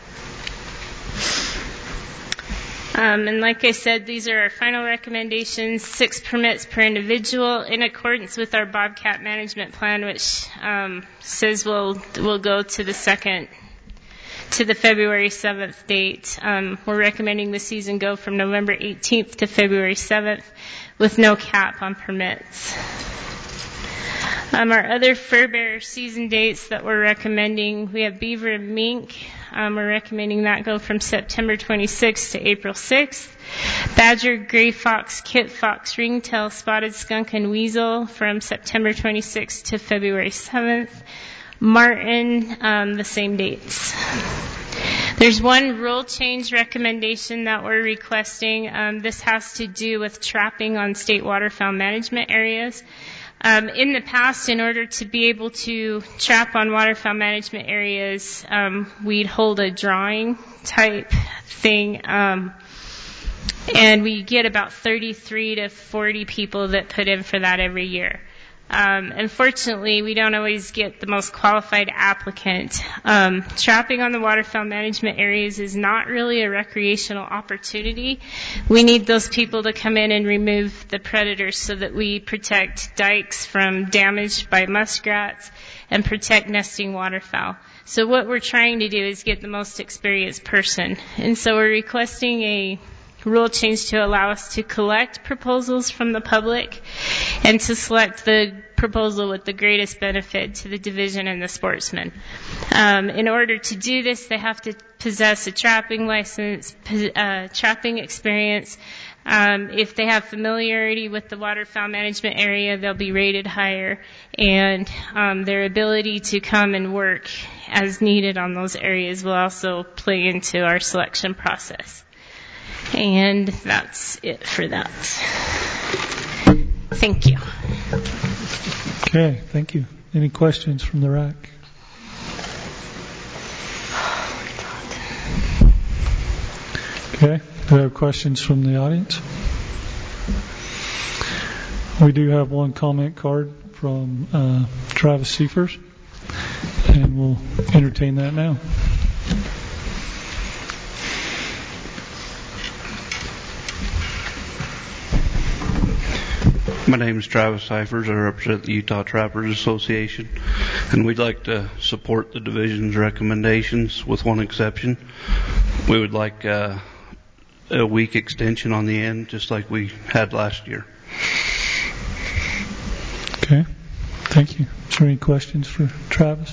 Um, and like I said, these are our final recommendations, six permits per individual in accordance with our bobcat management plan, which um, says we'll, we'll go to the second, to the February seventh date. Um, we're recommending the season go from November eighteenth to February seventh with no cap on permits. Um, our other fur bearer season dates that we're recommending, we have beaver and mink. Um, we're recommending that go from September twenty-sixth to April sixth. Badger, gray fox, kit fox, ringtail, spotted skunk, and weasel from September twenty-sixth to February seventh. Martin, um, the same dates. There's one rule change recommendation that we're requesting. Um, this has to do with trapping on state waterfowl management areas. Um, in the past, in order to be able to trap on waterfowl management areas, um, we'd hold a drawing type thing, um, and we get about thirty-three to forty people that put in for that every year. Um, unfortunately, we don't always get the most qualified applicant. Um, trapping on the waterfowl management areas is not really a recreational opportunity. We need those people to come in and remove the predators so that we protect dikes from damage by muskrats and protect nesting waterfowl. So what we're trying to do is get the most experienced person. And so we're requesting a rule change to allow us to collect proposals from the public and to select the proposal with the greatest benefit to the division and the sportsman. Um, in order to do this, they have to possess a trapping license, uh, trapping experience, Um, if they have familiarity with the waterfowl management area, they'll be rated higher, and um, their ability to come and work as needed on those areas will also play into our selection process. And that's it for that. Thank you. Okay, thank you. Any questions from the R A C? Okay, do we have questions from the audience? We do have one comment card from uh, Travis Seifers, and we'll entertain that now. My name is Travis Seifers. I represent the Utah Trappers Association, and we'd like to support the division's recommendations with one exception. We would like uh, a week extension on the end, just like we had last year. Okay, thank you. Is there any questions for Travis?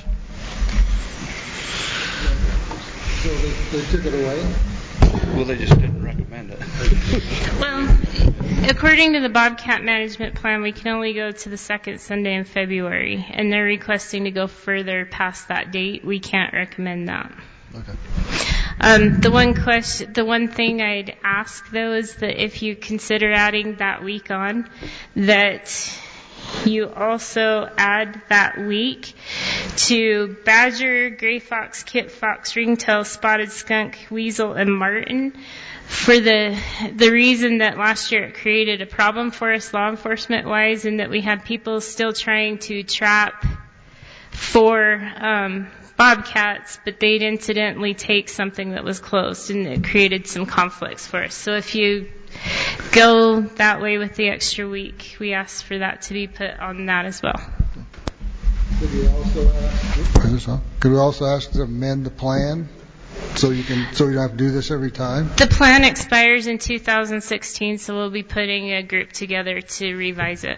So they, they took it away? Well, they just didn't recommend it. Well, according to the Bobcat Management Plan, we can only go to the second Sunday in February, and they're requesting to go further past that date. We can't recommend that. Okay. Um, the one question, the one thing I'd ask though is that if you consider adding that week on, that you also add that week to badger, gray fox, kit fox, ringtail, spotted skunk, weasel, and marten, for the the reason that last year it created a problem for us law enforcement wise, and that we had people still trying to trap for um, bobcats, but they'd incidentally take something that was closed, and it created some conflicts for us. So if you go that way with the extra week, we ask for that to be put on that as well. Could we also ask, could we also ask to amend the plan so you can so you don't have to do this every time? The plan expires in two thousand sixteen, so we'll be putting a group together to revise it.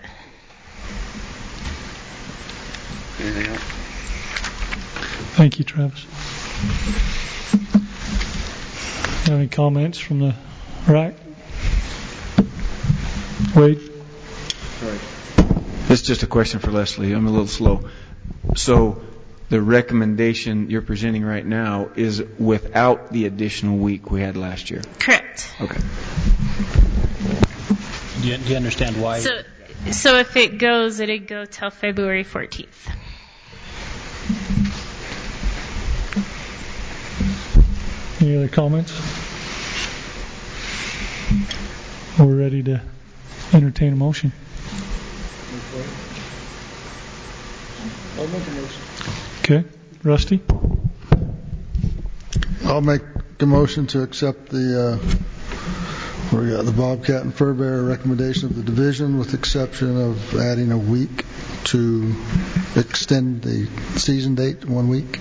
Anything else? Thank you, Travis. Any comments from the R A C? Wade? Sorry. This is just a question for Leslie. I'm a little slow. So the recommendation you're presenting right now is without the additional week we had last year? Correct. Okay. Do you, do you understand why? So, so if it goes, it'd go till February fourteenth. Any other comments? We're ready to entertain a motion. I'll make a motion. Okay, Rusty? I'll make a motion to accept the uh, where we got the Bobcat and Fur Bear recommendation of the division, with the exception of adding a week to extend the season date one week.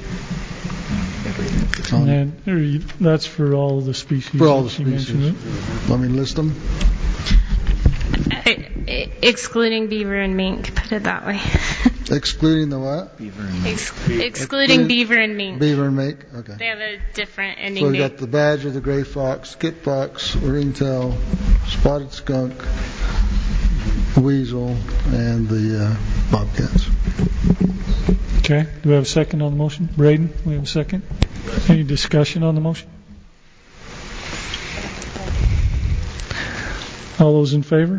And then, or you, that's for all the species. For all the that you species. mentioned, Let me list them. I, I, excluding beaver and mink, put it that way. Excluding the what? Beaver and mink. Ex- excluding beaver and mink. Beaver and mink. Okay. They have a different ending So we date. got the badger, the gray fox, kit fox, ringtail, spotted skunk, weasel, and the uh, bobcats. Okay, do we have a second on the motion? Braden, we have a second. Any discussion on the motion? All those in favor?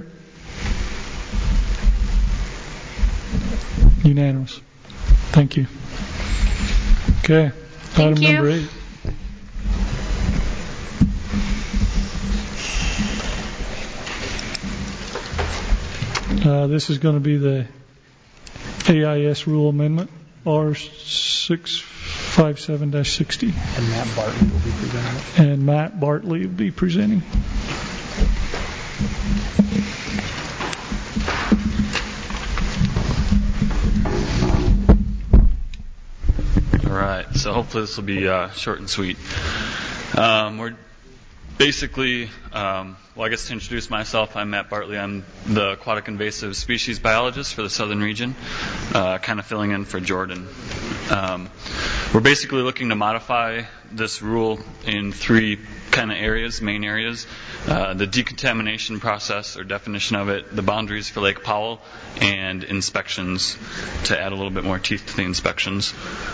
Unanimous. Thank you. Okay, Thank item you. number eight. Uh, this is going to be the A I S rule amendment, R six fifty-seven dash sixty. And Matt Bartley will be presenting it. And Matt Bartley will be presenting. All right, so hopefully this will be uh, short and sweet. Um, we're basically, um, well, I guess to introduce myself, I'm Matt Bartley. I'm the aquatic invasive species biologist for the southern region, uh, kind of filling in for Jordan. Um, we're basically looking to modify this rule in three kind of areas, main areas. Uh, the decontamination process or definition of it, the boundaries for Lake Powell, and inspections to add a little bit more teeth to the inspections.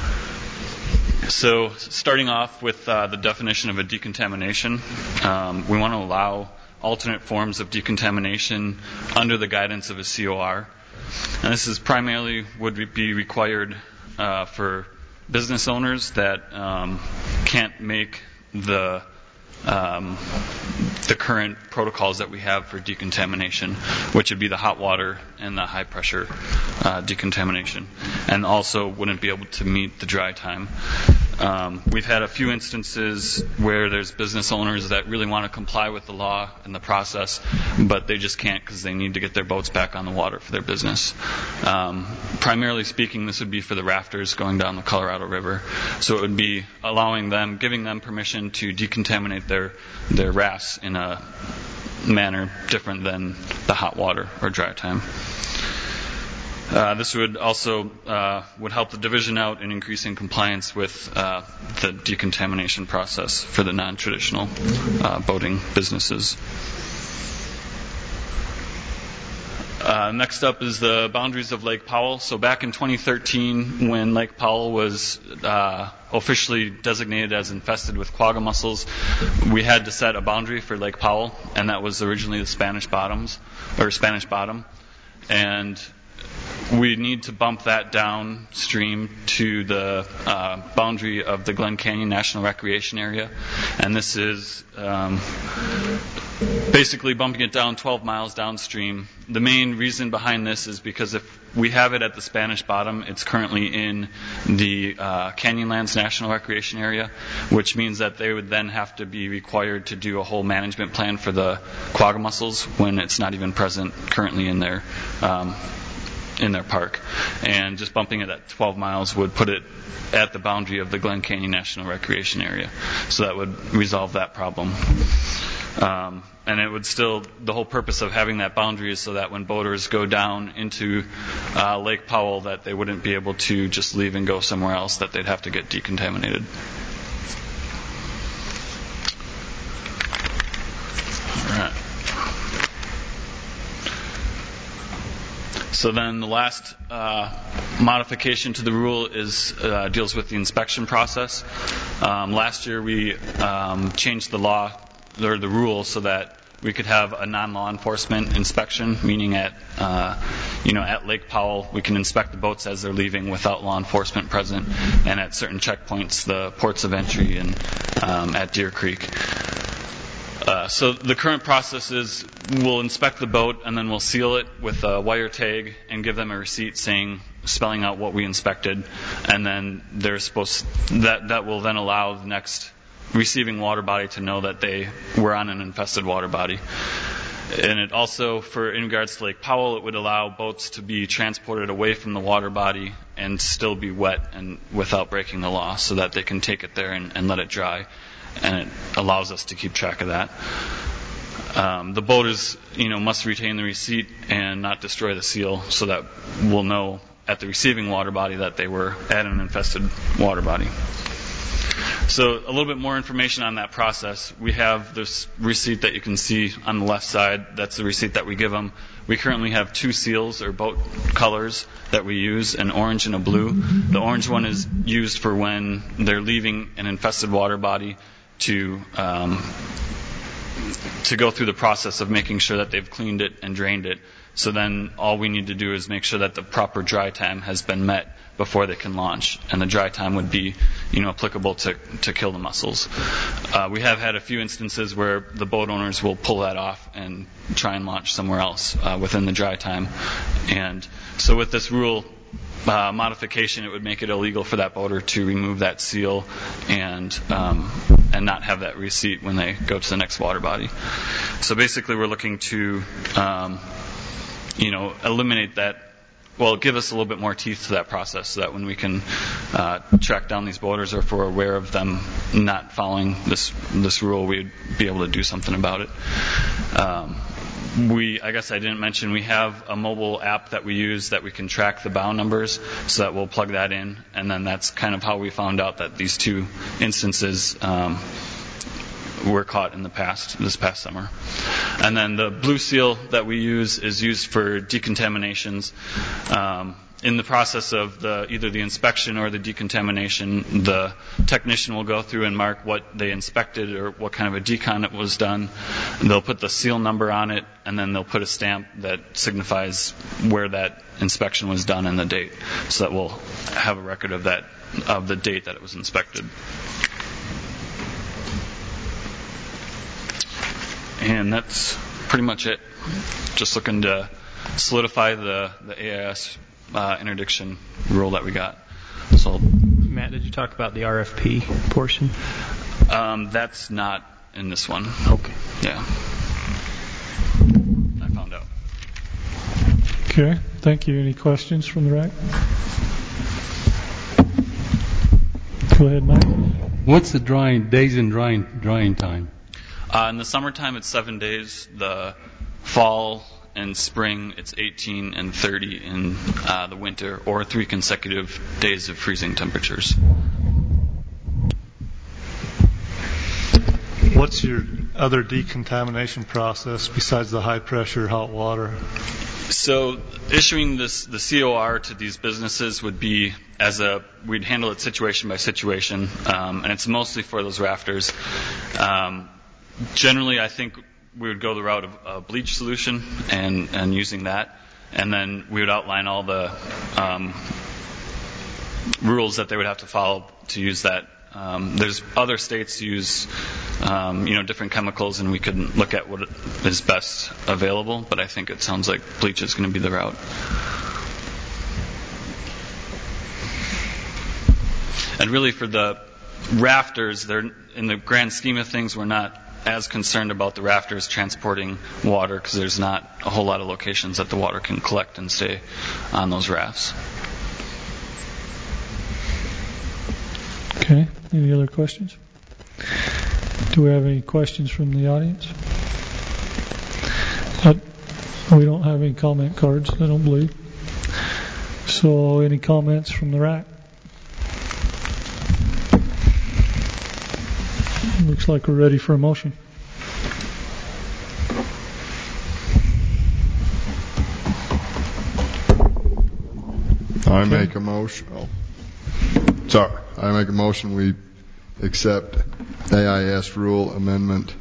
So starting off with uh, the definition of a decontamination, um, we want to allow alternate forms of decontamination under the guidance of a C O R. And this is primarily would be required uh, for business owners that um, can't make the um, the current protocols that we have for decontamination, which would be the hot water and the high pressure uh, decontamination, and also wouldn't be able to meet the dry time. Um, we've had a few instances where there's business owners that really want to comply with the law and the process, but they just can't because they need to get their boats back on the water for their business. Um, primarily speaking, this would be for the rafters going down the Colorado River. So it would be allowing them, giving them permission to decontaminate their their rafts in a manner different than the hot water or dry time. Uh, this would also uh, would help the division out in increasing compliance with uh, the decontamination process for the non-traditional uh, boating businesses. Uh, next up is the boundaries of Lake Powell. So back in twenty thirteen, when Lake Powell was uh, officially designated as infested with quagga mussels, we had to set a boundary for Lake Powell, and that was originally the Spanish Bottoms or Spanish Bottom, and we need to bump that downstream to the uh, boundary of the Glen Canyon National Recreation Area, and this is um, basically bumping it down twelve miles downstream. The main reason behind this is because if we have it at the Spanish Bottom, it's currently in the uh, Canyonlands National Recreation Area, which means that they would then have to be required to do a whole management plan for the quagga mussels when it's not even present currently in their um, in their park. And just bumping it at twelve miles would put it at the boundary of the Glen Canyon National Recreation Area. So that would resolve that problem. Um, and it would still, the whole purpose of having that boundary is so that when boaters go down into uh, Lake Powell, that they wouldn't be able to just leave and go somewhere else, that they'd have to get decontaminated. All right. So then the last uh, modification to the rule is uh, deals with the inspection process. Um, last year we um, changed the law or the rule so that we could have a non-law enforcement inspection, meaning at uh, you know at Lake Powell we can inspect the boats as they're leaving without law enforcement present, and at certain checkpoints, the ports of entry and um, at Deer Creek. Uh, so the current process is we'll inspect the boat and then we'll seal it with a wire tag and give them a receipt saying, spelling out what we inspected, and then they're supposed that that will then allow the next receiving water body to know that they were on an infested water body. And it also, for in regards to Lake Powell, it would allow boats to be transported away from the water body and still be wet and without breaking the law, so that they can take it there and, and let it dry. And it allows us to keep track of that. Um, the boaters, you know, must retain the receipt and not destroy the seal, so that we'll know at the receiving water body that they were at an infested water body. So a little bit more information on that process. We have this receipt that you can see on the left side. That's the receipt that we give them. We currently have two seals or boat colors that we use, an orange and a blue. The orange one is used for when they're leaving an infested water body to um, to go through the process of making sure that they've cleaned it and drained it. So then all we need to do is make sure that the proper dry time has been met before they can launch, and the dry time would be, you know, applicable to to kill the mussels. Uh, we have had a few instances where the boat owners will pull that off and try and launch somewhere else uh, within the dry time, and so with this rule uh, modification, it would make it illegal for that boater to remove that seal and um, and not have that receipt when they go to the next water body. So basically, we're looking to um, you know eliminate that. Well, give us a little bit more teeth to that process, so that when we can uh, track down these boaters, or if we're aware of them not following this this rule, we'd be able to do something about it. Um, we, I guess I didn't mention, we have a mobile app that we use that we can track the bow numbers, so that we'll plug that in, and then that's kind of how we found out that these two instances um, were caught in the past, this past summer. And then the blue seal that we use is used for decontaminations. Um, in the process of the, either the inspection or the decontamination, the technician will go through and mark what they inspected or what kind of a decon it was done. They'll put the seal number on it, and then they'll put a stamp that signifies where that inspection was done and the date, so that we'll have a record of that, of the date that it was inspected. And that's pretty much it. Just looking to solidify the, the A I S uh, interdiction rule that we got. So, Matt, did you talk about the R F P portion? Um, that's not in this one. Okay. Yeah. I found out. Okay. Thank you. Any questions from the R A C? Go ahead, Mike. What's the drying days and drying drying time? Uh, in the summertime, it's seven days. The fall and spring, it's eighteen and thirty in uh, the winter, or three consecutive days of freezing temperatures. What's your other decontamination process besides the high pressure hot water? So issuing this the C O R to these businesses would be as a we'd handle it situation by situation, um, and it's mostly for those rafters. Um, generally, I think we would go the route of a bleach solution and, and using that, and then we would outline all the um, rules that they would have to follow to use that. Um, there's other states use, um, you know, different chemicals, and we could look at what is best available. But I think it sounds like bleach is going to be the route. And really, for the rafters, they're in the grand scheme of things, we're not as concerned about the rafters transporting water because there's not a whole lot of locations that the water can collect and stay on those rafts. Okay. Any other questions? Do we have any questions from the audience? Uh, we don't have any comment cards, I don't believe. So, any comments from the R A C? Looks like we're ready for a motion. I make a motion. Oh. Sorry. I make a motion we accept A I S Rule Amendment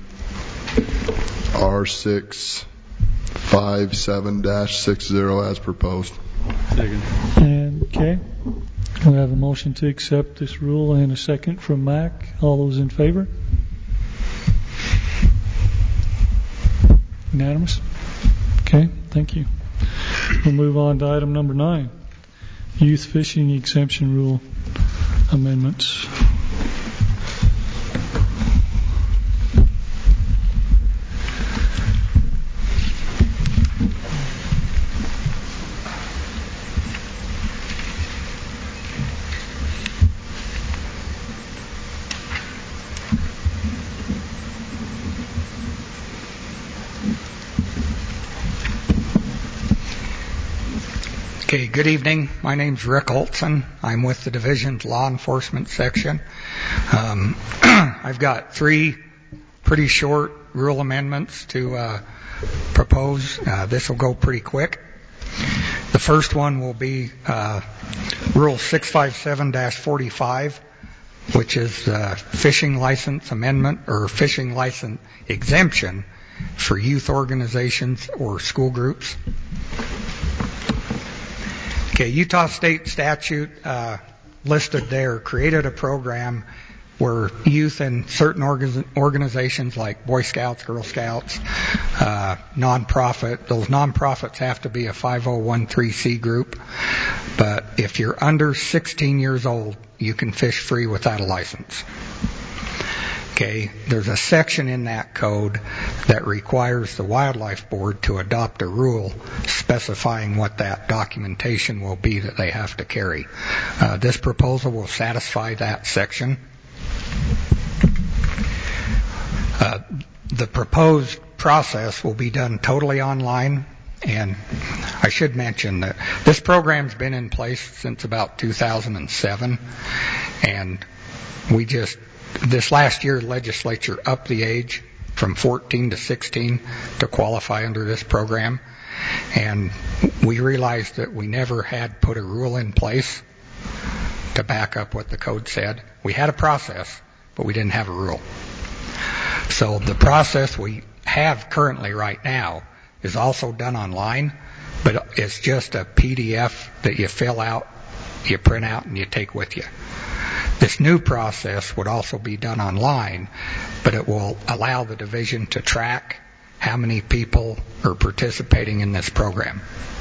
R six five seven dash sixty as proposed. Second. And, okay. We have a motion to accept this rule and a second from Mac. All those in favor? Unanimous? Okay, thank you. We'll move on to item number nine. Youth Fishing Exemption Rule Amendments. Okay, good evening. My name's Rick Olson. I'm with the Division's Law Enforcement Section. Um, I've got three pretty short rule amendments to uh, propose. Uh, this will go pretty quick. The first one will be uh, Rule six fifty-seven dash forty-five, which is uh, fishing license amendment or fishing license exemption for youth organizations or school groups. Okay, Utah State statute uh, listed there created a program where youth in certain orga- organizations like Boy Scouts, Girl Scouts, uh, nonprofit, those nonprofits have to be a five oh one c group. But if you're under sixteen years old, you can fish free without a license. Okay, there's a section in that code that requires the Wildlife Board to adopt a rule specifying what that documentation will be that they have to carry. Uh, this proposal will satisfy that section. Uh, the proposed process will be done totally online. And I should mention that this program's been in place since about two thousand seven, and we just, this last year, the legislature upped the age from fourteen to sixteen to qualify under this program, and we realized that we never had put a rule in place to back up what the code said. We had a process, but we didn't have a rule. So the process we have currently right now is also done online, but it's just a P D F that you fill out, you print out, and you take with you. This new process would also be done online, but it will allow the division to track how many people are participating in this program.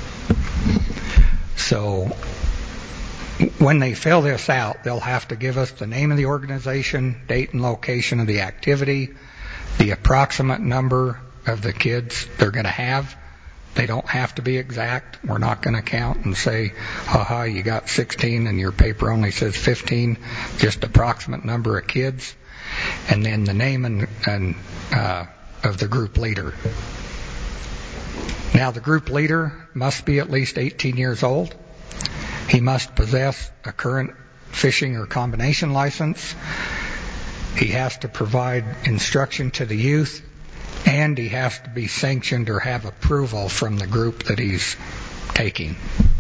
So when they fill this out, they'll have to give us the name of the organization, date and location of the activity, the approximate number of the kids they're going to have. They don't have to be exact. We're not going to count and say, haha, you got sixteen and your paper only says fifteen. Just approximate number of kids. And then the name and, and uh, of the group leader. Now, the group leader must be at least eighteen years old. He must possess a current fishing or combination license. He has to provide instruction to the youth, and he has to be sanctioned or have approval from the group that he's taking.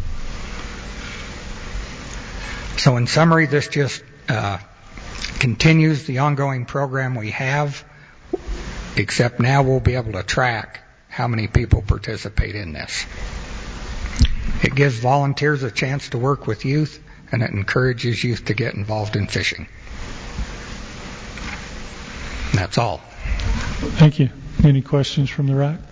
So in summary, this just uh, continues the ongoing program we have, except now we'll be able to track how many people participate in this. It gives volunteers a chance to work with youth, and it encourages youth to get involved in fishing. And that's all. Thank you. Any questions from the R A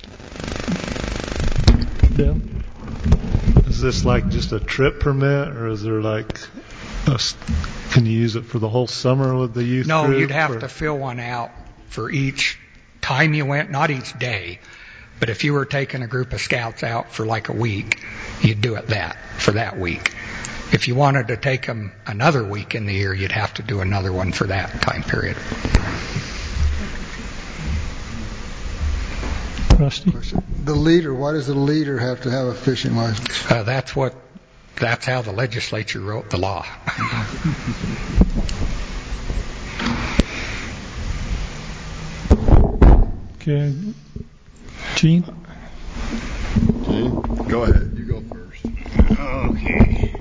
C? Dale? Is this like just a trip permit, or is there like, a, can you use it for the whole summer with the youth No, group? you'd have or? to fill one out for each time you went, not each day. But if you were taking a group of scouts out for like a week, you'd do it that, for that week. If you wanted to take them another week in the year, you'd have to do another one for that time period. Rusty? The leader, why does the leader have to have a fishing license? Uh, that's what, that's how the legislature wrote the law. Okay. Gene? Gene, go ahead. You go first. Okay.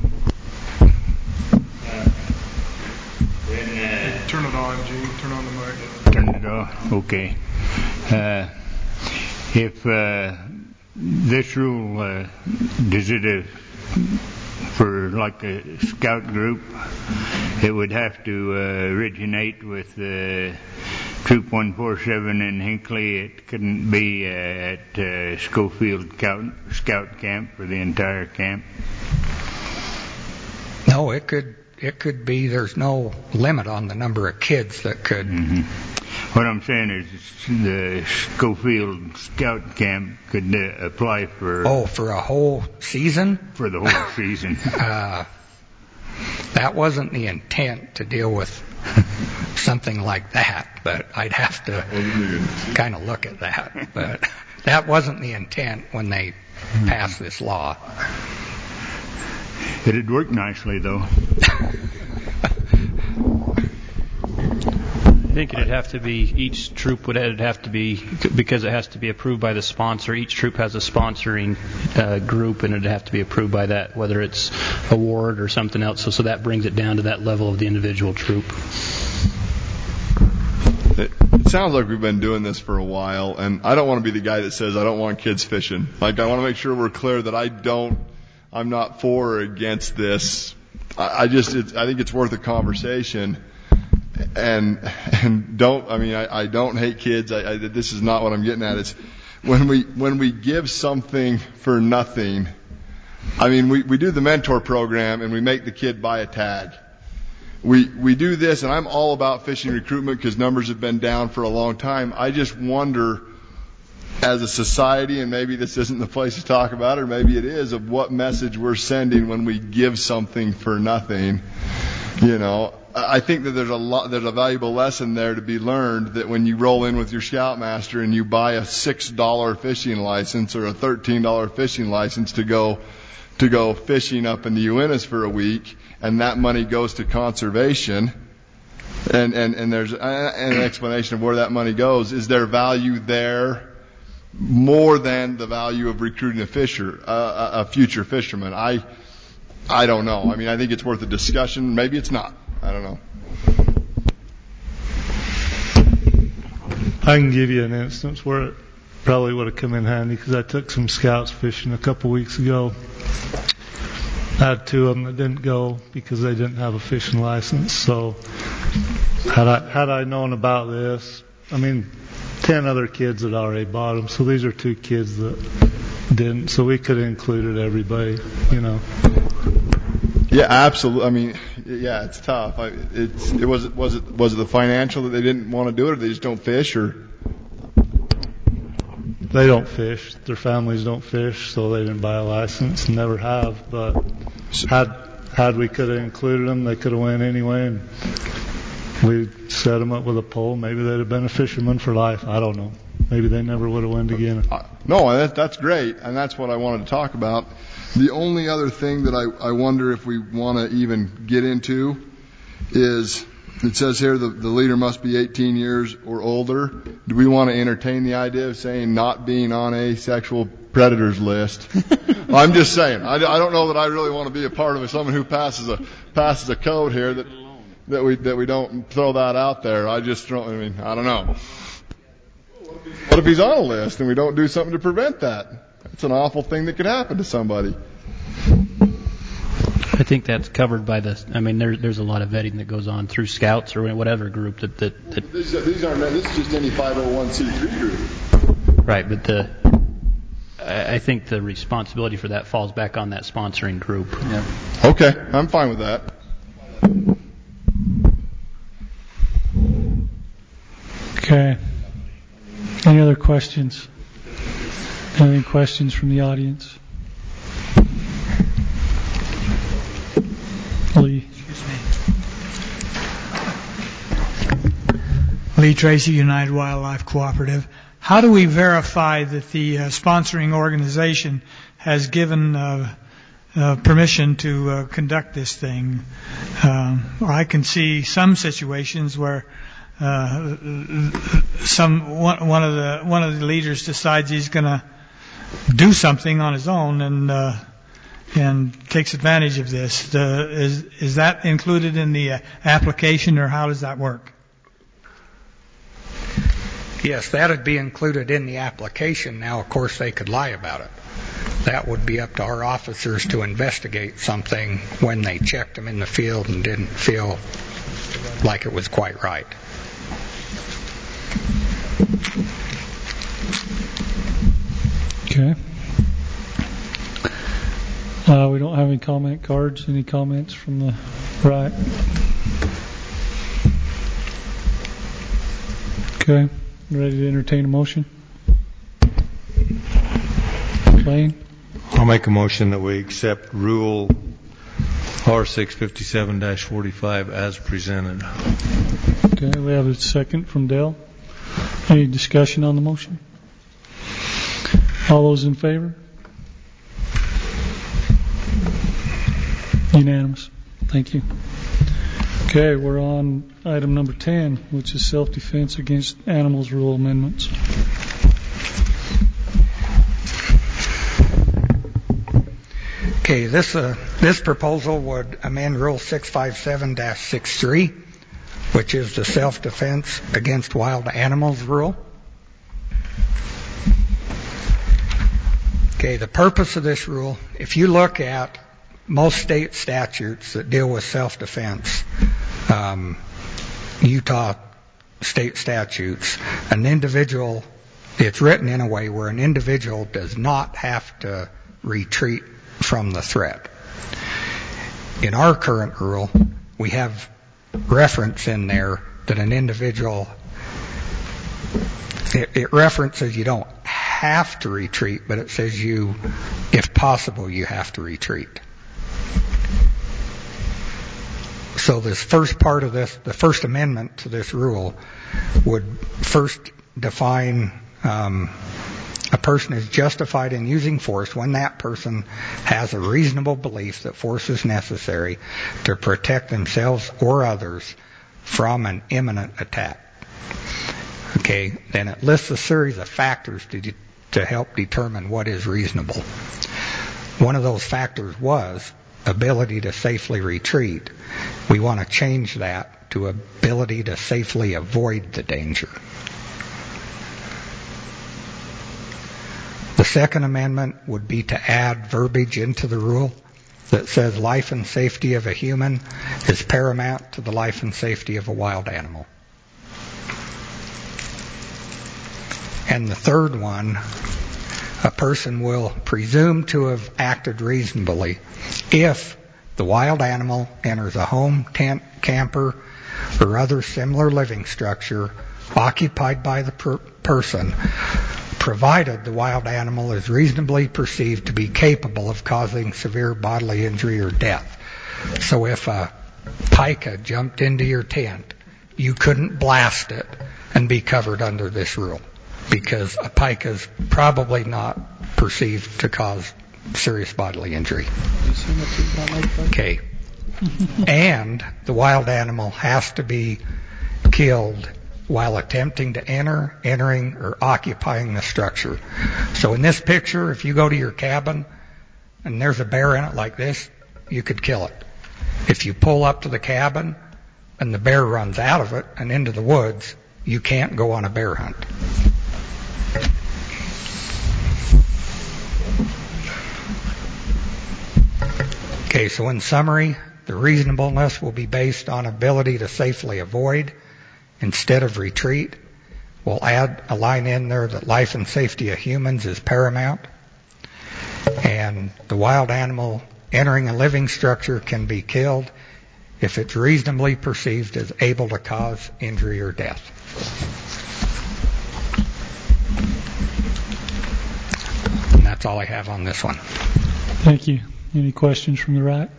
Turn it on, Gene. Turn on the mic. Turn it off. Okay. Uh, if uh, this rule, uh, does it uh, for like a scout group, it would have to uh, originate with uh, Troop one forty-seven in Hinckley. It couldn't be uh, at uh, Schofield Scout, Scout Camp for the entire camp. No, it could it could be. There's no limit on the number of kids that could. Mm-hmm. What I'm saying is the Schofield Scout Camp could uh, apply for. Oh, for a whole season? For the whole season. uh, that wasn't the intent to deal with something like that, but I'd have to kind of look at that. But that wasn't the intent when they passed this law. It'd work nicely, though. I think it'd have to be, each troop would it'd have to be, because it has to be approved by the sponsor. Each troop has a sponsoring uh, group, and it'd have to be approved by that, whether it's a ward or something else. So, so that brings it down to that level of the individual troop. It, it sounds like we've been doing this for a while, and I don't want to be the guy that says I don't want kids fishing. Like, I want to make sure we're clear that I don't, I'm not for or against this. I, I just, it's, I think it's worth a conversation. And and don't I mean I, I don't hate kids. I, I, this is not what I'm getting at. It's when we when we give something for nothing. I mean we, we do the mentor program and we make the kid buy a tag. We we do this, and I'm all about fishing recruitment because numbers have been down for a long time. I just wonder, as a society, and maybe this isn't the place to talk about it, or maybe it is, of what message we're sending when we give something for nothing. You know. I think that there's a lot, there's a valuable lesson there to be learned, that when you roll in with your Scoutmaster and you buy a six dollar fishing license or a thirteen dollar fishing license to go to go fishing up in the Uintas for a week, and that money goes to conservation, and and and there's an explanation of where that money goes. Is there value there more than the value of recruiting a fisher, uh, a future fisherman? I I don't know. I mean, I think it's worth a discussion. Maybe it's not. I don't know. I can give you an instance where it probably would have come in handy, because I took some scouts fishing a couple weeks ago. I had two of them that didn't go because they didn't have a fishing license. So had I had I known about this, I mean, ten other kids had already bought them. So these are two kids that didn't. So we could have included everybody, you know. Yeah, absolutely. I mean, yeah, it's tough. I, it's it was it was it was it the financial that they didn't want to do it, or they just don't fish, or they don't fish. Their families don't fish, so they didn't buy a license and never have. But had had we could have included them, they could have went anyway, and we set them up with a pole. Maybe they'd have been a fisherman for life. I don't know. Maybe they never would have went again. Uh, no, that, that's great, and that's what I wanted to talk about. The only other thing that I, I wonder if we want to even get into is, it says here the, the leader must be eighteen years or older. Do we want to entertain the idea of saying not being on a sexual predators list? I'm just saying. I, I don't know that I really want to be a part of it. Someone who passes a passes a code here that that we that we don't throw that out there. I just don't. I mean, I don't know. What if he's on a list and we don't do something to prevent that? It's an awful thing that could happen to somebody. I think that's covered by the. I mean, there, there's a lot of vetting that goes on through Scouts or whatever group that. that, that these, these aren't. This is just any five oh one c three group. Right, but the. I think the responsibility for that falls back on that sponsoring group. Yeah. Okay, I'm fine with that. Okay. Any other questions? Any questions from the audience? Lee. Excuse me. Lee Tracy, United Wildlife Cooperative. How do we verify that the uh, sponsoring organization has given uh, uh, permission to uh, conduct this thing? Um, I can see some situations where uh, some one, one of the one of the leaders decides he's going to do something on his own and uh, and takes advantage of this. The, is is that included in the uh, application, or how does that work? Yes, that would be included in the application. Now, of course, they could lie about it. That would be up to our officers to investigate something when they checked them in the field and didn't feel like it was quite right. Okay. Uh, we don't have any comment cards. Any comments from the right? Okay. Ready to entertain a motion? Lane? I'll make a motion that we accept Rule R six fifty-seven dash forty-five as presented. Okay, we have a second from Dale. Any discussion on the motion? All those in favor? Unanimous. Thank you. Okay, we're on item number ten, which is self-defense against animals rule amendments. Okay, this uh, this proposal would amend Rule six fifty-seven dash sixty-three, which is the self-defense against wild animals rule. Okay, the purpose of this rule, if you look at most state statutes that deal with self-defense, um, Utah state statutes, an individual, it's written in a way where an individual does not have to retreat from the threat. In our current rule, we have reference in there that an individual, it, it references you don't have to retreat, but it says you, if possible, you have to retreat. so this first part of this, the First Amendment to this rule, would first define um, a person is justified in using force when that person has a reasonable belief that force is necessary to protect themselves or others from an imminent attack. Okay, then it lists a series of factors to, de- to help determine what is reasonable. One of those factors was ability to safely retreat. We want to change that to ability to safely avoid the danger. The Second Amendment would be to add verbiage into the rule that says life and safety of a human is paramount to the life and safety of a wild animal. And the third one, a person will presume to have acted reasonably if the wild animal enters a home, tent, camper, or other similar living structure occupied by the per- person, provided the wild animal is reasonably perceived to be capable of causing severe bodily injury or death. So if a pika jumped into your tent, you couldn't blast it and be covered under this rule, because a pika is probably not perceived to cause serious bodily injury. Okay. And the wild animal has to be killed while attempting to enter, entering, or occupying the structure. So in this picture, if you go to your cabin and there's a bear in it like this, you could kill it. If you pull up to the cabin and the bear runs out of it and into the woods, you can't go on a bear hunt. Okay, so in summary, the reasonableness will be based on ability to safely avoid instead of retreat. We'll add a line in there that life and safety of humans is paramount. And the wild animal entering a living structure can be killed if it's reasonably perceived as able to cause injury or death. And that's all I have on this one. Thank you. Any questions from the rack?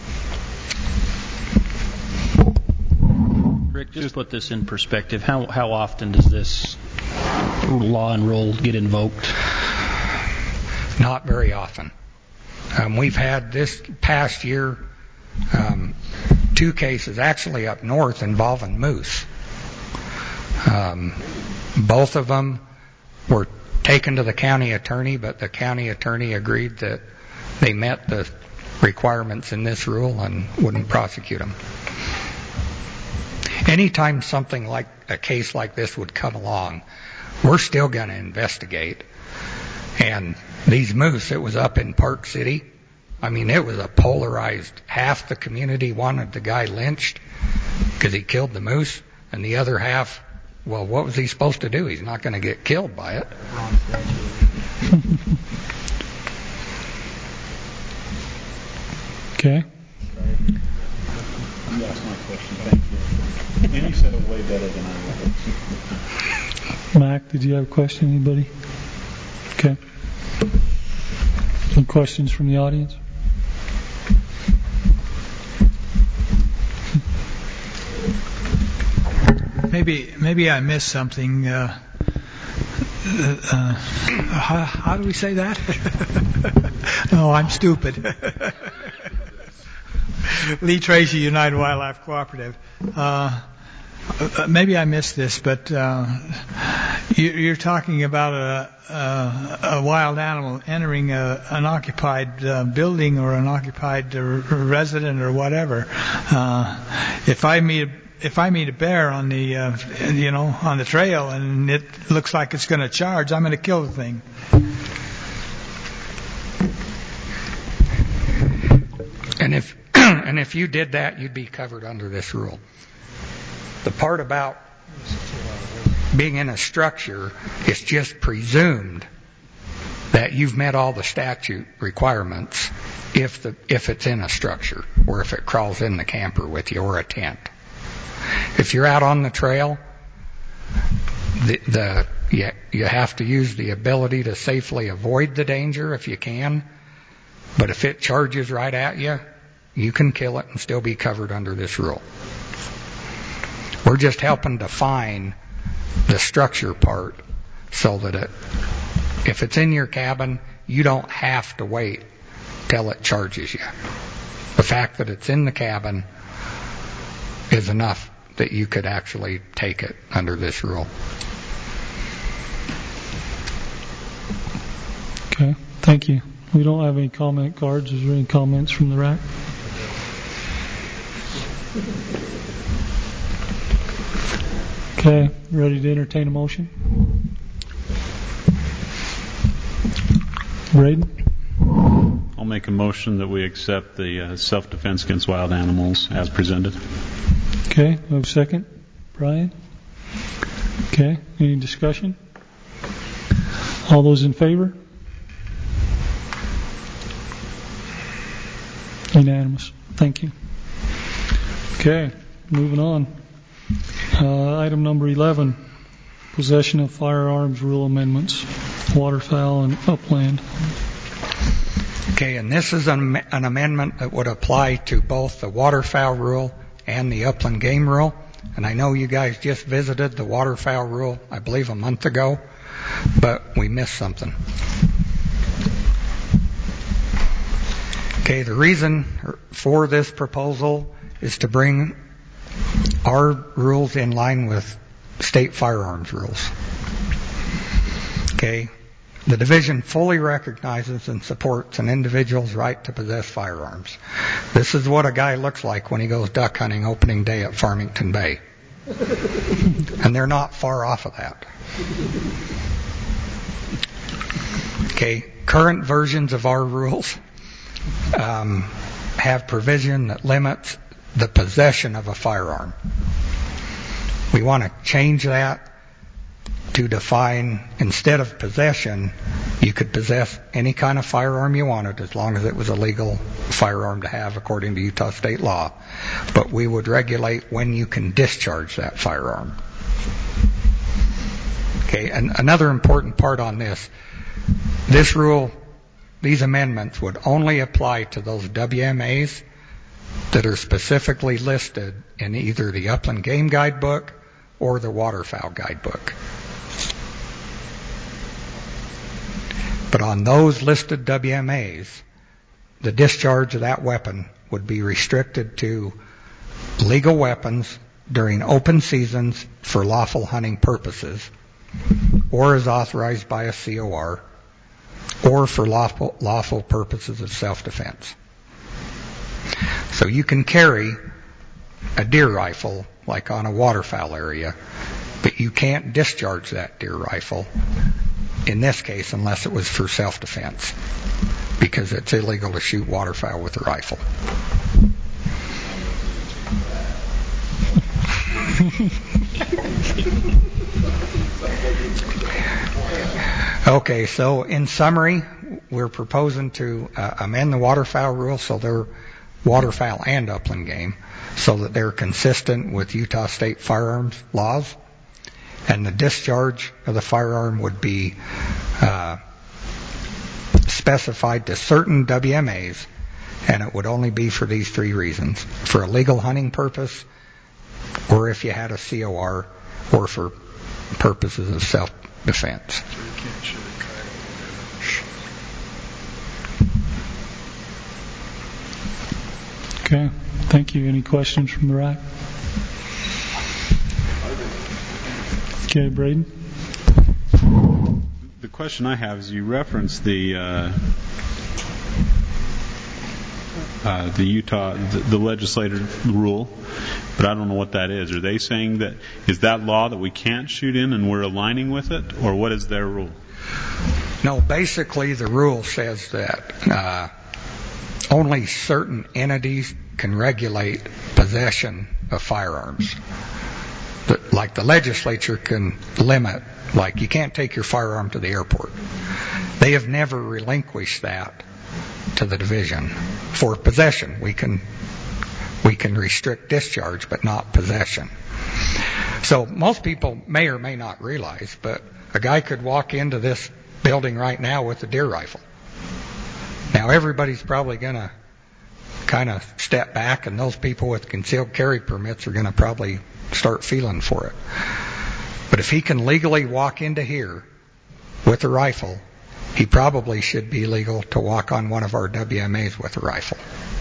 Rick, just put this in perspective. How how often does this law and rule get invoked? Not very often. Um, we've had this past year um, two cases actually up north involving moose. Um, both of them were taken to the county attorney, but the county attorney agreed that they met the requirements in this rule and wouldn't prosecute them. Anytime something like a case like this would come along, we're still going to investigate. And these moose, it was up in Park City. I mean, it was a polarized, half the community wanted the guy lynched because he killed the moose, and the other half, well, what was he supposed to do? He's not going to get killed by it. Okay. You asked my question. Thank you. And you said it way better than I would. Mac, did you have a question? Anybody? Okay. Any questions from the audience? Maybe maybe I missed something. Uh, uh, how, how do we say that? Oh, I'm stupid. Lee Tracy, United Wildlife Cooperative. Uh, maybe I missed this, but uh, you, you're talking about a, a, a wild animal entering a, an occupied uh, building or an occupied uh, resident or whatever. Uh, if I meet if I meet a bear on the uh, you know on the trail and it looks like it's going to charge, I'm going to kill the thing. And if and if you did that, you'd be covered under this rule. The part about being in a structure, it's just presumed that you've met all the statute requirements if the if it's in a structure or if it crawls in the camper with you or a tent. If you're out on the trail, the, the you, you have to use the ability to safely avoid the danger if you can. But if it charges right at you, you can kill it and still be covered under this rule. We're just helping define the structure part so that it, if it's in your cabin, you don't have to wait till it charges you. The fact that it's in the cabin is enough that you could actually take it under this rule. Okay, thank you. We don't have any comment cards. Is there any comments from the rack? Okay, ready to entertain a motion? Braden? I'll make a motion that we accept the uh, self-defense against wild animals as presented. Okay, we have a second. Brian? Okay, any discussion? All those in favor? Unanimous. Thank you. Okay, moving on. Uh, item number eleven, possession of firearms rule amendments, waterfowl and upland. Okay, and this is an, an amendment that would apply to both the waterfowl rule and the upland game rule. And I know you guys just visited the waterfowl rule, I believe, a month ago, but we missed something. Okay, the reason for this proposal is to bring our rules in line with state firearms rules. Okay, the division fully recognizes and supports an individual's right to possess firearms. This is what a guy looks like when he goes duck hunting opening day at Farmington Bay. And they're not far off of that. Okay, current versions of our rules um, have provision that limits the possession of a firearm. We want to change that to define, instead of possession, you could possess any kind of firearm you wanted as long as it was a legal firearm to have according to Utah state law. But we would regulate when you can discharge that firearm. Okay, and another important part on this, this rule, these amendments would only apply to those W M As that are specifically listed in either the Upland Game Guidebook or the Waterfowl Guidebook. But on those listed W M As, the discharge of that weapon would be restricted to legal weapons during open seasons for lawful hunting purposes, or as authorized by a C O R, or for lawful, lawful purposes of self-defense. So you can carry a deer rifle like on a waterfowl area, but you can't discharge that deer rifle in this case unless it was for self-defense, because it's illegal to shoot waterfowl with a rifle. Okay, so in summary, we're proposing to uh, amend the waterfowl rule so they're waterfowl and upland game, so that they're consistent with Utah state firearms laws, and the discharge of the firearm would be uh, specified to certain W M As, and it would only be for these three reasons: for a legal hunting purpose, or if you had a C O R, or for purposes of self-defense. Okay, thank you. Any questions from the rack? Okay, Braden? The question I have is, you reference the uh, uh, the Utah, the, the legislative rule, but I don't know what that is. Are they saying that, is that law that we can't shoot in and we're aligning with it, or what is their rule? No, basically the rule says that uh, only certain entities can regulate possession of firearms. But, like the legislature can limit, like you can't take your firearm to the airport. They have never relinquished that to the division. For possession, we can we can restrict discharge, but not possession. So most people may or may not realize, but a guy could walk into this building right now with a deer rifle. Now everybody's probably going to kind of step back, and those people with concealed carry permits are going to probably start feeling for it. But if he can legally walk into here with a rifle, he probably should be legal to walk on one of our W M As with a rifle.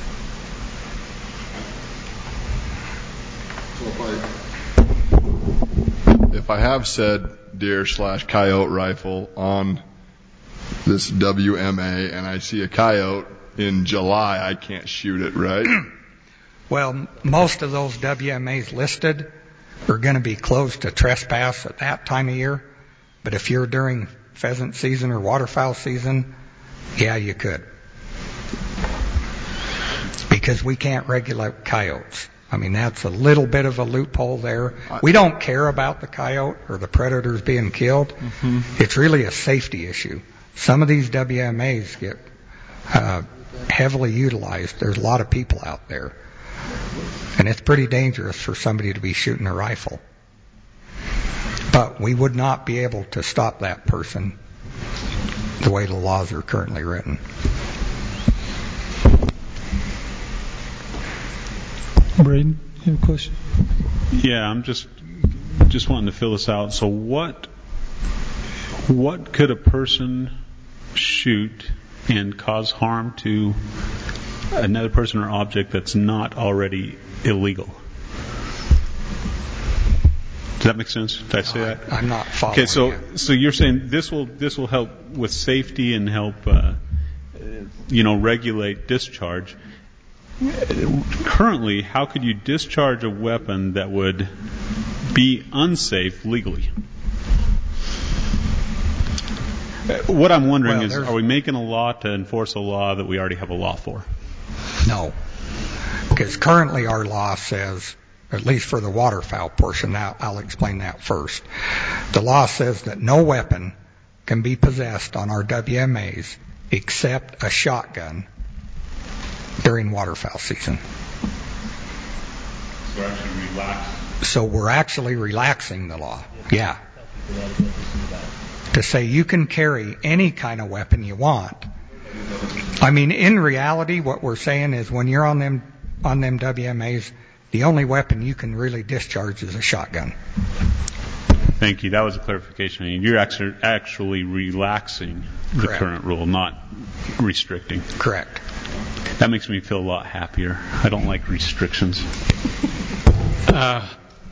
If I have said deer slash coyote rifle on this W M A and I see a coyote in July, I can't shoot it, right? Well, most of those W M As listed are going to be closed to trespass at that time of year. But if you're during pheasant season or waterfowl season, yeah, you could. Because we can't regulate coyotes. I mean, that's a little bit of a loophole there. We don't care about the coyote or the predators being killed. Mm-hmm. It's really a safety issue. Some of these W M As get uh, heavily utilized. There's a lot of people out there. And it's pretty dangerous for somebody to be shooting a rifle. But we would not be able to stop that person the way the laws are currently written. Braden, you have a question? Yeah, I'm just just wanting to fill this out. So what what could a person shoot and cause harm to another person or object that's not already illegal? Does that make sense? Did I say no, that? I, I'm not following. Okay, so you. so you're saying this will this will help with safety and help uh, you know regulate discharge. Currently, how could you discharge a weapon that would be unsafe legally? What I'm wondering well, is, are we making a law to enforce a law that we already have a law for? No. Because currently our law says, at least for the waterfowl portion, now I'll explain that first. The law says that no weapon can be possessed on our W M As except a shotgun during waterfowl season. So actually relax. So we're actually relaxing the law. Yeah. To say you can carry any kind of weapon you want. I mean, in reality, what we're saying is when you're on them on them W M As, the only weapon you can really discharge is a shotgun. Thank you. That was a clarification. You're actually actually relaxing the Correct. current rule, not restricting. Correct. That makes me feel a lot happier. I don't like restrictions. Uh,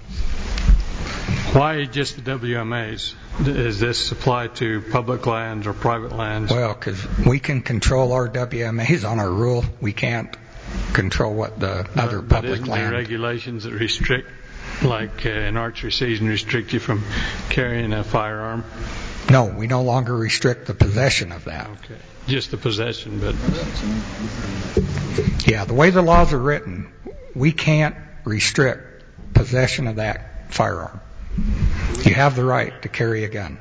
why just the W M As? Is this applied to public lands or private lands? Well, because we can control our W M As on our rule. We can't control what the uh, other but public isn't land. there regulations that restrict, like uh, in archery season, restrict you from carrying a firearm? No, we no longer restrict the possession of that. Okay. Just the possession, but... Yeah, the way the laws are written, we can't restrict possession of that firearm. You have the right to carry a gun.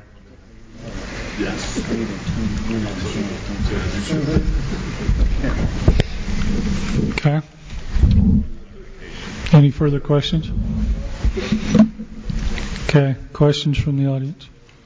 Okay. Any further questions? Okay. Questions from the audience?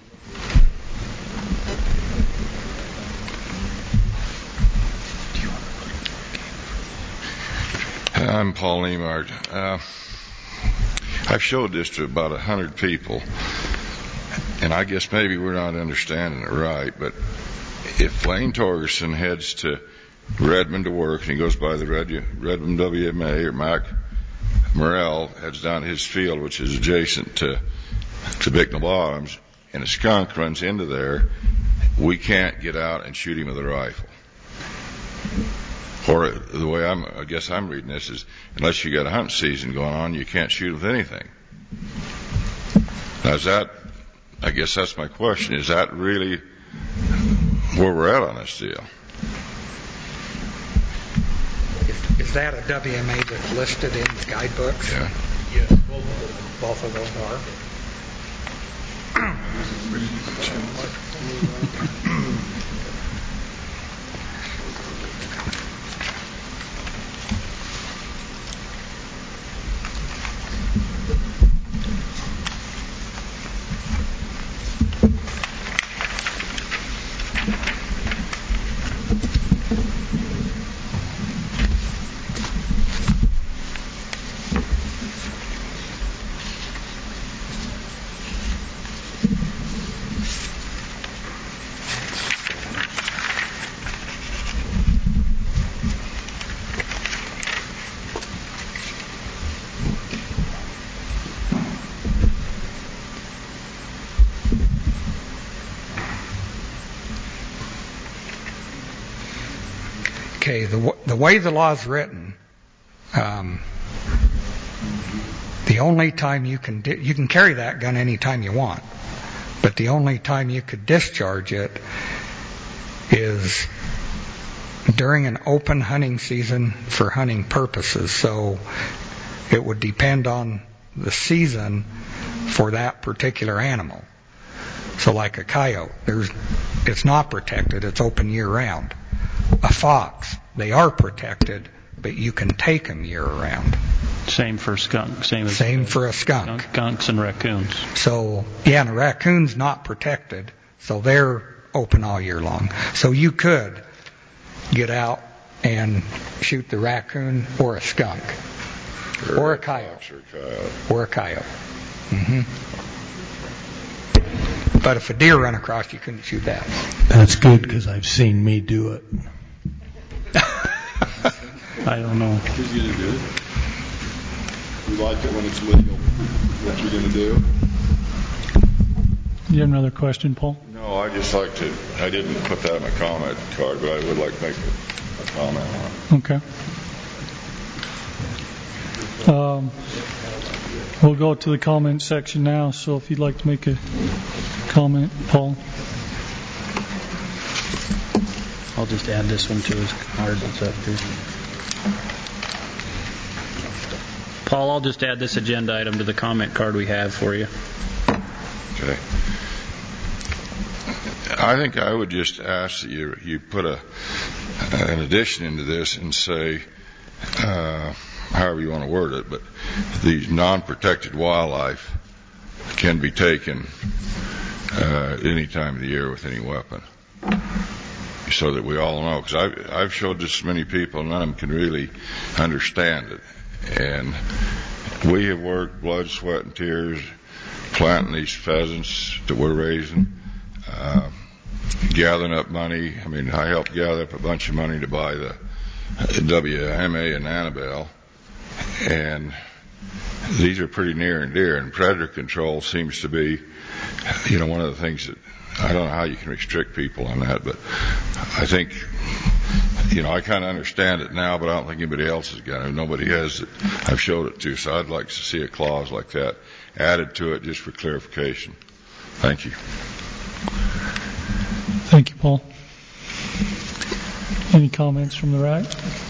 I'm Paul Niemart. Uh, I've showed this to about a hundred people, and I guess maybe we're not understanding it right, but if Wayne Torgerson heads to Redmond to work and he goes by the Red, Redmond W M A, or Mac Morrell heads down to his field, which is adjacent to, to Bicknell Bottoms, and a skunk runs into there, we can't get out and shoot him with a rifle. Or the way I'm, I guess I'm reading this is, unless you got a hunt season going on, you can't shoot with anything. Now is that, I guess that's my question, is that really where we're at on this deal? Is, is that a W M A that's listed in the guidebooks? Yeah. Yes, both, both of those are. Okay, the w- the way the law's written, um, the only time you can di- you can carry that gun anytime you want, but the only time you could discharge it is during an open hunting season for hunting purposes. So it would depend on the season for that particular animal. So like a coyote, there's it's not protected, it's open year round. A fox, they are protected, but you can take them year round. Same for skunk. Same as Same for a skunk. Skunks and raccoons. So, yeah, and a raccoon's not protected, so they're open all year long. So you could get out and shoot the raccoon or a skunk. Or, or a coyote. Or a coyote. Or a coyote. Mm-hmm. But if a deer run across, you couldn't shoot that. That's good, because I've seen me do it. I don't know. Who's going to do it? You like it when it's legal. What you going to do? Do you have another question, Paul? No, I just like to, I didn't put that in my comment card, but I would like to make a, a comment on it. Okay. Um, we'll go to the comment section now, so if you'd like to make a comment, Paul. I'll just add this one to his card that's up here. Paul, I'll just add this agenda item to the comment card we have for you. Okay. I think I would just ask that you you put a an addition into this and say, uh, however you want to word it, but the non-protected wildlife can be taken uh, any time of the year with any weapon, so that we all know. Because I've, I've showed this to many people, and none of them can really understand it. And we have worked blood, sweat, and tears planting these pheasants that we're raising, uh, gathering up money. I mean, I helped gather up a bunch of money to buy the W M A and Annabelle, and these are pretty near and dear. And predator control seems to be, you know, one of the things that I don't know how you can restrict people on that, but I think, you know, I kind of understand it now, but I don't think anybody else has got it. Nobody has it. I've showed it to, so I'd like to see a clause like that added to it just for clarification. Thank you. Thank you, Paul. Any comments from the right?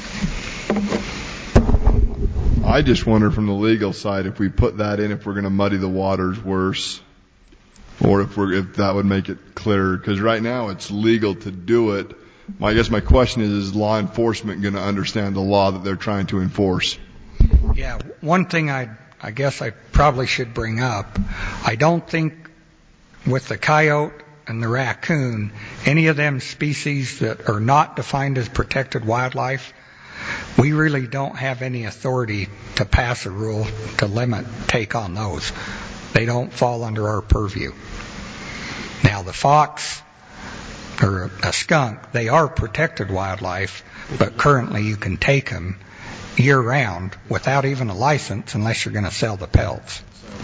I just wonder from the legal side if we put that in, if we're going to muddy the waters worse, or if we're if that would make it clearer. Because right now it's legal to do it. I guess my question is: is law enforcement going to understand the law that they're trying to enforce? Yeah, one thing I I guess I probably should bring up. I don't think with the coyote and the raccoon, any of them species that are not defined as protected wildlife, we really don't have any authority to pass a rule to limit take on those. They don't fall under our purview. Now the fox or a skunk, they are protected wildlife, but currently you can take them year round without even a license unless you're going to sell the pelts.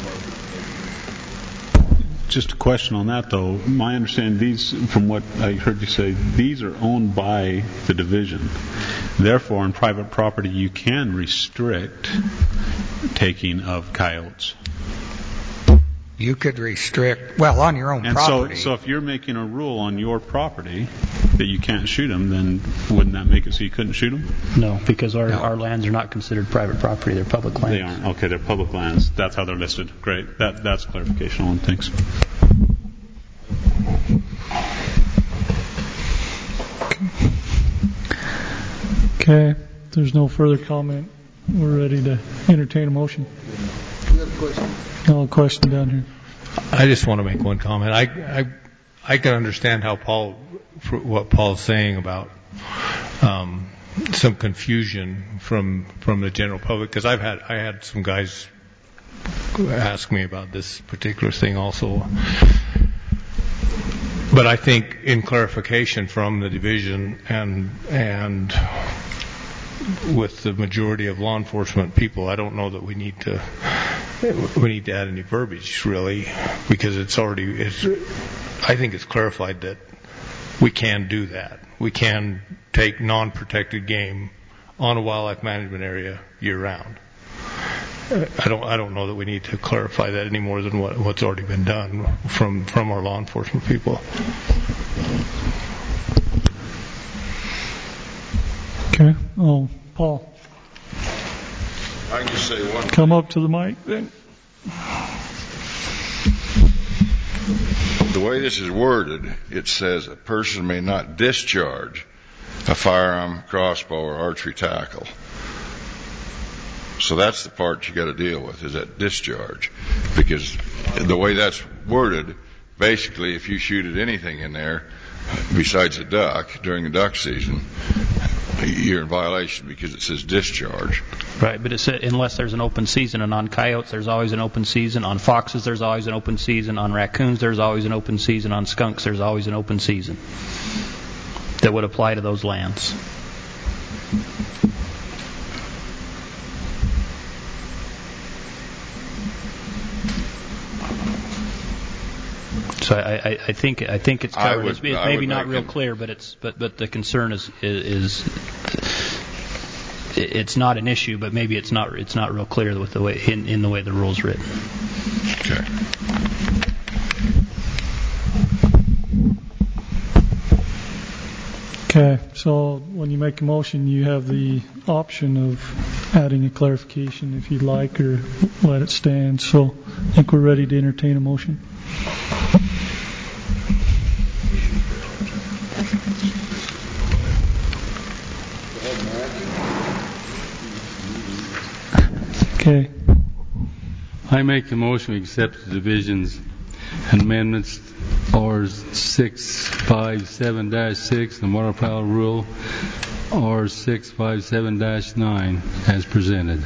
Just a question on that, though. My understanding, these, from what I heard you say, these are owned by the division. Therefore, on private property, you can restrict taking of coyotes. You could restrict, well, on your own and property. So, so if you're making a rule on your property that you can't shoot them, then wouldn't that make it so you couldn't shoot them? No, because our, no. our lands are not considered private property. They're public lands. They aren't. Okay, they're public lands. That's how they're listed. Great. That That's clarification on things. Okay. If there's no further comment, we're ready to entertain a motion. You have a question? No question down here. I just want to make one comment. I I, I can understand how Paul, what Paul's saying about um, some confusion from from the general public, because I've had I had some guys ask me about this particular thing also. But I think in clarification from the division and and with the majority of law enforcement people, I don't know that we need to we need to add any verbiage really, because it's already it's I think it's clarified that we can do that. We can take non-protected game on a wildlife management area year-round. I don't. I don't know that we need to clarify that any more than what, what's already been done from from our law enforcement people. Okay. Oh, Paul. I can just say one. Come up to the mic then. The way this is worded, it says a person may not discharge a firearm, crossbow, or archery tackle. So that's the part you got to deal with, is that discharge. Because the way that's worded, basically if you shoot at anything in there besides a duck during the duck season, you're in violation because it says discharge. Right, but it said unless there's an open season, and on coyotes there's always an open season, on foxes there's always an open season, on raccoons there's always an open season, on skunks there's always an open season that would apply to those lands. So I, I, I think I think it's covered. Would, it's, it's maybe not real clear, but it's but but the concern is, is is it's not an issue, but maybe it's not it's not real clear with the way in, in the way the rule's written. Okay. Okay, so when you make a motion, you have the option of adding a clarification if you'd like, or let it stand. So I think we're ready to entertain a motion. Okay. I make the motion to accept the division's amendments R six five seven dash six, the waterfowl rule, R six five seven dash nine, as presented.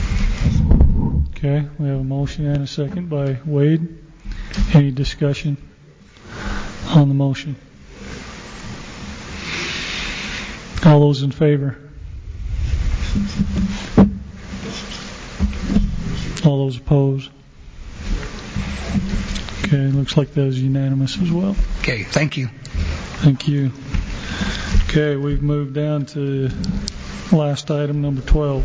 Okay, we have a motion and a second by Wade. Any discussion on the motion? All those in favor? All those opposed? Okay, looks like that is unanimous as well. Okay, thank you. Thank you. Okay, we've moved down to last item, number twelve.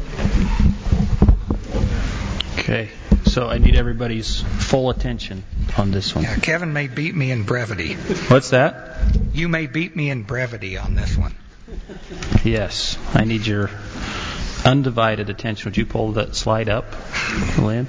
Okay, so I need everybody's full attention on this one. Yeah, Kevin may beat me in brevity. What's that? You may beat me in brevity on this one. Yes, I need your undivided attention. Would you pull that slide up, Lynn?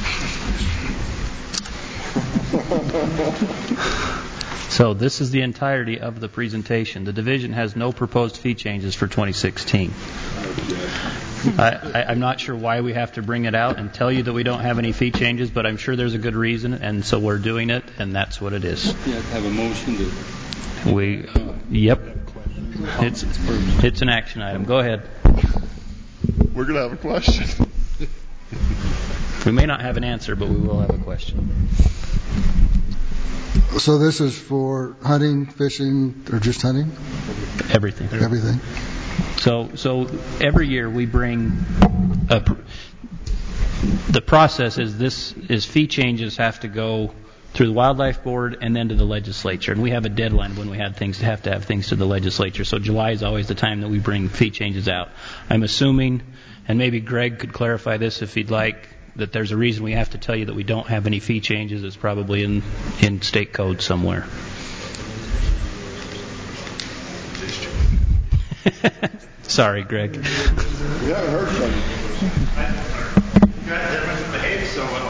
So this is the entirety of the presentation. The division has no proposed fee changes for twenty sixteen. I, I, I'm not sure why we have to bring it out and tell you that we don't have any fee changes, but I'm sure there's a good reason, and so we're doing it, and that's what it is. You have to have a motion to... We, yep. It's, it's an action item. Go ahead. We're going to have a question. We may not have an answer, but we will have a question. So this is for hunting, fishing, or just hunting? Everything. Everything. So, so every year we bring a, the process is this is fee changes have to go through the Wildlife Board and then to the legislature, and we have a deadline when we had things to have to have things to the legislature. So July is always the time that we bring fee changes out. I'm assuming, and maybe Greg could clarify this if he'd like, that there's a reason we have to tell you that we don't have any fee changes. It's probably in in state code somewhere. Sorry, Greg. We haven't heard from you. You guys haven't behaved so well.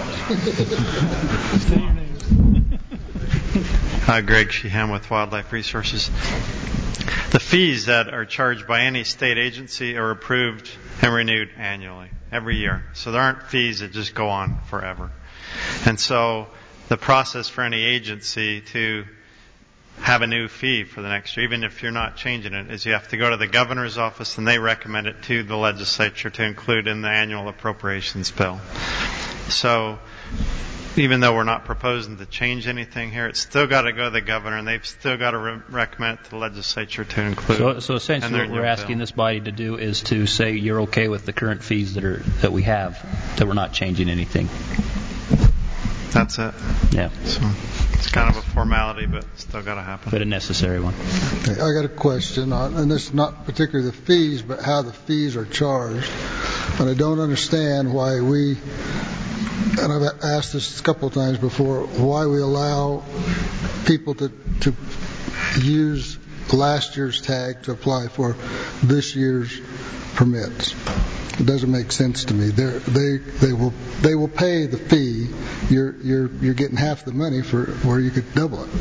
Hi, Greg Sheehan with Wildlife Resources. The fees that are charged by any state agency are approved and renewed annually, every year. So there aren't fees that just go on forever. And so the process for any agency to have a new fee for the next year, even if you're not changing it, is you have to go to the governor's office and they recommend it to the legislature to include in the annual appropriations bill. So even though we're not proposing to change anything here, it's still got to go to the governor, and they've still got to re- recommend it to the legislature to include. So, so essentially, what we're asking bill. this body to do is to say you're okay with the current fees that are that we have, that we're not changing anything. That's it. Yeah. So, It's kind of a formality, but still got to happen. But a necessary one. Okay, I got a question on, and this is not particularly the fees, but how the fees are charged. And I don't understand why we, and I've asked this a couple of times before, why we allow people to to use last year's tag to apply for this year's permits. It doesn't make sense to me. They're, they they will they will pay the fee. You're you're you're getting half the money for where you could double it.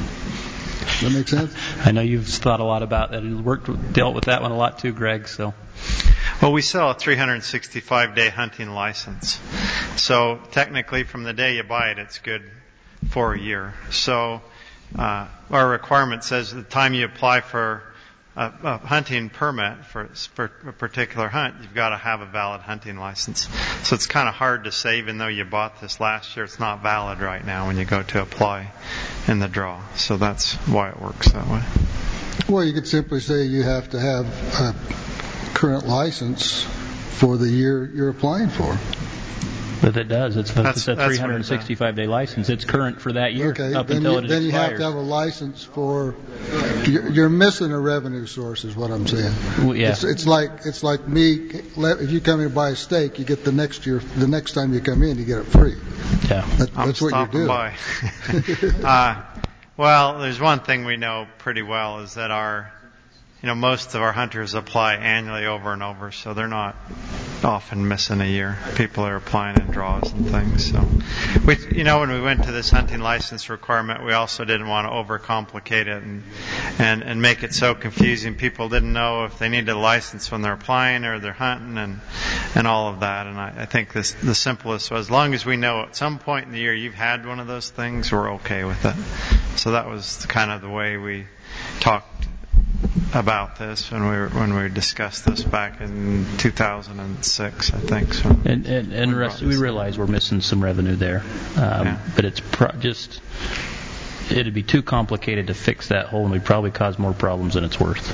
Does that make sense? I know you've thought a lot about that and worked with, dealt with that one a lot too, Greg. So, well, we sell a three hundred sixty-five day hunting license. So technically, from the day you buy it, it's good for a year. So uh, our requirement says the time you apply for A, a hunting permit for, for a particular hunt, you've got to have a valid hunting license. So it's kind of hard to say, even though you bought this last year, it's not valid right now when you go to apply in the draw. So that's why it works that way. Well, you could simply say you have to have a current license for the year you're applying for. But it does. It's, That's- it's a that's three hundred sixty-five day license. It's current for that year Okay, up then, until you, it then you have expires. to have a license for. You're, you're missing a revenue source, is what I'm saying. Well, yeah. It's, it's like it's like me. If you come in and buy a steak, you get the next year. The next time you come in, you get it free. Yeah, that, I'm that's what you're stopping doing. by. uh, well, there's one thing we know pretty well is that our, you know, most of our hunters apply annually over and over, so they're not often missing a year. People are applying in draws and things. So, we, you know, when we went to this hunting license requirement, we also didn't want to overcomplicate it and and and make it so confusing. People didn't know if they needed a license when they're applying or they're hunting and and all of that. And I, I think this the simplest was, as long as we know at some point in the year you've had one of those things, we're okay with it. So that was kind of the way we talked about this when we were, when we discussed this back in two thousand six, I think. So. And and, and the rest, we realize we're missing some revenue there, um, Yeah. but it's pro- just it'd be too complicated to fix that hole, and we'd probably cause more problems than it's worth.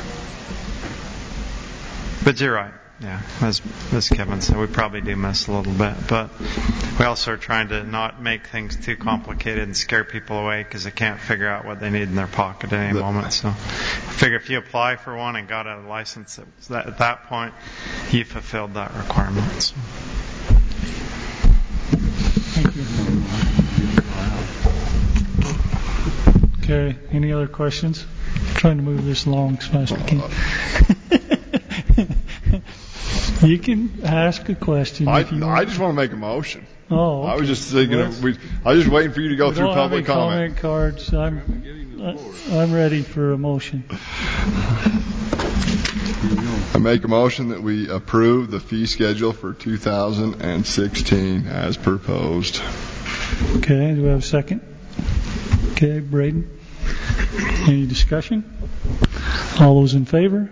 But you're right. Yeah, as as Kevin said, we probably do miss a little bit, but we also are trying to not make things too complicated and scare people away because they can't figure out what they need in their pocket at any moment. So, I figure if you apply for one and got a license at that, at that point, you fulfilled that requirement. So. Thank you. Okay, any other questions? I'm trying to move this along as fast as we can. You can ask a question I, if you I want. just want to make a motion. Oh, I was okay. just thinking, Well, of, we, I was just waiting for you to go we through don't have public any comment. comment cards. I'm, I'm ready for a motion. I make a motion that we approve the fee schedule for two thousand sixteen as proposed. Okay, do we have a second? Okay, Braden. Any discussion? All those in favor?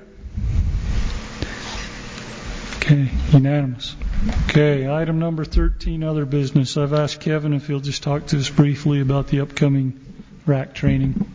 Okay, unanimous. Okay, item number thirteen, other business. I've asked Kevin if he'll just talk to us briefly about the upcoming R A C training.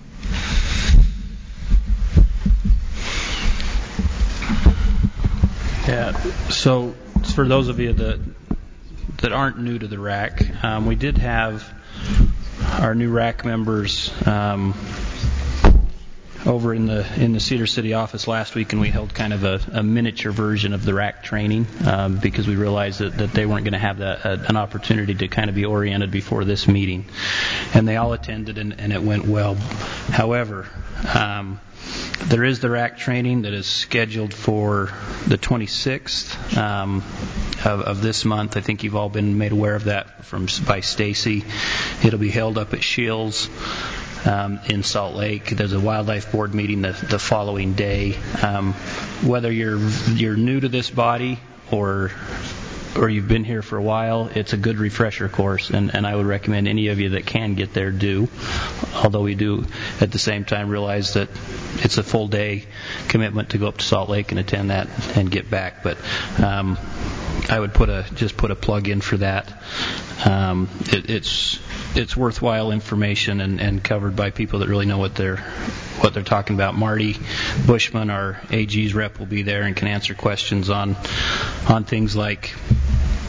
Yeah. So for those of you that that aren't new to the R A C, um, we did have our new R A C members um, over in the in the Cedar City office last week, and we held kind of a, a miniature version of the R A C training um, because we realized that, that they weren't going to have that, uh, an opportunity to kind of be oriented before this meeting, and they all attended, and, and it went well. However, um, there is the R A C training that is scheduled for the twenty-sixth um, of, of this month. I think you've all been made aware of that from by Stacy. It'll be held up at Shields um, in Salt Lake. There's a wildlife board meeting the, the following day. Um, whether you're you're new to this body or or you've been here for a while, it's a good refresher course, and, and I would recommend any of you that can get there do. Although we do at the same time realize that it's a full day commitment to go up to Salt Lake and attend that and get back. But um, I would put a just put a plug in for that. Um, it, it's it's worthwhile information and, and covered by people that really know what they're what they're talking about. Marty Bushman, our A G's rep, will be there and can answer questions on on things like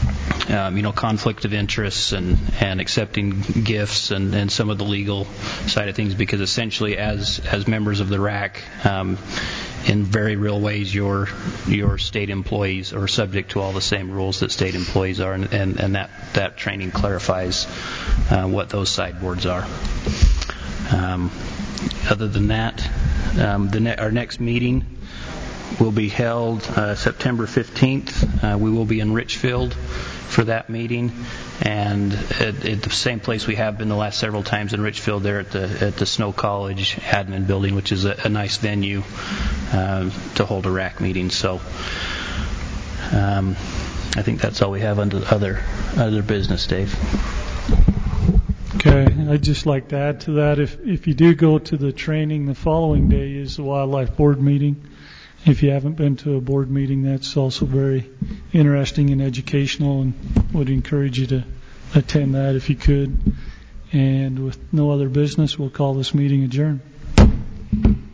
um, you know, conflict of interests and, and accepting gifts and, and some of the legal side of things, because essentially as as members of the R A C, um, in very real ways, your your state employees are subject to all the same rules that state employees are, and, and, and that, that training clarifies uh, what those sideboards are. Um, other than that, um, the ne- our next meeting will be held uh, September fifteenth. Uh, we will be in Richfield for that meeting, and at, at the same place we have been the last several times in Richfield, there at the at the Snow College admin building, which is a, a nice venue uh, to hold a R A C meeting. So um, I think that's all we have under other other business, Dave. Okay, I'd just like to add to that, if if you do go to the training, the following day is the Wildlife Board meeting. If you haven't been to a board meeting, that's also very interesting and educational, and would encourage you to attend that if you could. And with no other business, we'll call this meeting adjourned.